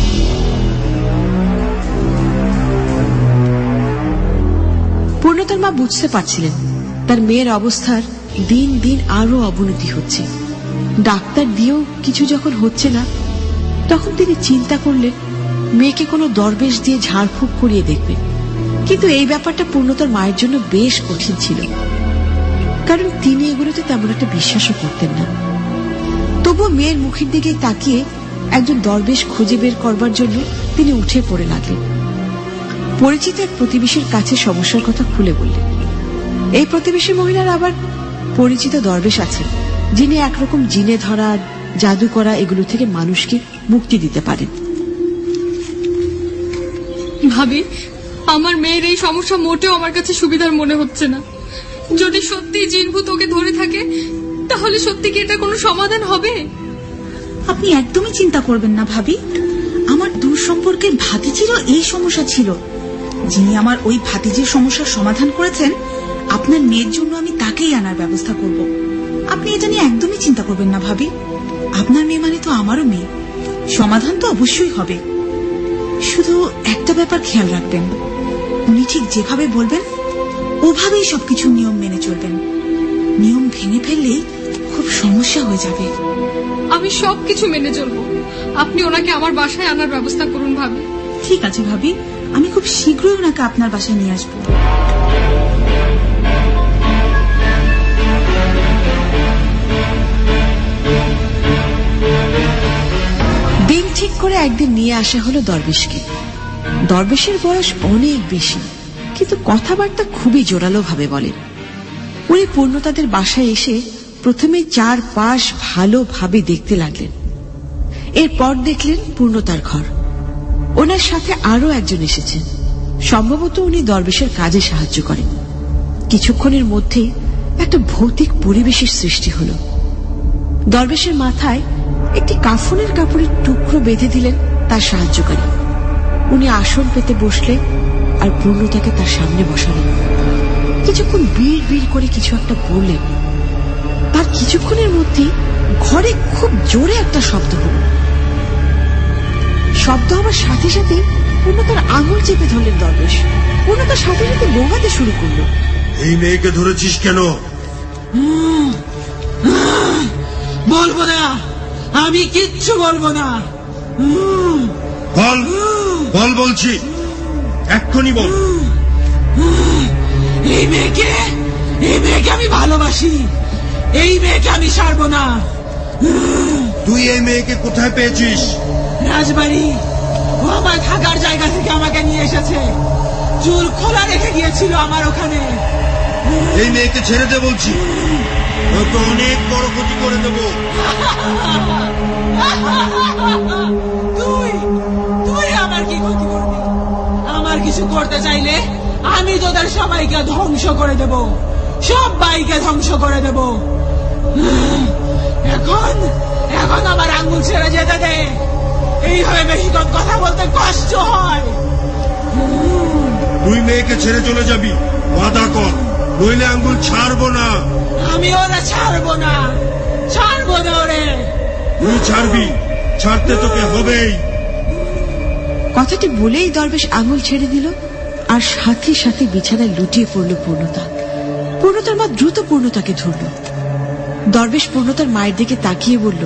পূর্ণতার মা বুঝতে পারছিলেন তার মেয়ের অবস্থার দিন দিন আরো অবনতি হচ্ছে। ডাক্তার দিয়েও কিছু যখন হচ্ছে না, তখন তিনি চিন্তা করলেন মেয়েকে কোনো দরবেশ দিয়ে ঝাড়ফুঁক করিয়ে দেখবেন। কিন্তু এই ব্যাপারটা পূর্ণতার মায়ের জন্য বেশ কঠিন ছিল, কারণ তিনি এগুলোতে তেমন একটা বিশ্বাসও করতেন না। তবুও মেয়ের মুখের দিকে তাকিয়ে একজন দরবেশ খুঁজে বের করবার জন্য তিনি উঠে পড়ে লাগলেন। পরিচিত এক প্রতিবেশীর কাছে সমস্যার কথা খুলে বললেন। এই প্রতিবেশী মহিলার আবার পরিচিত দরবেশ আছেন, যিনি একরকম জিনে ধরা, জাদু করা এগুলো থেকে মানুষকে মুক্তি দিতে পারেন। ভাবি, আমার মেয়ের এই সমস্যা মোটেও আমার কাছে সুবিধার মনে হচ্ছে না। যদি সত্যি জিনভূত ওকে ধরে থাকে, তাহলে সত্যি কি এটা কোনো সমাধান হবে? আপনি একদমই চিন্তা করবেন না ভাবি, আমার দূর সম্পর্কের ভাতিজিরও এই সমস্যা ছিল। যিনি আমার ওই ভাতিজির সমস্যার সমাধান করেছেন, আপনার মেয়ের জন্য আমি তাকেই আনার ব্যবস্থা করব। আপনি এটা নিয়ে একদমই চিন্তা করবেন না ভাবি, আপনার মেয়ে মানে তো আমারও মেয়ে, সমাধান তো অবশ্যই হবে। শুধু একটা ব্যাপার খেয়াল রাখবেন, উনি ঠিক যেভাবে বলবেন ওভাবেই সবকিছু নিয়ম মেনে চলবেন। নিয়ম ভেঙে ফেললেই খুব সমস্যা হয়ে যাবে। আমি সবকিছু মেনে চলবো, আপনি ওনাকে আমার বাসায় আনার ব্যবস্থা করুন ভাবি। ঠিক আছে ভাবি, আমি খুব শীঘ্রই ওনাকে আপনার বাসায় নিয়ে আসবো। দিন ঠিক করে একদিন নিয়ে আসা হলো দরবেশকে। দরবেশের বয়স অনেক বেশি, কিন্তু কথাবার্তা খুবই জোরালো ভাবে বলেন। উনি পূর্ণতাদের বাসায় এসে প্রথমে চার পাশ ভালোভাবে দেখতে লাগলেন। এরপর দেখলেন পূর্ণতার ঘর। ওনার সাথে আরো একজন এসেছেন, সম্ভবত উনি দরবেশের কাজে সাহায্য করেন। কিছুক্ষণের মধ্যেই একটা ভৌতিক পরিবেশের সৃষ্টি হল। দরবেশের মাথায় একটি কাফনের কাপড়ের টুকরো বেঁধে দিলেন তার সাহায্যকারী। উনি আসন পেতে বসলে আর পূর্ণতাকে তার সামনে বসালেন। কিছুক্ষণ বিড় বিড় করে কিছু একটা বললেন। তার কিছুক্ষণের মধ্যেই ঘরে খুব জোরে একটা শব্দ হল। শব্দ হবার সাথে সাথে পূর্ণতার আঙুল চেপে ধরলেন দরবেশ। পূর্ণতার সাথে সাথে বোগাতে শুরু করলো। এই মেয়েকে ধরেছিস কেন? বলবো না, আমি কিচ্ছু বলবো না। বল বল বলছি, এক্ষুনি বল। এই মেয়েকে এই মেয়েকে আমি ভালোবাসি, এই মেয়েকে আমি ছাড়বো না। তুই এই মেয়েকে কোথায় পেয়েছিস? রাজবাড়ি, ও আমার থাকার জায়গা থেকে আমাকে নিয়ে এসেছে। চুল খোলা রেখে গিয়েছিল আমার ওখানে। এই মেয়েকে ছেড়ে দে বলছি, তোকে অনেক বড় ক্ষতি করে দেব। তুই তুই আমার কি ক্ষতি করবি? আমার কিছু করতে চাইলে আমি তোদের সবাইকে ধ্বংস করে দেব, সবাইকে ধ্বংস করে দেব। এখন এখন আমার আঙ্গুল ছেড়ে যেতে দে, এইভাবে বেশিক্ষণ কথা বলতে কষ্ট হয়। তুই মেয়েকে ছেড়ে চলে যাবি, ওয়াদা কর, নইলে আঙ্গুল ছাড়বো না। আমি ওরা ছাড়বো না, ছাড়বো না ওরে। তুই ছাড়বি, ছাড়তে তোকে হবেই। কথাটি বলেই দরবেশ আঙুল ছেড়ে দিল, আর সাথে সাথে বিছানায় লুটিয়ে পড়ল পূর্ণতা। পূর্ণতার মা দ্রুত পূর্ণতাকে ধরল। দরবেশ পূর্ণতার মায়ের দিকে তাকিয়ে বলল,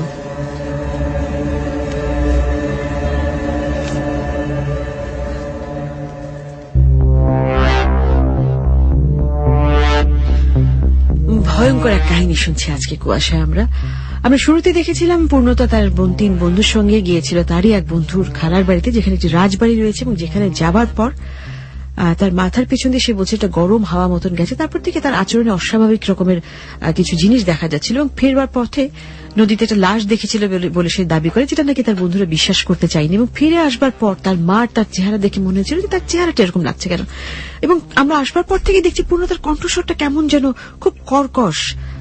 ভয়ঙ্কর এক কাহিনী শুনছি আজকে কুয়াশায়। আমরা আমরা শুরুতে দেখেছিলাম পূর্ণতা তার তিন বন্ধুর সঙ্গে গিয়েছিল তারই এক বন্ধুর খালার বাড়িতে, যেখানে একটি রাজবাড়ি রয়েছে, এবং যেখানে যাবার পর তার মাথার পেছন দিয়ে সে বলছে একটা গরম হাওয়া মতন গেছে। তারপর থেকে তার আচরণে অস্বাভাবিক রকমের কিছু জিনিস দেখা যাচ্ছিল, এবং ফেরবার পথে নদীতে একটা লাশ দেখেছিল বলে সে দাবি করে, যেটা নাকি তার বন্ধুরা বিশ্বাস করতে চায়নি। এবং ফিরে আসবার পর তার মার তার চেহারা দেখে মনে হয়েছিল যে তার চেহারাটা এরকম লাগছে কেন। এবং আমরা আসবার পর থেকে দেখছি পূর্ণতার কণ্ঠস্বরটা কেমন যেন খুব কর্কশ,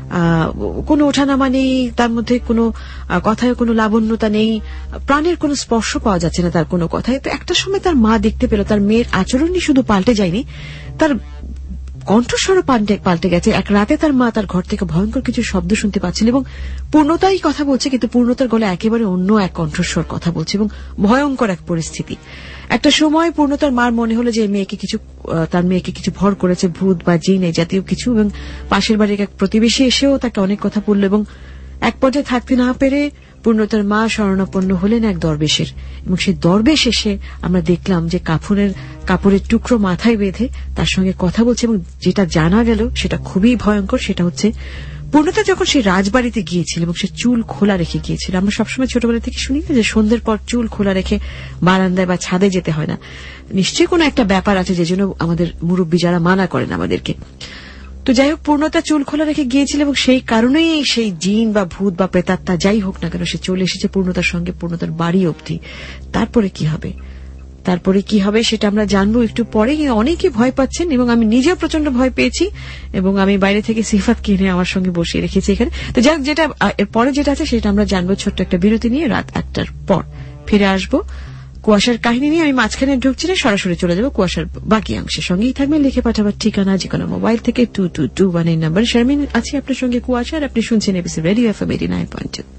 কোনো ওঠানামা নেই, তার মধ্যে কোনো কথায় কোনো লাবণ্যতা নেই, প্রাণের কোনো স্পর্শ পাওয়া যাচ্ছে না তার কোনো কথায়। তো একটা সময় তার মা দেখতে পেল তার মেয়ের আচরণই শুধু পাল্টে যায়নি, তার কণ্ঠস্বরও পাল্টে গেছে। এক রাতে তার মা তার ঘর থেকে ভয়ঙ্কর কিছু শব্দ শুনতে পাচ্ছিল, এবং পূর্ণতাই কথা বলছে, কিন্তু পূর্ণতার গলা একেবারে অন্য এক কণ্ঠস্বর কথা বলছে, এবং ভয়ঙ্কর এক পরিস্থিতি। একটা সময় পূর্ণতার মার মনে হলো যে মেয়েকে কিছু তার মেয়েকে কিছু ভর করেছে, ভূত বা জিন এই জাতীয় কিছু, এবং পাশের বাড়ির এক প্রতিবেশী এসেও তাকে অনেক কথা বলল। এবং এক পর্যায়ে থাকতে না পেরে পূর্ণতার মা শরণাপন্ন হলেন এক দরবেশের, এবং সেই দরবেশ এসে আমরা দেখলাম যে কাফনের কাপড়ের টুকরো মাথায় বেঁধে তার সঙ্গে কথা বলছে। এবং যেটা জানা গেল সেটা খুবই ভয়ঙ্কর। সেটা হচ্ছে পূর্ণতা যখন সে রাজবাড়িতে গিয়েছিল এবং সে চুল খোলা রেখে গিয়েছিল। আমরা সবসময় ছোটবেলা থেকে শুনি না যে সন্ধ্যের পর চুল খোলা রেখে বারান্দায় বা ছাদে যেতে হয় না, নিশ্চয়ই কোনো একটা ব্যাপার আছে যে জন্য আমাদের মুরব্বী যারা মানা করেন আমাদেরকে। তো যাই হোক, পূর্ণতা চুল খোলা রেখে গিয়েছিল, এবং সেই কারণেই সেই জিন বা ভূত বা প্রেতাত্মা যাই হোক না কেন সে চলে এসেছে পূর্ণতার সঙ্গে পূর্ণতার বাড়ি অবধি। তারপরে কি হবে তারপরে কি হবে সেটা আমরা জানবো একটু পরে। অনেকে ভয় পাচ্ছেন, এবং আমি নিজেও প্রচন্ড ভয় পেয়েছি, এবং আমি বাইরে থেকে সিফাত কিনে আমার সঙ্গে বসিয়ে রেখেছি এখানে। তো যাই হোক, যেটা পরে যেটা আছে সেটা আমরা জানবো ছোট্ট একটা বিরতি নিয়ে। রাত একটার পর ফিরে আসবো কুয়াশার কাহিনী নিয়ে। আমি মাঝখানে ঢুকছি না, সরাসরি চলে যাবো কুয়াশার বাকি অংশের সঙ্গেই থাকবে। লিখে পাঠাবার ঠিকানা যে কোনো মোবাইল থেকে টু টু টু ওয়ান এই নাম্বার। শারমিন আছি আপনার সঙ্গে কুয়াশা, আর আপনি শুনছেন ABC radio FM eighty nine point two.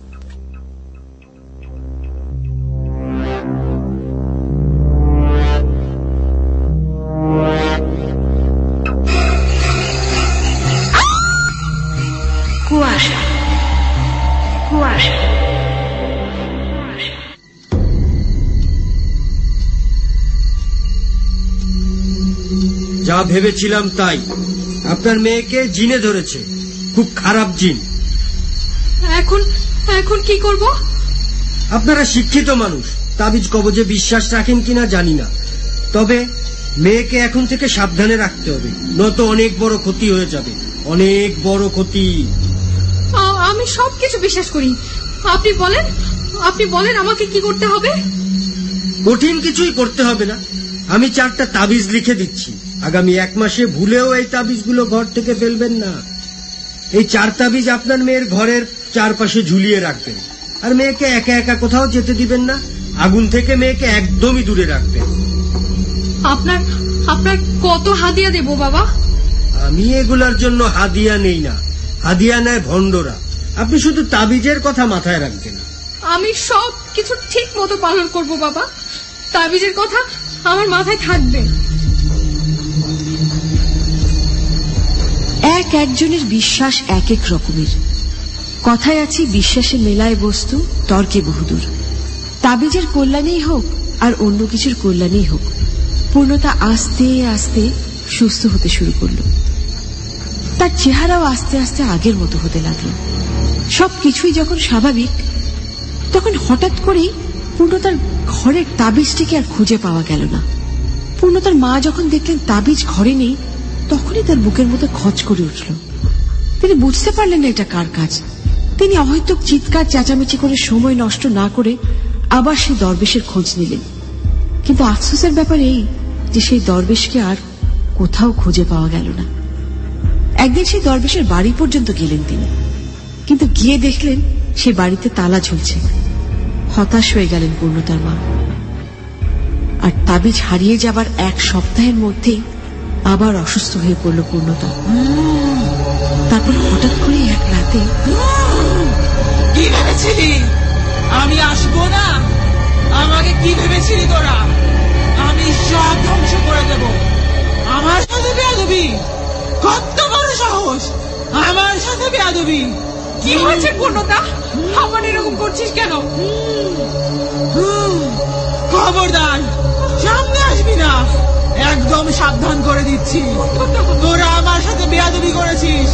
Kuasha Kuasha যা ভেবেছিলাম তাই, আপনার মেয়েকে জিনে ধরেছে, খুব খারাপ জিন। এখন এখন কি করব? আপনারা শিক্ষিত মানুষ, তাবিজ কবজে বিশ্বাস রাখেন কিনা জানি না, তবে মেয়েকে এখন থেকে সাবধানে রাখতে হবে, নয়তো অনেক বড় ক্ষতি হয়ে যাবে, অনেক বড় ক্ষতি। আমি সবকিছু বিশ্বাস করি, আপনি বলেন আপনি বলেন আমাকে কি করতে হবে? কঠিন কিছুই করতে হবে না, আমি চারটা তাবিজ লিখে দিচ্ছি, আগামী এক মাসে ভুলেও এই তাবিজগুলো ঘর থেকে ফেলবেন না। এই চার তাবিজ আপনার মেয়ের ঘরের চারপাশে ঝুলিয়ে রাখবেন, আর মেয়েকে একা একা কোথাও যেতে দিবেন না, আগুন থেকে মেয়েকে একদমই দূরে রাখবেন। আপনার আপনার কত হাদিয়া দেব বাবা? আমি এগুলার জন্য হাদিয়া নেই না, হাদিয়া নেয় ভণ্ডরা। আপনি শুধু তাবিজের কথা মাথায় রাখবেন। আমি সব কিছু ঠিক মতো পালন করব বাবা, তাবিজের কথা আমার মাথায় থাকবে। এক একজনের বিশ্বাস এক এক রকমের। কথায় আছে বিশ্বাসে মেলায় বস্তু, তর্কে বহুদূর। তাবিজের কল্যাণেই হোক আর অন্য কিছুর কল্যাণেই হোক, পূর্ণতা আস্তে আস্তে সুস্থ হতে শুরু করল। তার চেহারাও আস্তে আস্তে আগের মতো হতে লাগলো। সবকিছুই যখন স্বাভাবিক, তখন হঠাৎ করেই পূর্ণতার ঘরের তাবিজটিকে আর খুঁজে পাওয়া গেল না। পূর্ণতার মা যখন দেখলেন তাবিজ ঘরে নেই, তখনই তার বুকের মধ্যে খচ করে উঠল। তিনি বুঝতে পারলেন না এটা কার কাজ। তিনি অহৈতুক চিৎকার চেঁচামেচি করে সময় নষ্ট না করে আবার সেই দরবেশের খোঁজ নিলেন। কিন্তু আফসোসের ব্যাপার এই যে সেই দরবেশকে আর কোথাও খুঁজে পাওয়া গেল না। একদিন সেই দরবেশের বাড়ি পর্যন্ত গেলেন তিনি, কিন্তু গিয়ে দেখলেন সে বাড়িতে তালা ঝুলছে। হতাশ হয়ে গেলেন পূর্ণতার মা। আর তাবিজ হারিয়ে যাবার এক সপ্তাহের মধ্যেই আবার অসুস্থ হয়ে পড়ল পূর্ণতা। তারপর হঠাৎ করে এক রাতে, কি ভেবেছিলি আমি আসবো না? আমাকে কি ভেবেছিলি তোরা? আমি সব ধ্বংস করে দেব। আমার সাথে বেয়াদবি, কত বড় সাহস আমার সাথে বেয়াদবি! কি হয়েছে পূর্ণতা? আমার এরকম করছিস কেন? খবরদার সামনে আসবি না, একদম সাবধান করে দিচ্ছি। তোরা আমার সাথে বেয়াদবি করেছিস।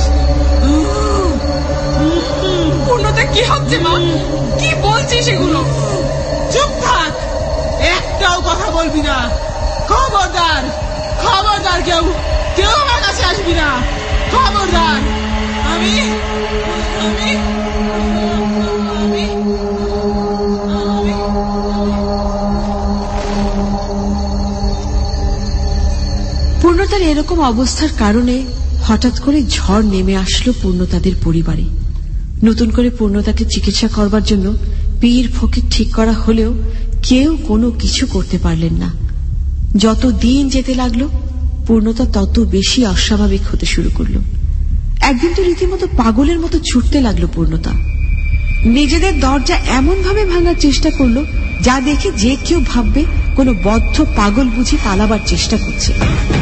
পূর্ণতা কি হচ্ছে মা? কি বলছিস এগুলো? চুপ থাক, একটাও কথা বলবি না। খবরদার, খবরদার, কেউ কেউ আমার কাছে আসবি না। খবরদার। আমি আমি আমি পূর্ণতার এরকম অবস্থার কারণে হঠাৎ করে ঝড় নেমে আসলো পূর্ণতাদের পরিবারে। নতুন করে পূর্ণতাকে চিকিৎসা করবার জন্য পীর ফকির ঠিক করা হলেও কেউ কোনো কিছু করতে পারলেন না। যত দিন যেতে লাগলো পূর্ণতা তত বেশি অস্বাভাবিক হতে শুরু করল। একদিন তো রীতিমতো পাগলের মতো ছুটতে লাগলো পূর্ণতা। নিজেদের দরজা এমন ভাবে ভাঙার চেষ্টা করলো যা দেখে যে কেউ ভাববে কোনো বদ্ধ পাগল বুঝি পালাবার চেষ্টা করছে।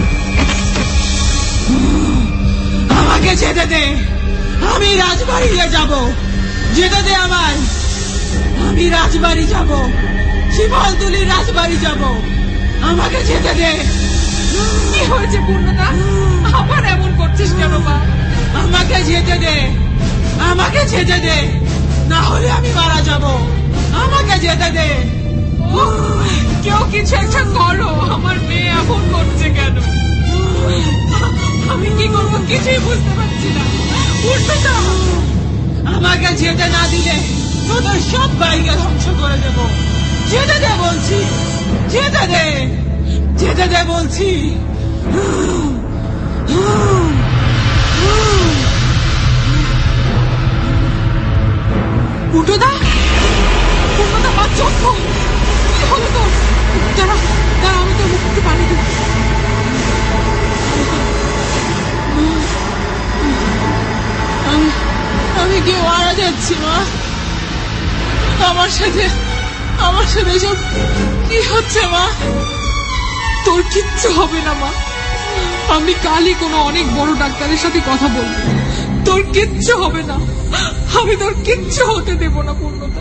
আমাকে যেতে দে, আমি রাজবাড়িতে যাব। যেতে দে আমার, আমি রাজবাড়ি যাব, শিবলতুলির রাজবাড়ি যাব। আমাকে যেতে দে। কি হয়েছে পূর্ণতা? আবার এমন করছিস কেন মা? আমাকে যেতে দে, আমাকে যেতে দে, না হলে আমি মারা যাব। আমাকে যেতে দে। কেউ কিছু একটা করো, আমার মেয়ে এমন করছে কেন? আমি কি করবো কিছুই বুঝতে পারছি না। পূর্ণতা, আমাকে যেতে না দিলে তোদের সব বাইকে ধ্বংস করে দেব। যেতে দে বলছি, যেতে দে, যেতে দে বলছি। পূর্ণতা, পূর্ণতা মা চোখ, কি হলো তোর? দাঁড়া দাঁড়া, আমি তোর মুখে পানি দেব। আমি কি মারা যাচ্ছি মা? আমার সাথে আমার সাথে সব কি হচ্ছে মা? তোর কিচ্ছু হবে না মা, আমি কালই কোনো অনেক বড় ডাক্তারের সাথে কথা বলবো। তোর কিচ্ছু হবে না, আমি তোর কিচ্ছু হতে দেব না পূর্ণতা।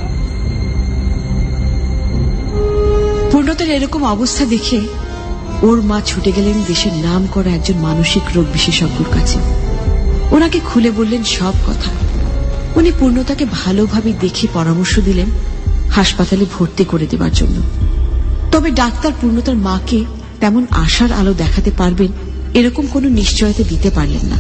পূর্ণতার এরকম অবস্থা দেখে ওর মা ছুটে গেলেন দেশের নাম করা একজন মানসিক রোগ বিশেষজ্ঞর কাছে। ওনাকে খুলে বললেন সব কথা। উনি পূর্ণতাকে ভালোভাবে দেখে পরামর্শ দিলেন হাসপাতালে ভর্তি করে দেবার জন্য। তবে ডাক্তার পূর্ণতার মাকে তেমন আশার আলো দেখাতে পারবেন এরকম কোনো নিশ্চয়তা দিতে পারলেন না।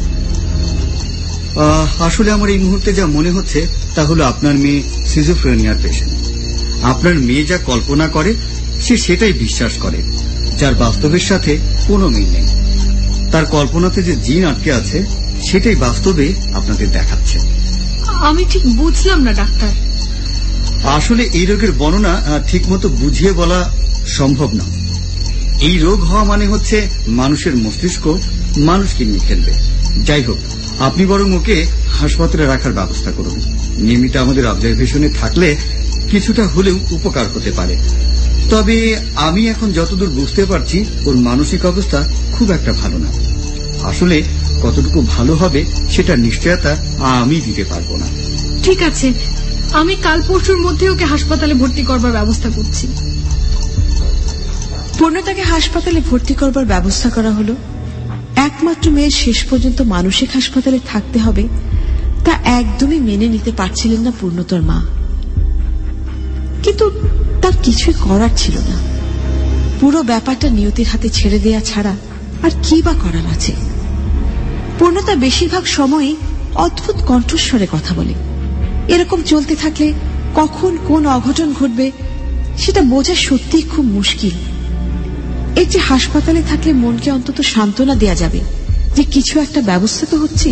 আসলে আমার এই মুহূর্তে যা মনে হচ্ছে তা হলো আপনার মেয়ে সিজোফ্রেনিয়ার পেশেন্ট। আপনার মেয়ে যা কল্পনা করে সে সেটাই বিশ্বাস করে, যার বাস্তবের সাথে কোনো মিল নেই। তার কল্পনাতে যে জিন আটকে আছে সেটাই বাস্তবে আপনাদের দেখাচ্ছে। আমি ঠিক বুঝলাম না ডাক্তার। আসলে এই রোগের বর্ণনা ঠিকমতো বুঝিয়ে বলা সম্ভব না। এই রোগ হওয়া মানে হচ্ছে মানুষের মস্তিষ্ক মানুষকে নিয়ে খেলবে। যাই হোক, আপনি বরং ওকে হাসপাতালে রাখার ব্যবস্থা করুন। নিয়মিত আমাদের অবজারভেশনে থাকলে কিছুটা হলেও উপকার হতে পারে। তবে আমি এখন যতদূর বুঝতে পারছি ওর মানসিক অবস্থা খুব একটা ভালো না। আসলে কতটুকু ভালো হবে সেটা নিশ্চয়তা আমি দিতে পারবো না। ঠিক আছে, আমি কাল পরশুর মধ্যে ওকে হাসপাতালে ভর্তি করবার ব্যবস্থা করছি। পূর্ণতাকে হাসপাতালে ভর্তি করবার ব্যবস্থা করা হলো। একমাত্র মেয়ের শেষ পর্যন্ত মানসিক হাসপাতালে থাকতে হবে তা একদমই মেনে নিতে পারছিলেন না পূর্ণতার মা। কিন্তু তার কিছুই করার ছিল না। পুরো ব্যাপারটা নিয়তির হাতে ছেড়ে দেয়া ছাড়া আর কি বা করার আছে। পূর্ণতা বেশিরভাগ সময়ই অদ্ভুত কণ্ঠস্বরে কথা বলে। এরকম চলতে থাকলে কখন কোন অঘটন ঘটবে সেটা বোঝা সত্যিই খুব মুশকিল। এর যে হাসপাতালে থাকলে মনকে অন্তত সান্ত্বনা দেয়া যাবে যে কিছু একটা ব্যবস্থা তো হচ্ছে।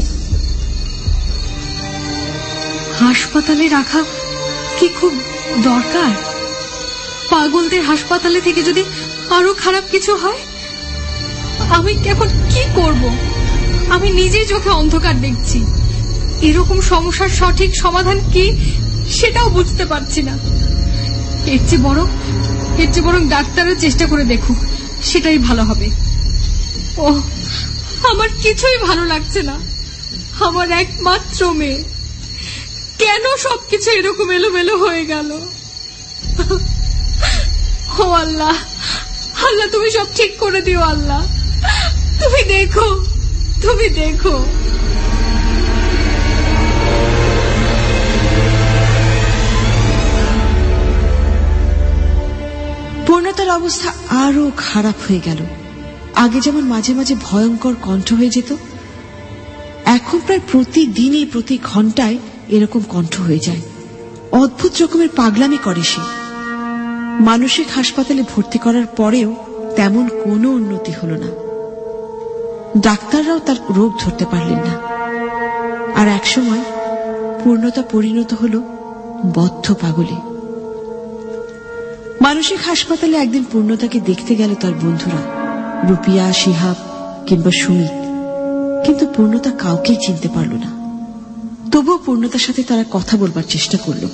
হাসপাতালে রাখা কি খুব দরকার? পাগলদের হাসপাতালে থেকে যদি আরো খারাপ কিছু হয়, আমি এখন কি করব? আমি নিজেই চোখে অন্ধকার দেখছি। এরকম সমস্যার সঠিক সমাধান কি সেটাও বুঝতে পারছি না। এর চেয়ে বরং এর চেয়ে বরং ডাক্তারও চেষ্টা করে দেখুক, সেটাই ভালো হবে। ও আমার কিছুই ভালো লাগছে না। আমার একমাত্র মেয়ে, কেন সবকিছু এরকম এলোমেলো হয়ে গেল? ও আল্লাহ, আল্লাহ তুমি সব ঠিক করে দিও। আল্লাহ তুমি দেখো, তুমি দেখো। পূর্ণতার অবস্থা আরো খারাপ হয়ে গেল। আগে যেমন মাঝে মাঝে ভয়ঙ্কর কণ্ঠ হয়ে যেত, এখন প্রায় প্রতিদিনই প্রতি ঘন্টায় এরকম কণ্ঠ হয়ে যায়। অদ্ভুত রকমের পাগলামি করে সে। মানসিক হাসপাতালে ভর্তি করার পরেও তেমন কোনো উন্নতি হল না। ডাক্তাররাও তার রোগ ধরতে পারলেন না। আর একসময় পূর্ণতা পরিণত হল বদ্ধ পাগলে। মানসিক হাসপাতালে একদিন পূর্ণতাকে দেখতে গেল তার বন্ধুরা, রুপিয়া, শিহাব কিংবা সুমিত, কিন্তু পূর্ণতা কাউকেই চিনতে পারল না। তবুও পূর্ণতার সাথে তারা কথা বলবার চেষ্টা করল।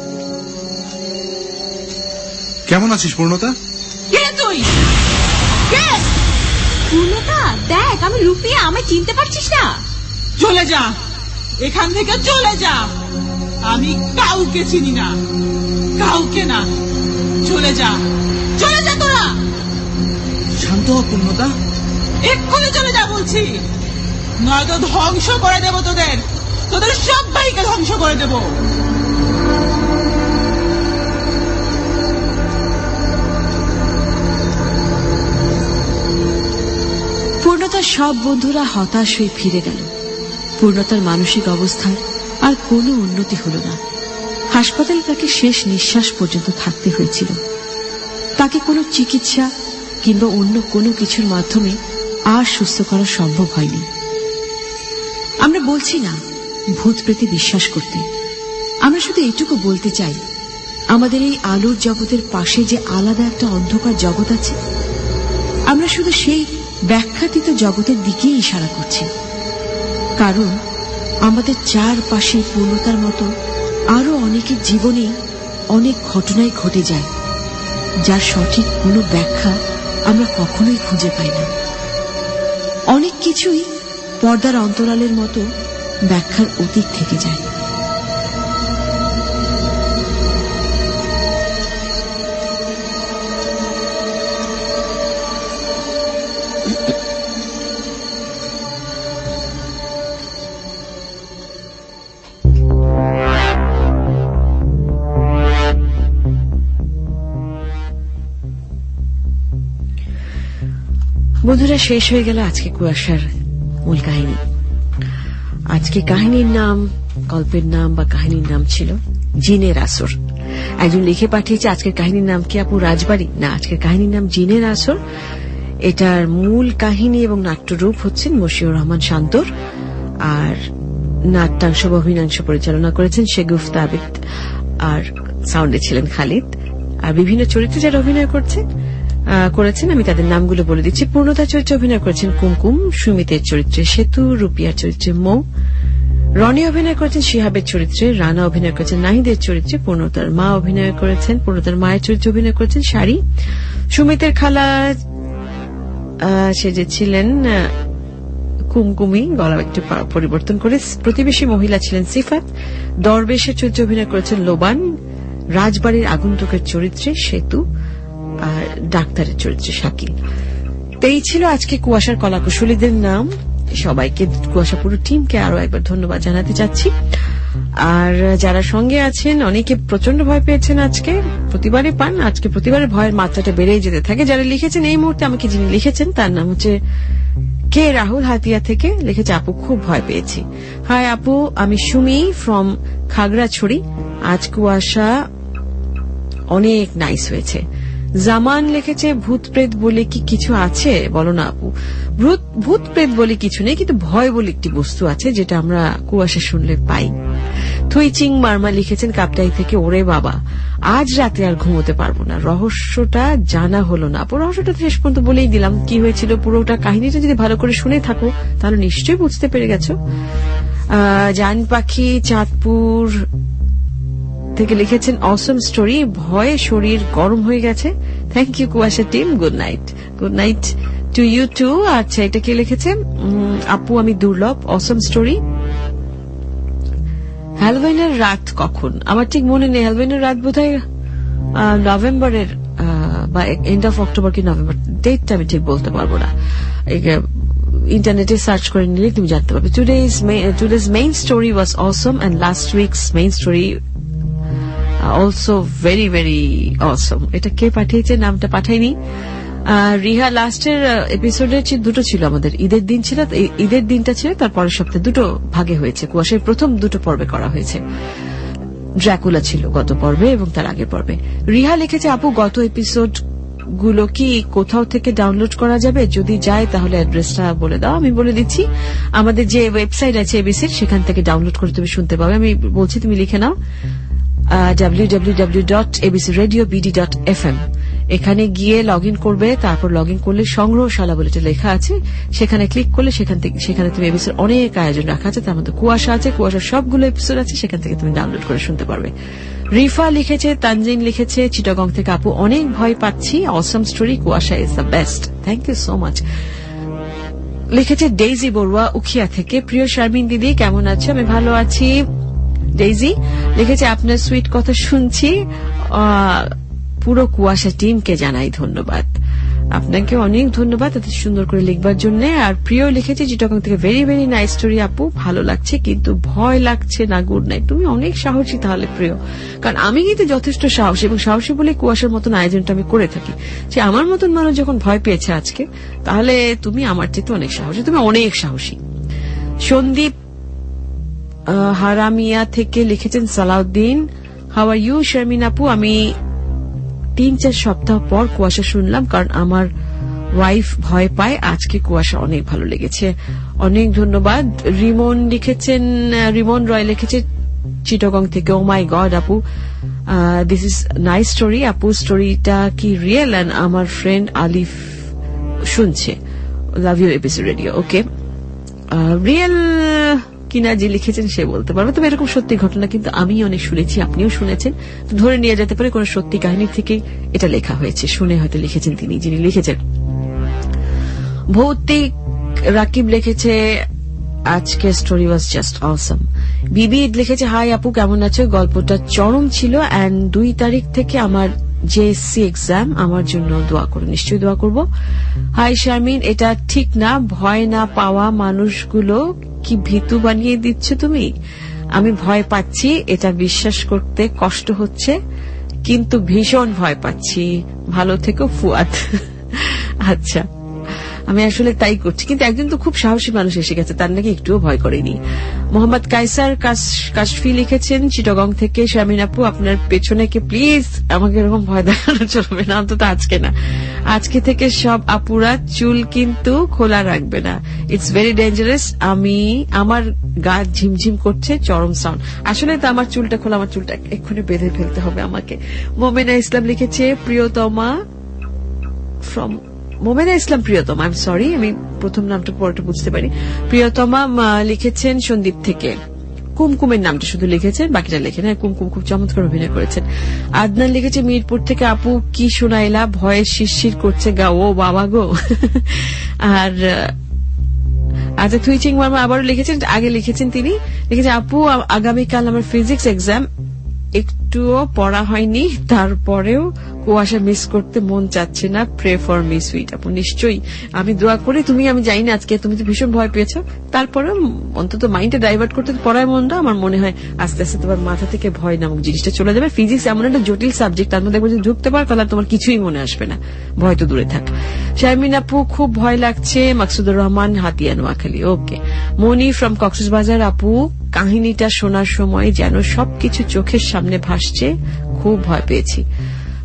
কেমন আছিস পূর্ণতা? কে তুই? কে? পূর্ণতা, দেখ আমি রুপিয়া, আমায় চিনতে পারছিস না? চলে যা এখান থেকে, চলে যা। আমি কাউকে চিনি না, কাউকে না। চলে যা, চলে যা তোরা। শান্ত হ পূর্ণতা, এক্ষুনি চলে যা বলছি, নয়তো ধ্বংস করে দেব তোদের, তোদের সবাইকে ধ্বংস করে দেব। পূর্ণতার সব বন্ধুরা হতাশ হয়ে ফিরে গেল। পূর্ণতার মানসিক অবস্থার আর কোনো উন্নতি হল না। হাসপাতালে তাকে শেষ নিঃশ্বাস পর্যন্ত থাকতে হয়েছিল। তাকে কোনো চিকিৎসা কিংবা অন্য কোনো কিছুর মাধ্যমে আর সুস্থ করা সম্ভব হয়নি। আমরা বলছি না ভূত প্রেতে বিশ্বাস করতে, আমরা শুধু এটুকু বলতে চাই, আমাদের এই আলোর জগতের পাশে যে আলাদা একটা অন্ধকার জগৎ আছে, আমরা শুধু সেই ব্যাখ্যাতীত জগতের দিকেই ইশারা করছি। কারণ আমাদের চারপাশে পূর্ণতার মতো আরো অনেকের জীবনে অনেক ঘটনাই ঘটে যায়, যার সঠিক কোনো ব্যাখ্যা আমরা কখনোই খুঁজে পাই না। অনেক কিছুই পর্দার অন্তরালের মতো ব্যাখ্যার অতীত থেকে যায়। বন্ধুরা, শেষ হয়ে গেল আজকে কুয়াশার মূল কাহিনী। আজকে কাহিনীর নাম, গল্পের নাম বা কাহিনীর নাম ছিল জিনের আসর। একজন লিখে পাঠিয়েছে আজকের কাহিনীর নাম কি আপু রাজবাড়ি? না, আজকের কাহিনীর নাম জিনের আসর। এটার মূল কাহিনী এবং নাট্যরূপ হচ্ছেন মশিউর রহমান শান্তর, আর নাট্যাংশ বা অভিনয়াংশ পরিচালনা করেছেন শেগুফতা আবিদ, আর সাউন্ডে ছিলেন খালিদ। আর বিভিন্ন চরিত্রে যারা অভিনয় করছেন করেছেন আমি তাদের নামগুলো বলে দিচ্ছি। পূর্ণতার চরিত্রে অভিনয় করেছেন কুমকুম, সুমিতের চরিত্রে সেতু, রুপিয়ার চরিত্রে মৌ, রনি অভিনয় করেছেন শিহাবের চরিত্রে, রানা অভিনয় করেছেন নাহিদের চরিত্রে, পূর্ণতার মা অভিনয় করেছেন পূর্ণতার মায়ের চরিত্রে অভিনয় করেছেন শাড়ি, সুমিতের খালা সেজেছিলেন কুমকুমি, গলা একটু পরিবর্তন করে, প্রতিবেশী মহিলা ছিলেন সিফাত, দরবেশের চরিত্রে অভিনয় করেছেন লোবান, রাজবাড়ির আগন্তুকের চরিত্রে সেতু, আর ডাক্তারের চরিত্রে শাকিল। তো এই ছিল আজকে কুয়াশার কলাকুশলীদের নাম। সবাইকে, কুয়াশা পুরো টিমকে আরো একবার ধন্যবাদ জানাতে চাচ্ছি। আর যারা সঙ্গে আছেন, অনেকে প্রচন্ড ভয় পেয়েছেন আজকে, প্রতিবারই পান, আজকে প্রতিবারের ভয়ের মাত্রাটা বেড়েই যেতে থাকে। যারা লিখেছেন এই মুহূর্তে আমাকে, যিনি লিখেছেন তার নাম হচ্ছে কে রাহুল হাতিয়া থেকে, লিখেছে আপু খুব ভয় পেয়েছি। হাই আপু, আমি সুমি ফ্রম খাগড়াছড়ি। আজ কুয়াশা অনেক নাইস হয়েছে, জামান লিখেছে ভূত প্রেত বলে কি কিছু আছে বলো না আপু। ভূত ভূত প্রেত বলে কিছু নেই, কিন্তু ভয় বলে একটি বস্তু আছে যেটা আমরা কুয়াশা শুনলে পাই। থুইচিং মার্মা লিখেছেন কাপ্তাই থেকে, ওরে বাবা আজ রাতে আর ঘুমোতে পারবো না, রহস্যটা জানা হলো না। আপু রহস্যটা শেষ পর্যন্ত বলেই দিলাম কি হয়েছিল, পুরোটা কাহিনীটা যদি ভালো করে শুনে থাকো তাহলে নিশ্চয়ই বুঝতে পেরে গেছো। জান পাখি চাঁদপুর থেকে লিখেছেন অসম স্টোরি, ভয়ে শরীর গরম হয়ে গেছে। Thank you Kuasha team, good night. Good night to you too. আচ্ছা এটা কে লিখেছে, আপু আমি দুর্লভ, অসম স্টোরি। হ্যালোউইনের রাত কখন আমার ঠিক মনে নেই, হ্যালোউইনের রাত বোধহয় নভেম্বরের বা এন্ড অফ অক্টোবর কি নভেম্বর, ডেটটা আমি ঠিক বলতে পারবো না, ইন্টারনেটে সার্চ করে নিলে তুমি জানতে পারবে। Today's today's main story was awesome and last week's main story also very very awesome. এটা কে পাঠিয়েছে, নামটা পাঠাইনি। রিহা লাস্টের এপিসোডে দুটো ছিল, আমাদের ঈদের দিন ছিল, ঈদের দিনটা ছিল, তার পরের সপ্তাহে দুটো ভাগে হয়েছে। কুয়াশার প্রথম দুটো পর্বে করা হয়েছে, ড্রাকুলা ছিল গত পর্বে এবং তার আগের পর্বে। রিহা লিখেছে আপু গত এপিসোড গুলো কি কোথাও থেকে ডাউনলোড করা যাবে, যদি যায় তাহলে অ্যাড্রেসটা বলে দাও। আমি বলে দিচ্ছি, আমাদের যে ওয়েবসাইট আছে এবিসির সেখান থেকে ডাউনলোড করে তুমি শুনতে পাবে। আমি বলছি তুমি লিখে নাও W W W dot ABC radio BD dot F M. এখানে গিয়ে লগ ইন করবে, তারপর লগ ইন করলে সংগ্রহশালা বলে লেখা আছে, সেখানে ক্লিক করলে সেখান থেকে সেখানে তুমি এবিসির অনেক আয়োজন রাখা আছে, তার মধ্যে কুয়াশা আছে, কুয়াশার সবগুলো এপিসোড আছে, সেখান থেকে তুমি ডাউনলোড করে শুনতে পারবে। রিফা লিখেছে, তানজিন লিখেছে চিটাগং থেকে, আপু অনেক ভয় পাচ্ছি, awesome story, Kuasha is the best. Thank you so much. লিখেছে ডেইজি বড়ুয়া উখিয়া থেকে, প্রিয় শারমিন দিদি কেমন আছো? আমি ভালো আছি। ডেইজি লিখেছে আপনার সুইট কথা শুনছি, পুরো কুয়াশা টিমকে জানাই ধন্যবাদ। আপনাকে অনেক ধন্যবাদ এত সুন্দর করে লিখবার জন্য। আর প্রিয় লিখেছে চিটাগং থেকে, ভেরি ভেরি নাইস স্টোরি আপু, ভালো লাগছে কিন্তু ভয় লাগছে না। Good night. তুমি অনেক সাহসী তাহলে প্রিয়, কারণ আমি কিন্তু যথেষ্ট সাহসী, এবং সাহসী বলে কুয়াশার মতন আয়োজনটা আমি করে থাকি। যে আমার মতন মানুষ যখন ভয় পেয়েছে আজকে, তাহলে তুমি আমার চেয়ে অনেক সাহসী, তুমি অনেক সাহসী। সন্দীপ হারামিয়া থেকে লিখেছেন Salauddin, how are you Sharmin আপু, আমি তিন চার সপ্তাহ পর কুয়াশা শুনলাম, কারণ আমার ওয়াইফ ভয় পায়। আজকে কুয়াশা অনেক ভালো লেগেছে, অনেক ধন্যবাদ। রিমন লিখেছেন, রিমন রয় লিখেছে চিটাগং থেকে, ও মাই গড আপু দিস ইজ নাইস স্টোরি আপু, স্টোরিটা কি রিয়েল? এন্ড আমার ফ্রেন্ড আলিফ শুনছে, love you ABC radio. Okay, real কিনা যে লিখেছেন সে বলতে পারবে, তবে এরকম সত্যি ঘটনা কিন্তু আমি অনেক শুনেছি, আপনিও শুনেছেন, ধরে নিয়ে যেতে পারে কোন সত্যি কাহিনী থেকে এটা লেখা হয়েছে, শুনে হয়তো লিখেছেন তিনি যিনি লিখেছেন। ভৌতিক রাকিব লিখেছে আজকে স্টোরি ওয়াজ জাস্ট অসম। বিবি লিখেছে হাই আপু কেমন আছো, গল্পটা চরম ছিল, এন্ড দুই তারিখ থেকে আমার জেএসসি এক্সাম, আমার জন্য দোয়া করো। নিশ্চয়ই দোয়া করব। হাই শারমিন, এটা ঠিক না, ভয় না পাওয়া মানুষগুলো কি ভীতু বানিয়ে দিচ্ছ তুমি? আমি ভয় পাচ্ছি, এটা বিশ্বাস করতে কষ্ট হচ্ছে, কিন্তু ভীষণ ভয় পাচ্ছি। ভালো থেকো ফুয়াদ। আচ্ছা, আমি আসলে তাই করছি, কিন্তু একজন তো খুব সাহসী মানুষ এসে গেছে, তার নাকি একটুও ভয় করেনি। মোহাম্মদ কায়সার কাশফি লিখেছেন চিটাগং থেকে, শারমিন আপু আপনার পেছনে কে প্লিজ আমাকে এরকম ভয় দেখানো চলবে না, অন্তত আজকে না। আজকে থেকে সব আপুরা চুল কিন্তু খোলা রাখবে না, ইটস ভেরি ডেঞ্জারাস। আমি আমার গা ঝিমঝিম করছে, চরম সাউন্ড। আসলে তো আমার চুলটা খোলা, আমার চুলটা এক্ষুনি বেঁধে ফেলতে হবে আমাকে। মোমেনা ইসলাম লিখেছে প্রিয়তমা ফ্রম মোমেনা ইসলাম প্রিয়তমা, আই এম সরি, আমি প্রথম নামটা পরেটা বুঝতে পারি। প্রিয়তমা লিখেছেন সন্দীপ থেকে, কুমকুমের নামটা শুধু লিখেছেন, বাকিটা লেখেন। কুমকুম খুব চমৎকার অভিনয় করেছেন। আদনান লিখেছে মিরপুর থেকে, আপু কি শোনাইলা, ভয়ে শিরশির করছে গা, ও বাবা গো। আর আচ্ছা, থুইচিং মার্মা আবারও লিখেছেন, আগে লিখেছেন তিনি, লিখেছেন আপু আগামীকাল আমার ফিজিক্স এক্সাম, একটুও পড়া হয়নি, তারপরেও কুয়াশা মিস করতে মন চাচ্ছে না, প্রে ফর মি সুইট আপু। নিশ্চয়ই আমি দোয়া করি, তুমি, আমি জানি না আজকে তুমি তো ভীষণ ভয় পেয়েছো, তারপরে অন্তত মাইন্ডে ডাইভার্ট করতে পড়ায় মনটা, আমার মনে হয় আস্তে আস্তে তোমার মাথা থেকে ভয় নামক জিনিসটা চলে যাবে। ফিজিক্স এমন একটা জটিল সাবজেক্ট, তার মধ্যে যদি ঢুকতে পারো তাহলে তোমার কিছুই মনে আসবে না, ভয় তো দূরে থাক। শারমিন আপু খুব ভয় লাগছে, মাকসুদুর রহমান হাতিয়া নোয়াখালী। ওকে, মনি ফ্রম কক্সবাজার, আপু কাহিনীটা শোনার সময় যেন সবকিছু চোখের সামনে ভাসছে, খুব ভয় পেয়েছি।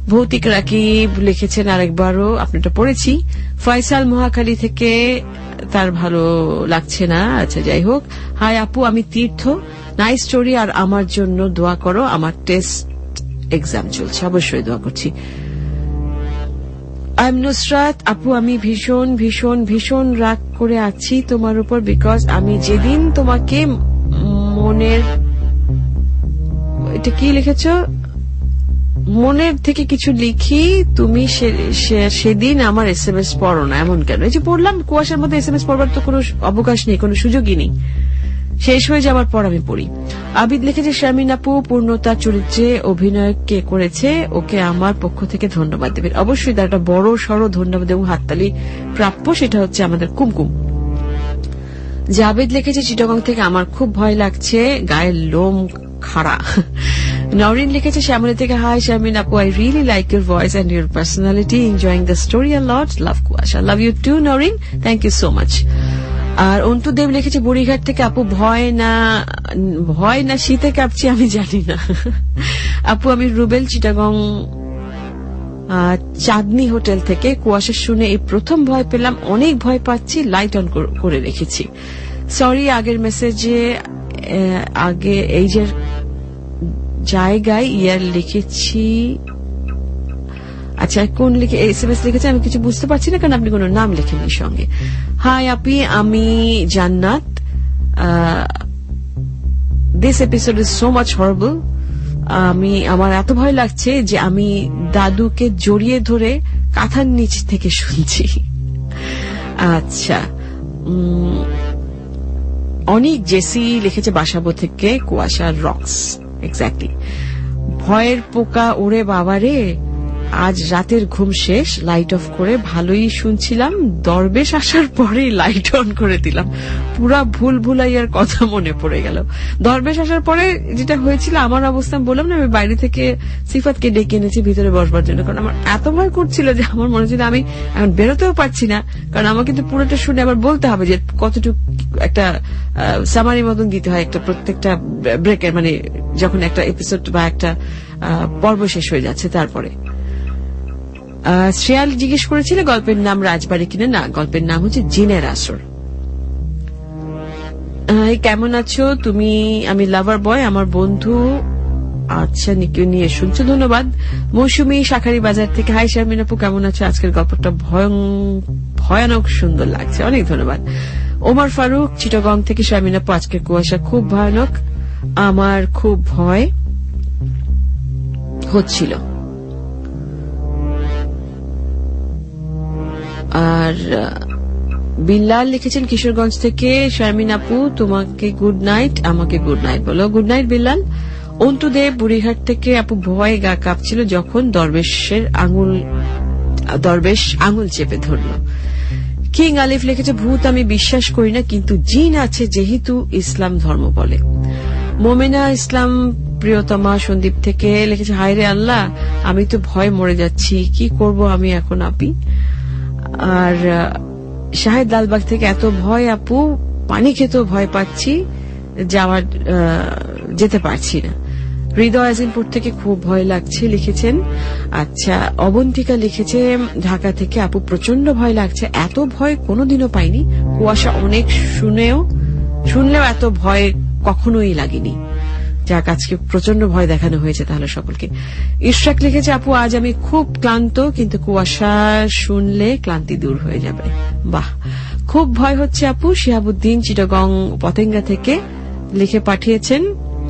ভৌতিক রাকিব লিখেছেন আরেকবারও, আপনারটা পড়েছি। ফয়সাল মহাখালী থেকে, তার ভালো লাগছে না, আচ্ছা যাই হোক। হাই আপু, আমি তীর্থ, নাইস স্টোরি, আর আমার জন্য দোয়া করো, আমার টেস্ট এক্সাম চলছে। অবশ্যই দোয়া করছি। আই এম নুসরাত আপু, আমি ভীষণ ভীষণ ভীষণ রাগ করে আছি তোমার উপর, বিকজ আমি যেদিন তোমাকে মনের, এটা কি লিখেছ, মনের থেকে কিছু লিখি, তুমি সেদিন আমার এস এম এস পড়ো না, এমন কেন? এই যে পড়লাম, কুয়াশার মধ্যে এস এম এস পড়বার তো কোনো অবকাশ নেই, কোনো সুযোগই নেই, শেষ হয়ে যাওয়ার পর আমি পড়ি। আবিদ লিখেছে, শারমিন আপু পূর্ণতা চরিত্রে অভিনয় কে করেছে, ওকে আমার পক্ষ থেকে ধন্যবাদ দেবেন। অবশ্যই তার একটা বড় সড় ধন্যবাদ এবং হাততালি প্রাপ্য, সেটা হচ্ছে আমাদের কুমকুম। জাবেদ লিখেছে, চিটাগং থেকে, আমার খুব ভয় লাগছে, গায়ের লোম খাড়া। নরিন লিখেছে শ্যামলী থেকে, হাই শারমিন আপু, I really like your voice and your personality, enjoying the story a lot, love Kuasha, love you too Norin, thank you so much. আর অন্তু দেব লিখেছে বুড়িঘাট থেকে, আপু ভয় না ভয় না শীতে কাঁপছি আমি জানি না। আপু আমি রুবেল, চিটাগং চাঁদনি হোটেল থেকে, কুয়াশা শুনে এই প্রথম ভয় পেলাম, অনেক ভয় পাচ্ছি, লাইট অন করে রেখেছি। সরি আগের মেসেজে আগে এই যে জায়গায় ইয়ার লিখেছি, আচ্ছা কোন লিখে এস এম এস লিখেছে আমি কিছু বুঝতে পারছি না, কারণ আপনি কোন নাম লেখেননি সঙ্গে। হাই আপি, আমি Jannat, this episode is so much horrible, আমি আমার এত ভয় লাগছে যে আমি দাদুকে জড়িয়ে ধরে কাঁথার নিচ থেকে শুনছি। আচ্ছা, অনেক জেসি লিখেছে বাসাবো থেকে, কুয়াশা রক্স, এক্স্যাক্টলি। ভয়ের পোকা ওরে বাবারে, আজ রাতের ঘুম শেষ, লাইট অফ করে ভালোই শুনছিলাম, দরবেশ আসার পরেই লাইট অন করে দিলাম, পুরা ভুল ভুলাইয়ার কথা মনে পড়ে গেল। দরবেশ আসার পরে যেটা হয়েছিল আমার অবস্থা বললাম না, আমি বাইরে থেকে সিফাতকে ডেকে এনেছি ভিতরে বসবার জন্য, কারণ আমার এত ভয় করছিল যে আমার মনে হচ্ছিল আমি এখন বেরোতেও পারছি না, কারণ আমাকে কিন্তু পুরোটা শুনে আবার বলতে হবে যে কতটুকু একটা সামারি মতন দিতে হয় একটা প্রত্যেকটা ব্রেকের, মানে যখন একটা এপিসোড বা একটা পর্ব শেষ হয়ে যাচ্ছে। তারপরে শ্রেয়াল জিজ্ঞেস করেছিল গল্পের নাম রাজবাড়ি কিনা, না, গল্পের নাম হচ্ছে জিনের আসর। কেমন আছো তুমি? আমি লাভার বয়, আমার বন্ধু। আচ্ছা, নিয়ে শুনছো, ধন্যবাদ। মৌসুমী শাখারি বাজার থেকে, হাই শারমিন আপু কেমন আছো? আজকের গল্পটা ভয়ানক সুন্দর লাগছে, অনেক ধন্যবাদ। ওমর ফারুক চিটাগং থেকে, শারমিন আপু আজকের কুয়াশা খুব ভয়ানক, আমার খুব ভয় হচ্ছিল। আর বিল্লাল লিখেছেন কিশোরগঞ্জ থেকে, শারমিন আপু তোমাকে গুড নাইট, আমাকে গুড নাইট বলো। Good night Billal. অন্তুদেব বুড়িঘাট থেকে, আপু ভয়ে গা কাঁপছিল যখন দরবেশের আঙুল দরবেশ আঙুল চেপে ধরল। কিং আলিফ লিখেছে, ভূত আমি বিশ্বাস করি না, কিন্তু জিন আছে যেহেতু ইসলাম ধর্ম বলে। মোমেনা ইসলাম প্রিয়তমা সন্দীপ থেকে লিখেছে, হায়রে আল্লাহ, আমি তো ভয় মরে যাচ্ছি, কি করব আমি এখন আপি। আর শাহেদ লালবাগ থেকে, এত ভয় আপু, পানি খেতেও ভয় পাচ্ছি, যাওয়ার যেতে পারছি না। হৃদয় আজিমপুর থেকে, খুব ভয় লাগছে লিখেছেন। আচ্ছা, অবন্তিকা লিখেছে ঢাকা থেকে, আপু প্রচন্ড ভয় লাগছে, এত ভয় কোনোদিনও পাইনি, কুয়াশা অনেক শুনেও শুনলেও এত ভয় কখনোই লাগেনি। যাক, আজকে প্রচন্ড ভয় দেখানো হয়েছে তাহলে সকলকে। ইশরাক লিখেছে, আপু আজ আমি খুব ক্লান্ত, কিন্তু কুয়াশা শুনলে ক্লান্তি দূর হয়ে যাবে। বাহ, খুব ভয় হচ্ছে আপু। শিহাবুদ্দিন চিটাগং পতেঙ্গা থেকে লিখে পাঠিয়েছেন।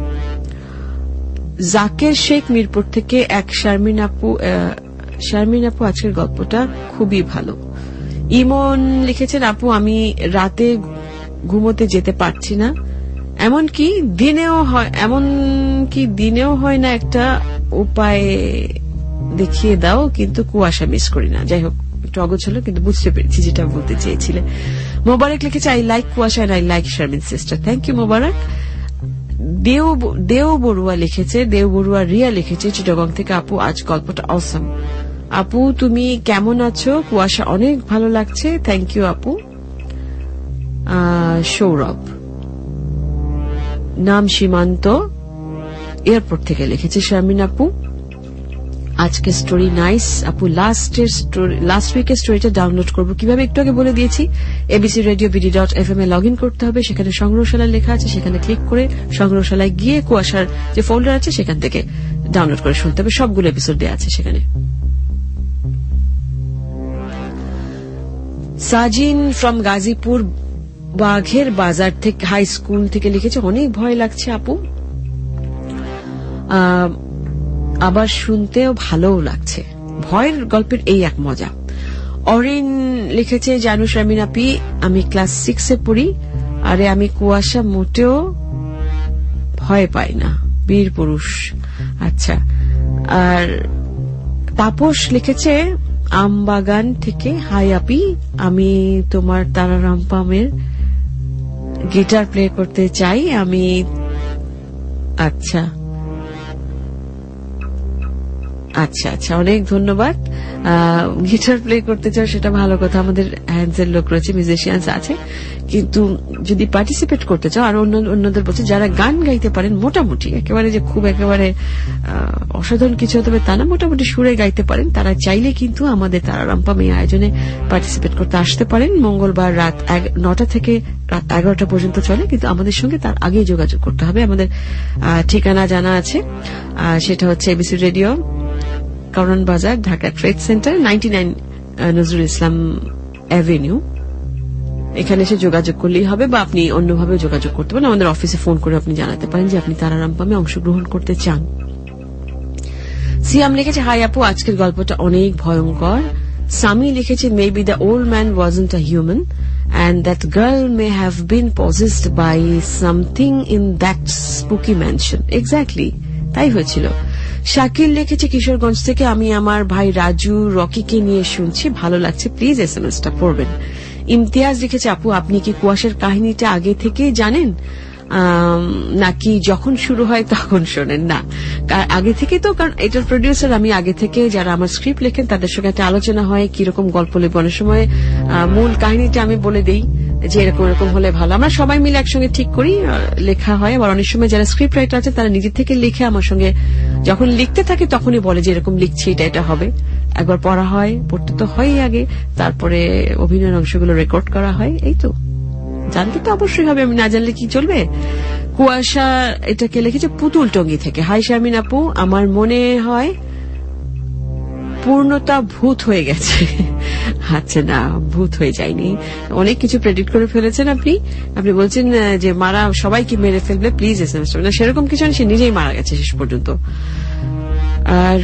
জাকের শেখ মিরপুর থেকে, এক শারমিন আপু শারমিন আপু আজকের গল্পটা খুবই ভালো। ইমন লিখেছেন, আপু আমি রাতে ঘুমোতে যেতে পারছি না, এমনকি দিনেও হয় এমনকি দিনেও হয় না, একটা উপায় দেখিয়ে দাও, কিন্তু কুয়াশা মিস করি না। যাই হোক, একটু অগোছল, কিন্তু বুঝতে পেরেছি যেটা বলতে চেয়েছিলে। মোবারক লিখেছে, I like Kuasha and I like Sharmin sister. Thank you Mobarak. Deo Deo Barua লিখেছে, দেও বড়ুয়া রিয়া লিখেছে চিটাগং থেকে, আপু আজ গল্পটা অসম। আপু তুমি কেমন আছো? কুয়াশা অনেক ভালো লাগছে, থ্যাংক ইউ আপু। সৌরভ নাম সীমান্ত এয়ারপোর্ট থেকে লিখেছে, শারমিন আপু আজকে স্টোরি নাইস আপু, লাস্টের স্টোরি লাস্ট উইকের স্টোরিটা ডাউনলোড করবো কিভাবে একটু আগে বলে দিয়েছি। ABC radio BD dot F M এ লগ ইন করতে হবে, সেখানে সংগ্রহশালা লেখা আছে, সেখানে ক্লিক করে সংগ্রহশালায় গিয়ে কুয়াশার যে ফোল্ডার আছে সেখান থেকে ডাউনলোড করে শুনতে হবে। সবগুলো এপিসোড দেওয়া আছে সেখানে। সাজিন ফ্রম গাজীপুর বাঘের বাজার থেকে হাই স্কুল থেকে লিখেছে, অনেক ভয় লাগছে আপু, আবার শুনতেও ভালোও লাগছে। ভয়ের গল্পের এই এক মজা। অরিন লিখেছে, জানু শারমিন আপি, আমি ক্লাস সিক্সে পড়ি, আরে আমি কুয়াশা মোটেও ভয় পাই না, বীর পুরুষ। আচ্ছা। আর তাপস লিখেছে আমবাগান থেকে, হাই আপি, আমি তোমার তারারামপামের গিটার প্লে করতে চাই। আমি আচ্ছা আচ্ছা আচ্ছা অনেক ধন্যবাদ। গিটার প্লে করতে চাও সেটা ভালো কথা, আমাদের হ্যান্ডসের লোক রয়েছে, মিউজিশিয়ানস আছে, কিন্তু যদি পার্টিসিপেট করতে চাও আর অন্যদের বলছে যারা গান গাইতে পারেন মোটামুটি, একেবারে যে খুব একেবারে অসাধারণ কিছু হতে হবে তা না, মোটামুটি সুরে গাইতে পারেন, তারা চাইলে কিন্তু আমাদের তারারামপাম এই আয়োজনে পার্টিসিপেট করতে আসতে পারেন। মঙ্গলবার রাত নটা থেকে রাত এগারোটা পর্যন্ত চলে, কিন্তু আমাদের সঙ্গে তার আগেই যোগাযোগ করতে হবে। আমাদের ঠিকানা জানা আছে, সেটা হচ্ছে ABC radio, Karwan Bazar, Dhaka trade centre, ninety nine Nazrul Islam avenue. এখানে এসে যোগাযোগ করলেই হবে, বা আপনি অন্যভাবে যোগাযোগ করতে পারেন, আমাদের অফিসে ফোন করে আপনি জানাতে পারেন যে আপনি তারারামপামে অংশগ্রহণ করতে চান। সিয়াম লিখেছে, হাই আপু, আজকের গল্পটা অনেক ভয়ঙ্কর। সামি লিখেছে, maybe the old man wasn't a human and that girl may have been possessed by something in that spooky mansion. Exactly, তাই হয়েছিল। শাকিল লিখেছে কিশোরগঞ্জ থেকে, আমি আমার ভাই রাজু রকিকে নিয়ে শুনছি, ভালো লাগছে, প্লিজ এস এম এস টা পড়বেন। ইমতিয়াজ লিখেছে, আপু আপনি কি কুয়াশার কাহিনীটা আগে থেকেই জানেন নাকি যখন শুরু হয় তখন শোনেন? না, আগে থেকে তো, কারণ এটার প্রডিউসার আমি আগে থেকে, যারা আমার স্ক্রিপ্ট লেখেন তাদের সঙ্গে একটা আলোচনা হয় কিরকম গল্প লিখব। অনেক সময় মূল কাহিনীটা আমি বলে দেই যে এরকম এরকম হলে ভালো, আমরা সবাই মিলে একসঙ্গে ঠিক করি, লেখা হয়। আবার অনেক সময় যারা স্ক্রিপ্ট রাইটার আছে তারা নিজে থেকে লিখে আমার সঙ্গে, যখন লিখতে থাকে তখনই বলে যে এরকম লিখছি, এটা এটা হবে। একবার পড়া হয়, পড়তে তো হয় আগে, তারপরে অভিনয়ের অংশগুলো রেকর্ড করা হয়। এই তো, জানতে তো অবশ্যই হবে, আমি না জানলে কি চলবে। কুয়াশা এটাকে লিখেছে পুতুল টঙ্গি থেকে, হাই শারমিন আপু, আমার মনে হয় পূর্ণতা ভূত হয়ে গেছে। আচ্ছা, না, ভূত হয়ে যায়নি, অনেক কিছু প্রেডিক্ট করে ফেলেছেন আপনি। আপনি বলছেন যে মারা সবাইকে মেরে ফেলবে, প্লিজ এস এম এস না, সেরকম কিছু না, সে নিজেই মারা গেছে শেষ পর্যন্ত। আর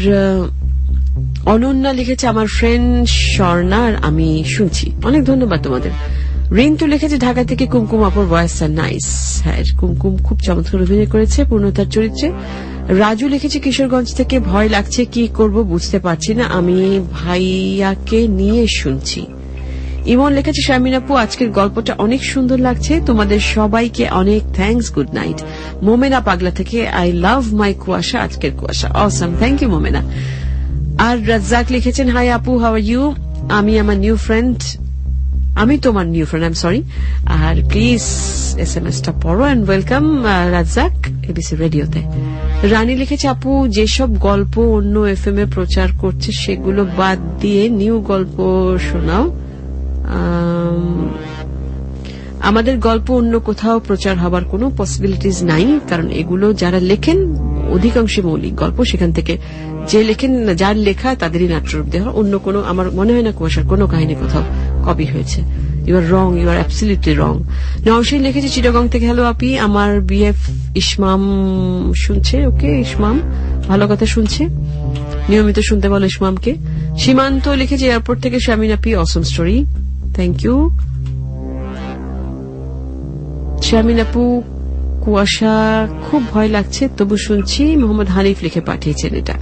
অনন্যা লিখেছে, আমার ফ্রেন্ড স্বর্ণার আমি শুনছি, অনেক ধন্যবাদ তোমাদের। রিন্টু লিখেছে ঢাকা থেকে, কুমকুম আপুর ভয়েস নাইস। হ্যাঁ, কুমকুম খুব চমৎকার অভিনয় করেছে পূর্ণতার চরিত্রে। রাজু লিখেছে কিশোরগঞ্জ থেকে, ভয় লাগছে, কি করব বুঝতে পারছি না, আমি ভাইয়াকে নিয়ে শুনছি। ইমন লিখেছে, শারমিন আপু আজকের গল্পটা অনেক সুন্দর লাগছে, তোমাদের সবাইকে অনেক থ্যাঙ্কস, গুড নাইট। মোমেনা পাগলা থেকে, আই লাভ মাই কুয়াশা, আজকের Kuasha awesome, thank you Momena. আর রাজ্জাক লিখেছেন, হাই আপু, হাউ আর ইউ, আমি আমার নিউ ফ্রেন্ড আমি তোমার new friend, I am sorry, আর প্লিজ এস এম এস টা পড়ো, অ্যান্ড ওয়েলকাম রাজ্জাক এবিসি রেডিওতে। রানী লিখেছে, আপু যেসব গল্প অন্য এফ এম এ প্রচার করছে সেগুলো বাদ দিয়ে নিউ গল্প শোনাও, আমাদের গল্প অন্য কোথাও প্রচার হবার কোনো পসিবিলিটিস নাই, কারণ এগুলো যারা লেখেন অধিকাংশ মৌলিক গল্প, সেখান থেকে যে লেখেন, যার লেখা তাদেরই নাট্যরূপ দেওয়া, অন্য কোনো, আমার মনে হয় না কুয়াশার কোনো কাহিনী কোথাও কপি হয়েছে। You are wrong, you are absolutely wrong. Naushin লিখেছে চিটাগং থেকে, হ্যালো আপি, আমার বিএফ ইসমাম শুনছে, ওকে ইসমাম, ভালো কথা শুনছে, নিয়মিত শুনতে বলো ইসমামকে। সীমান্ত লিখেছে এয়ারপোর্ট থেকে, শারমিন আপি awesome story, thank you. Sharmin আপু, কুয়াশা খুব ভয় লাগছে তবু শুনছি, মোহাম্মদ হানিফ লিখে পাঠিয়েছেন এটা।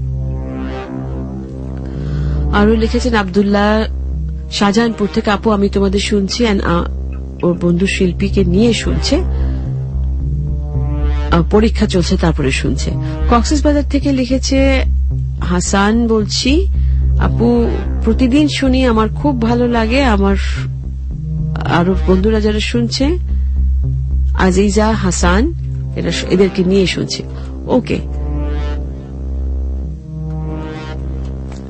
আরো লিখেছেন আব্দুল্লাহ শাহজাহানপুর থেকে, আপু আমি তোমাদের শুনছি, ওর বন্ধু শিল্পীকে নিয়ে শুনছে, পরীক্ষা চলছে তারপরে শুনছে। কক্সবাজার থেকে লিখেছে হাসান, বলছি আপু প্রতিদিন শুনি, আমার খুব ভালো লাগে, আমার আরো বন্ধুরা যারা শুনছে, আজিজা, হাসান, এদেরকে নিয়ে শুনছি, ওকে।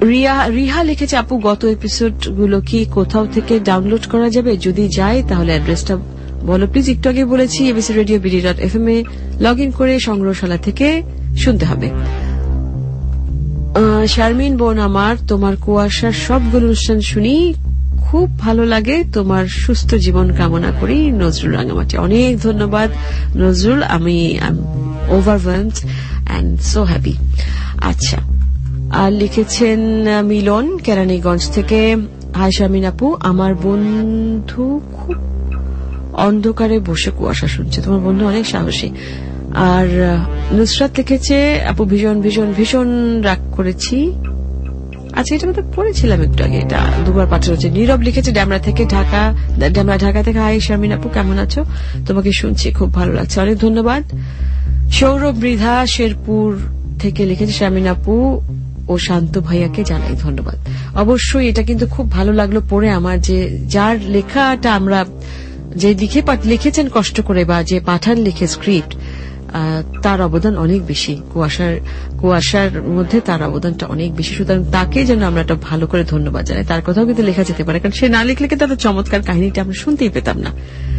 রিয়া রিহা লিখেছে, আপু গত এপিসোড গুলো কি কোথাও থেকে ডাউনলোড করা যাবে? যদি যায় তাহলে অ্যাড্রেসটা বলো প্লিজ। একটু আগে বলেছি ABC radio BD dot F M এ লগ ইন করে সংগ্রহশালা থেকে শুনতে হবে। শারমিন বোন আমার, তোমার কুয়াশার সবগুলো অনুষ্ঠান শুনি, খুব ভালো লাগে, তোমার সুস্থ জীবন কামনা করি। নজরুল রাঙামাটি। অনেক ধন্যবাদ নজরুল, আমি ওভারওয়েলমড অ্যান্ড সো হ্যাপি। আচ্ছা, আর লিখেছেন মিলন কেরানীগঞ্জ থেকে, হাই শারমিন আপু, আমার বন্ধু খুব অন্ধকারে বসে কুয়াশা শুনছে। তোমার বন্ধু অনেক সাহসী। আর নুসরাত লিখেছে, আপু ভীষণ ভীষণ ভীষণ রাগ করেছি। আচ্ছা, এটা মধ্যে পড়েছিলাম একটু আগে, এটা দুবার পাঠানো হচ্ছে। নীরব লিখেছে ড্যামরা থেকে ঢাকা, ড্যামরা ঢাকা থেকে, হাই শারমিন আপু কেমন আছো? তোমাকে শুনছি, খুব ভালো লাগছে, অনেক ধন্যবাদ। সৌরভ মৃধা শেরপুর থেকে লিখেছে, শারমিন আপু ও শান্ত ভাইয়াকে জানাই ধন্যবাদ। অবশ্যই এটা কিন্তু খুব ভালো লাগলো পড়ে আমার, যে যার লেখাটা আমরা যে লিখে লিখেছেন কষ্ট করে, বা যে পাঠান লিখে স্ক্রিপ্ট, তার অবদান অনেক বেশি, কুয়াশার কুয়াশার মধ্যে তার অবদানটা অনেক বেশি। সুতরাং তাকে যেন আমরা একটা ভালো করে ধন্যবাদ জানাই। তার কথাও কিন্তু লেখা যেতে পারে, কারণ সে না লিখলে কিন্তু একটা চমৎকার কাহিনীটা আমরা শুনতেই পেতাম না।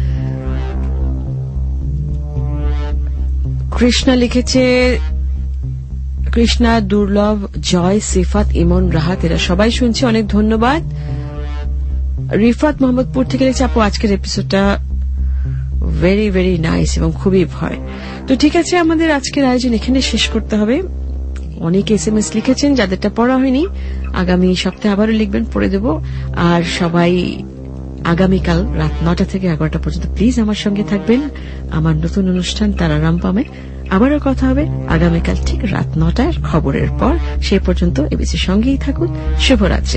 কৃষ্ণা লিখেছে, কৃষ্ণা, দুর্লভ, জয়, সিফাত, ইমন, রাহাত, এরা সবাই শুনছে, অনেক ধন্যবাদ। রিফাত মোহাম্মদপুর থেকে লিখেছে, আপু আজকের এপিসোডটা ভেরি ভেরি নাইস এবং খুবই ভয়। তো ঠিক আছে, আমাদের আজকের আয়োজন এখানে শেষ করতে হবে। অনেক এস এম এস লিখেছেন, যাদেরটা পড়া হয়নি আগামী সপ্তাহে আবারও লিখবেন, পড়ে দেব। আর সবাই আগামীকাল রাত নটা থেকে এগারোটা পর্যন্ত প্লিজ আমার সঙ্গে থাকবেন। আমার নতুন অনুষ্ঠান তারা রামপামে আবারও কথা হবে আগামীকাল ঠিক রাত নটার খবরের পর। সে পর্যন্ত এবিসির সঙ্গেই থাকুন। শুভরাত্রি।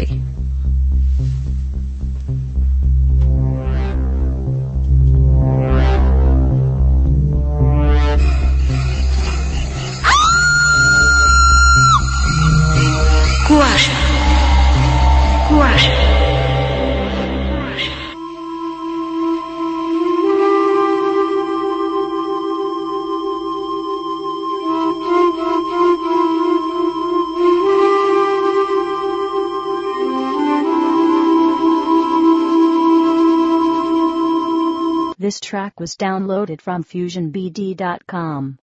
কুয়াশা কুয়াশা This track was downloaded from fusion b d dot com.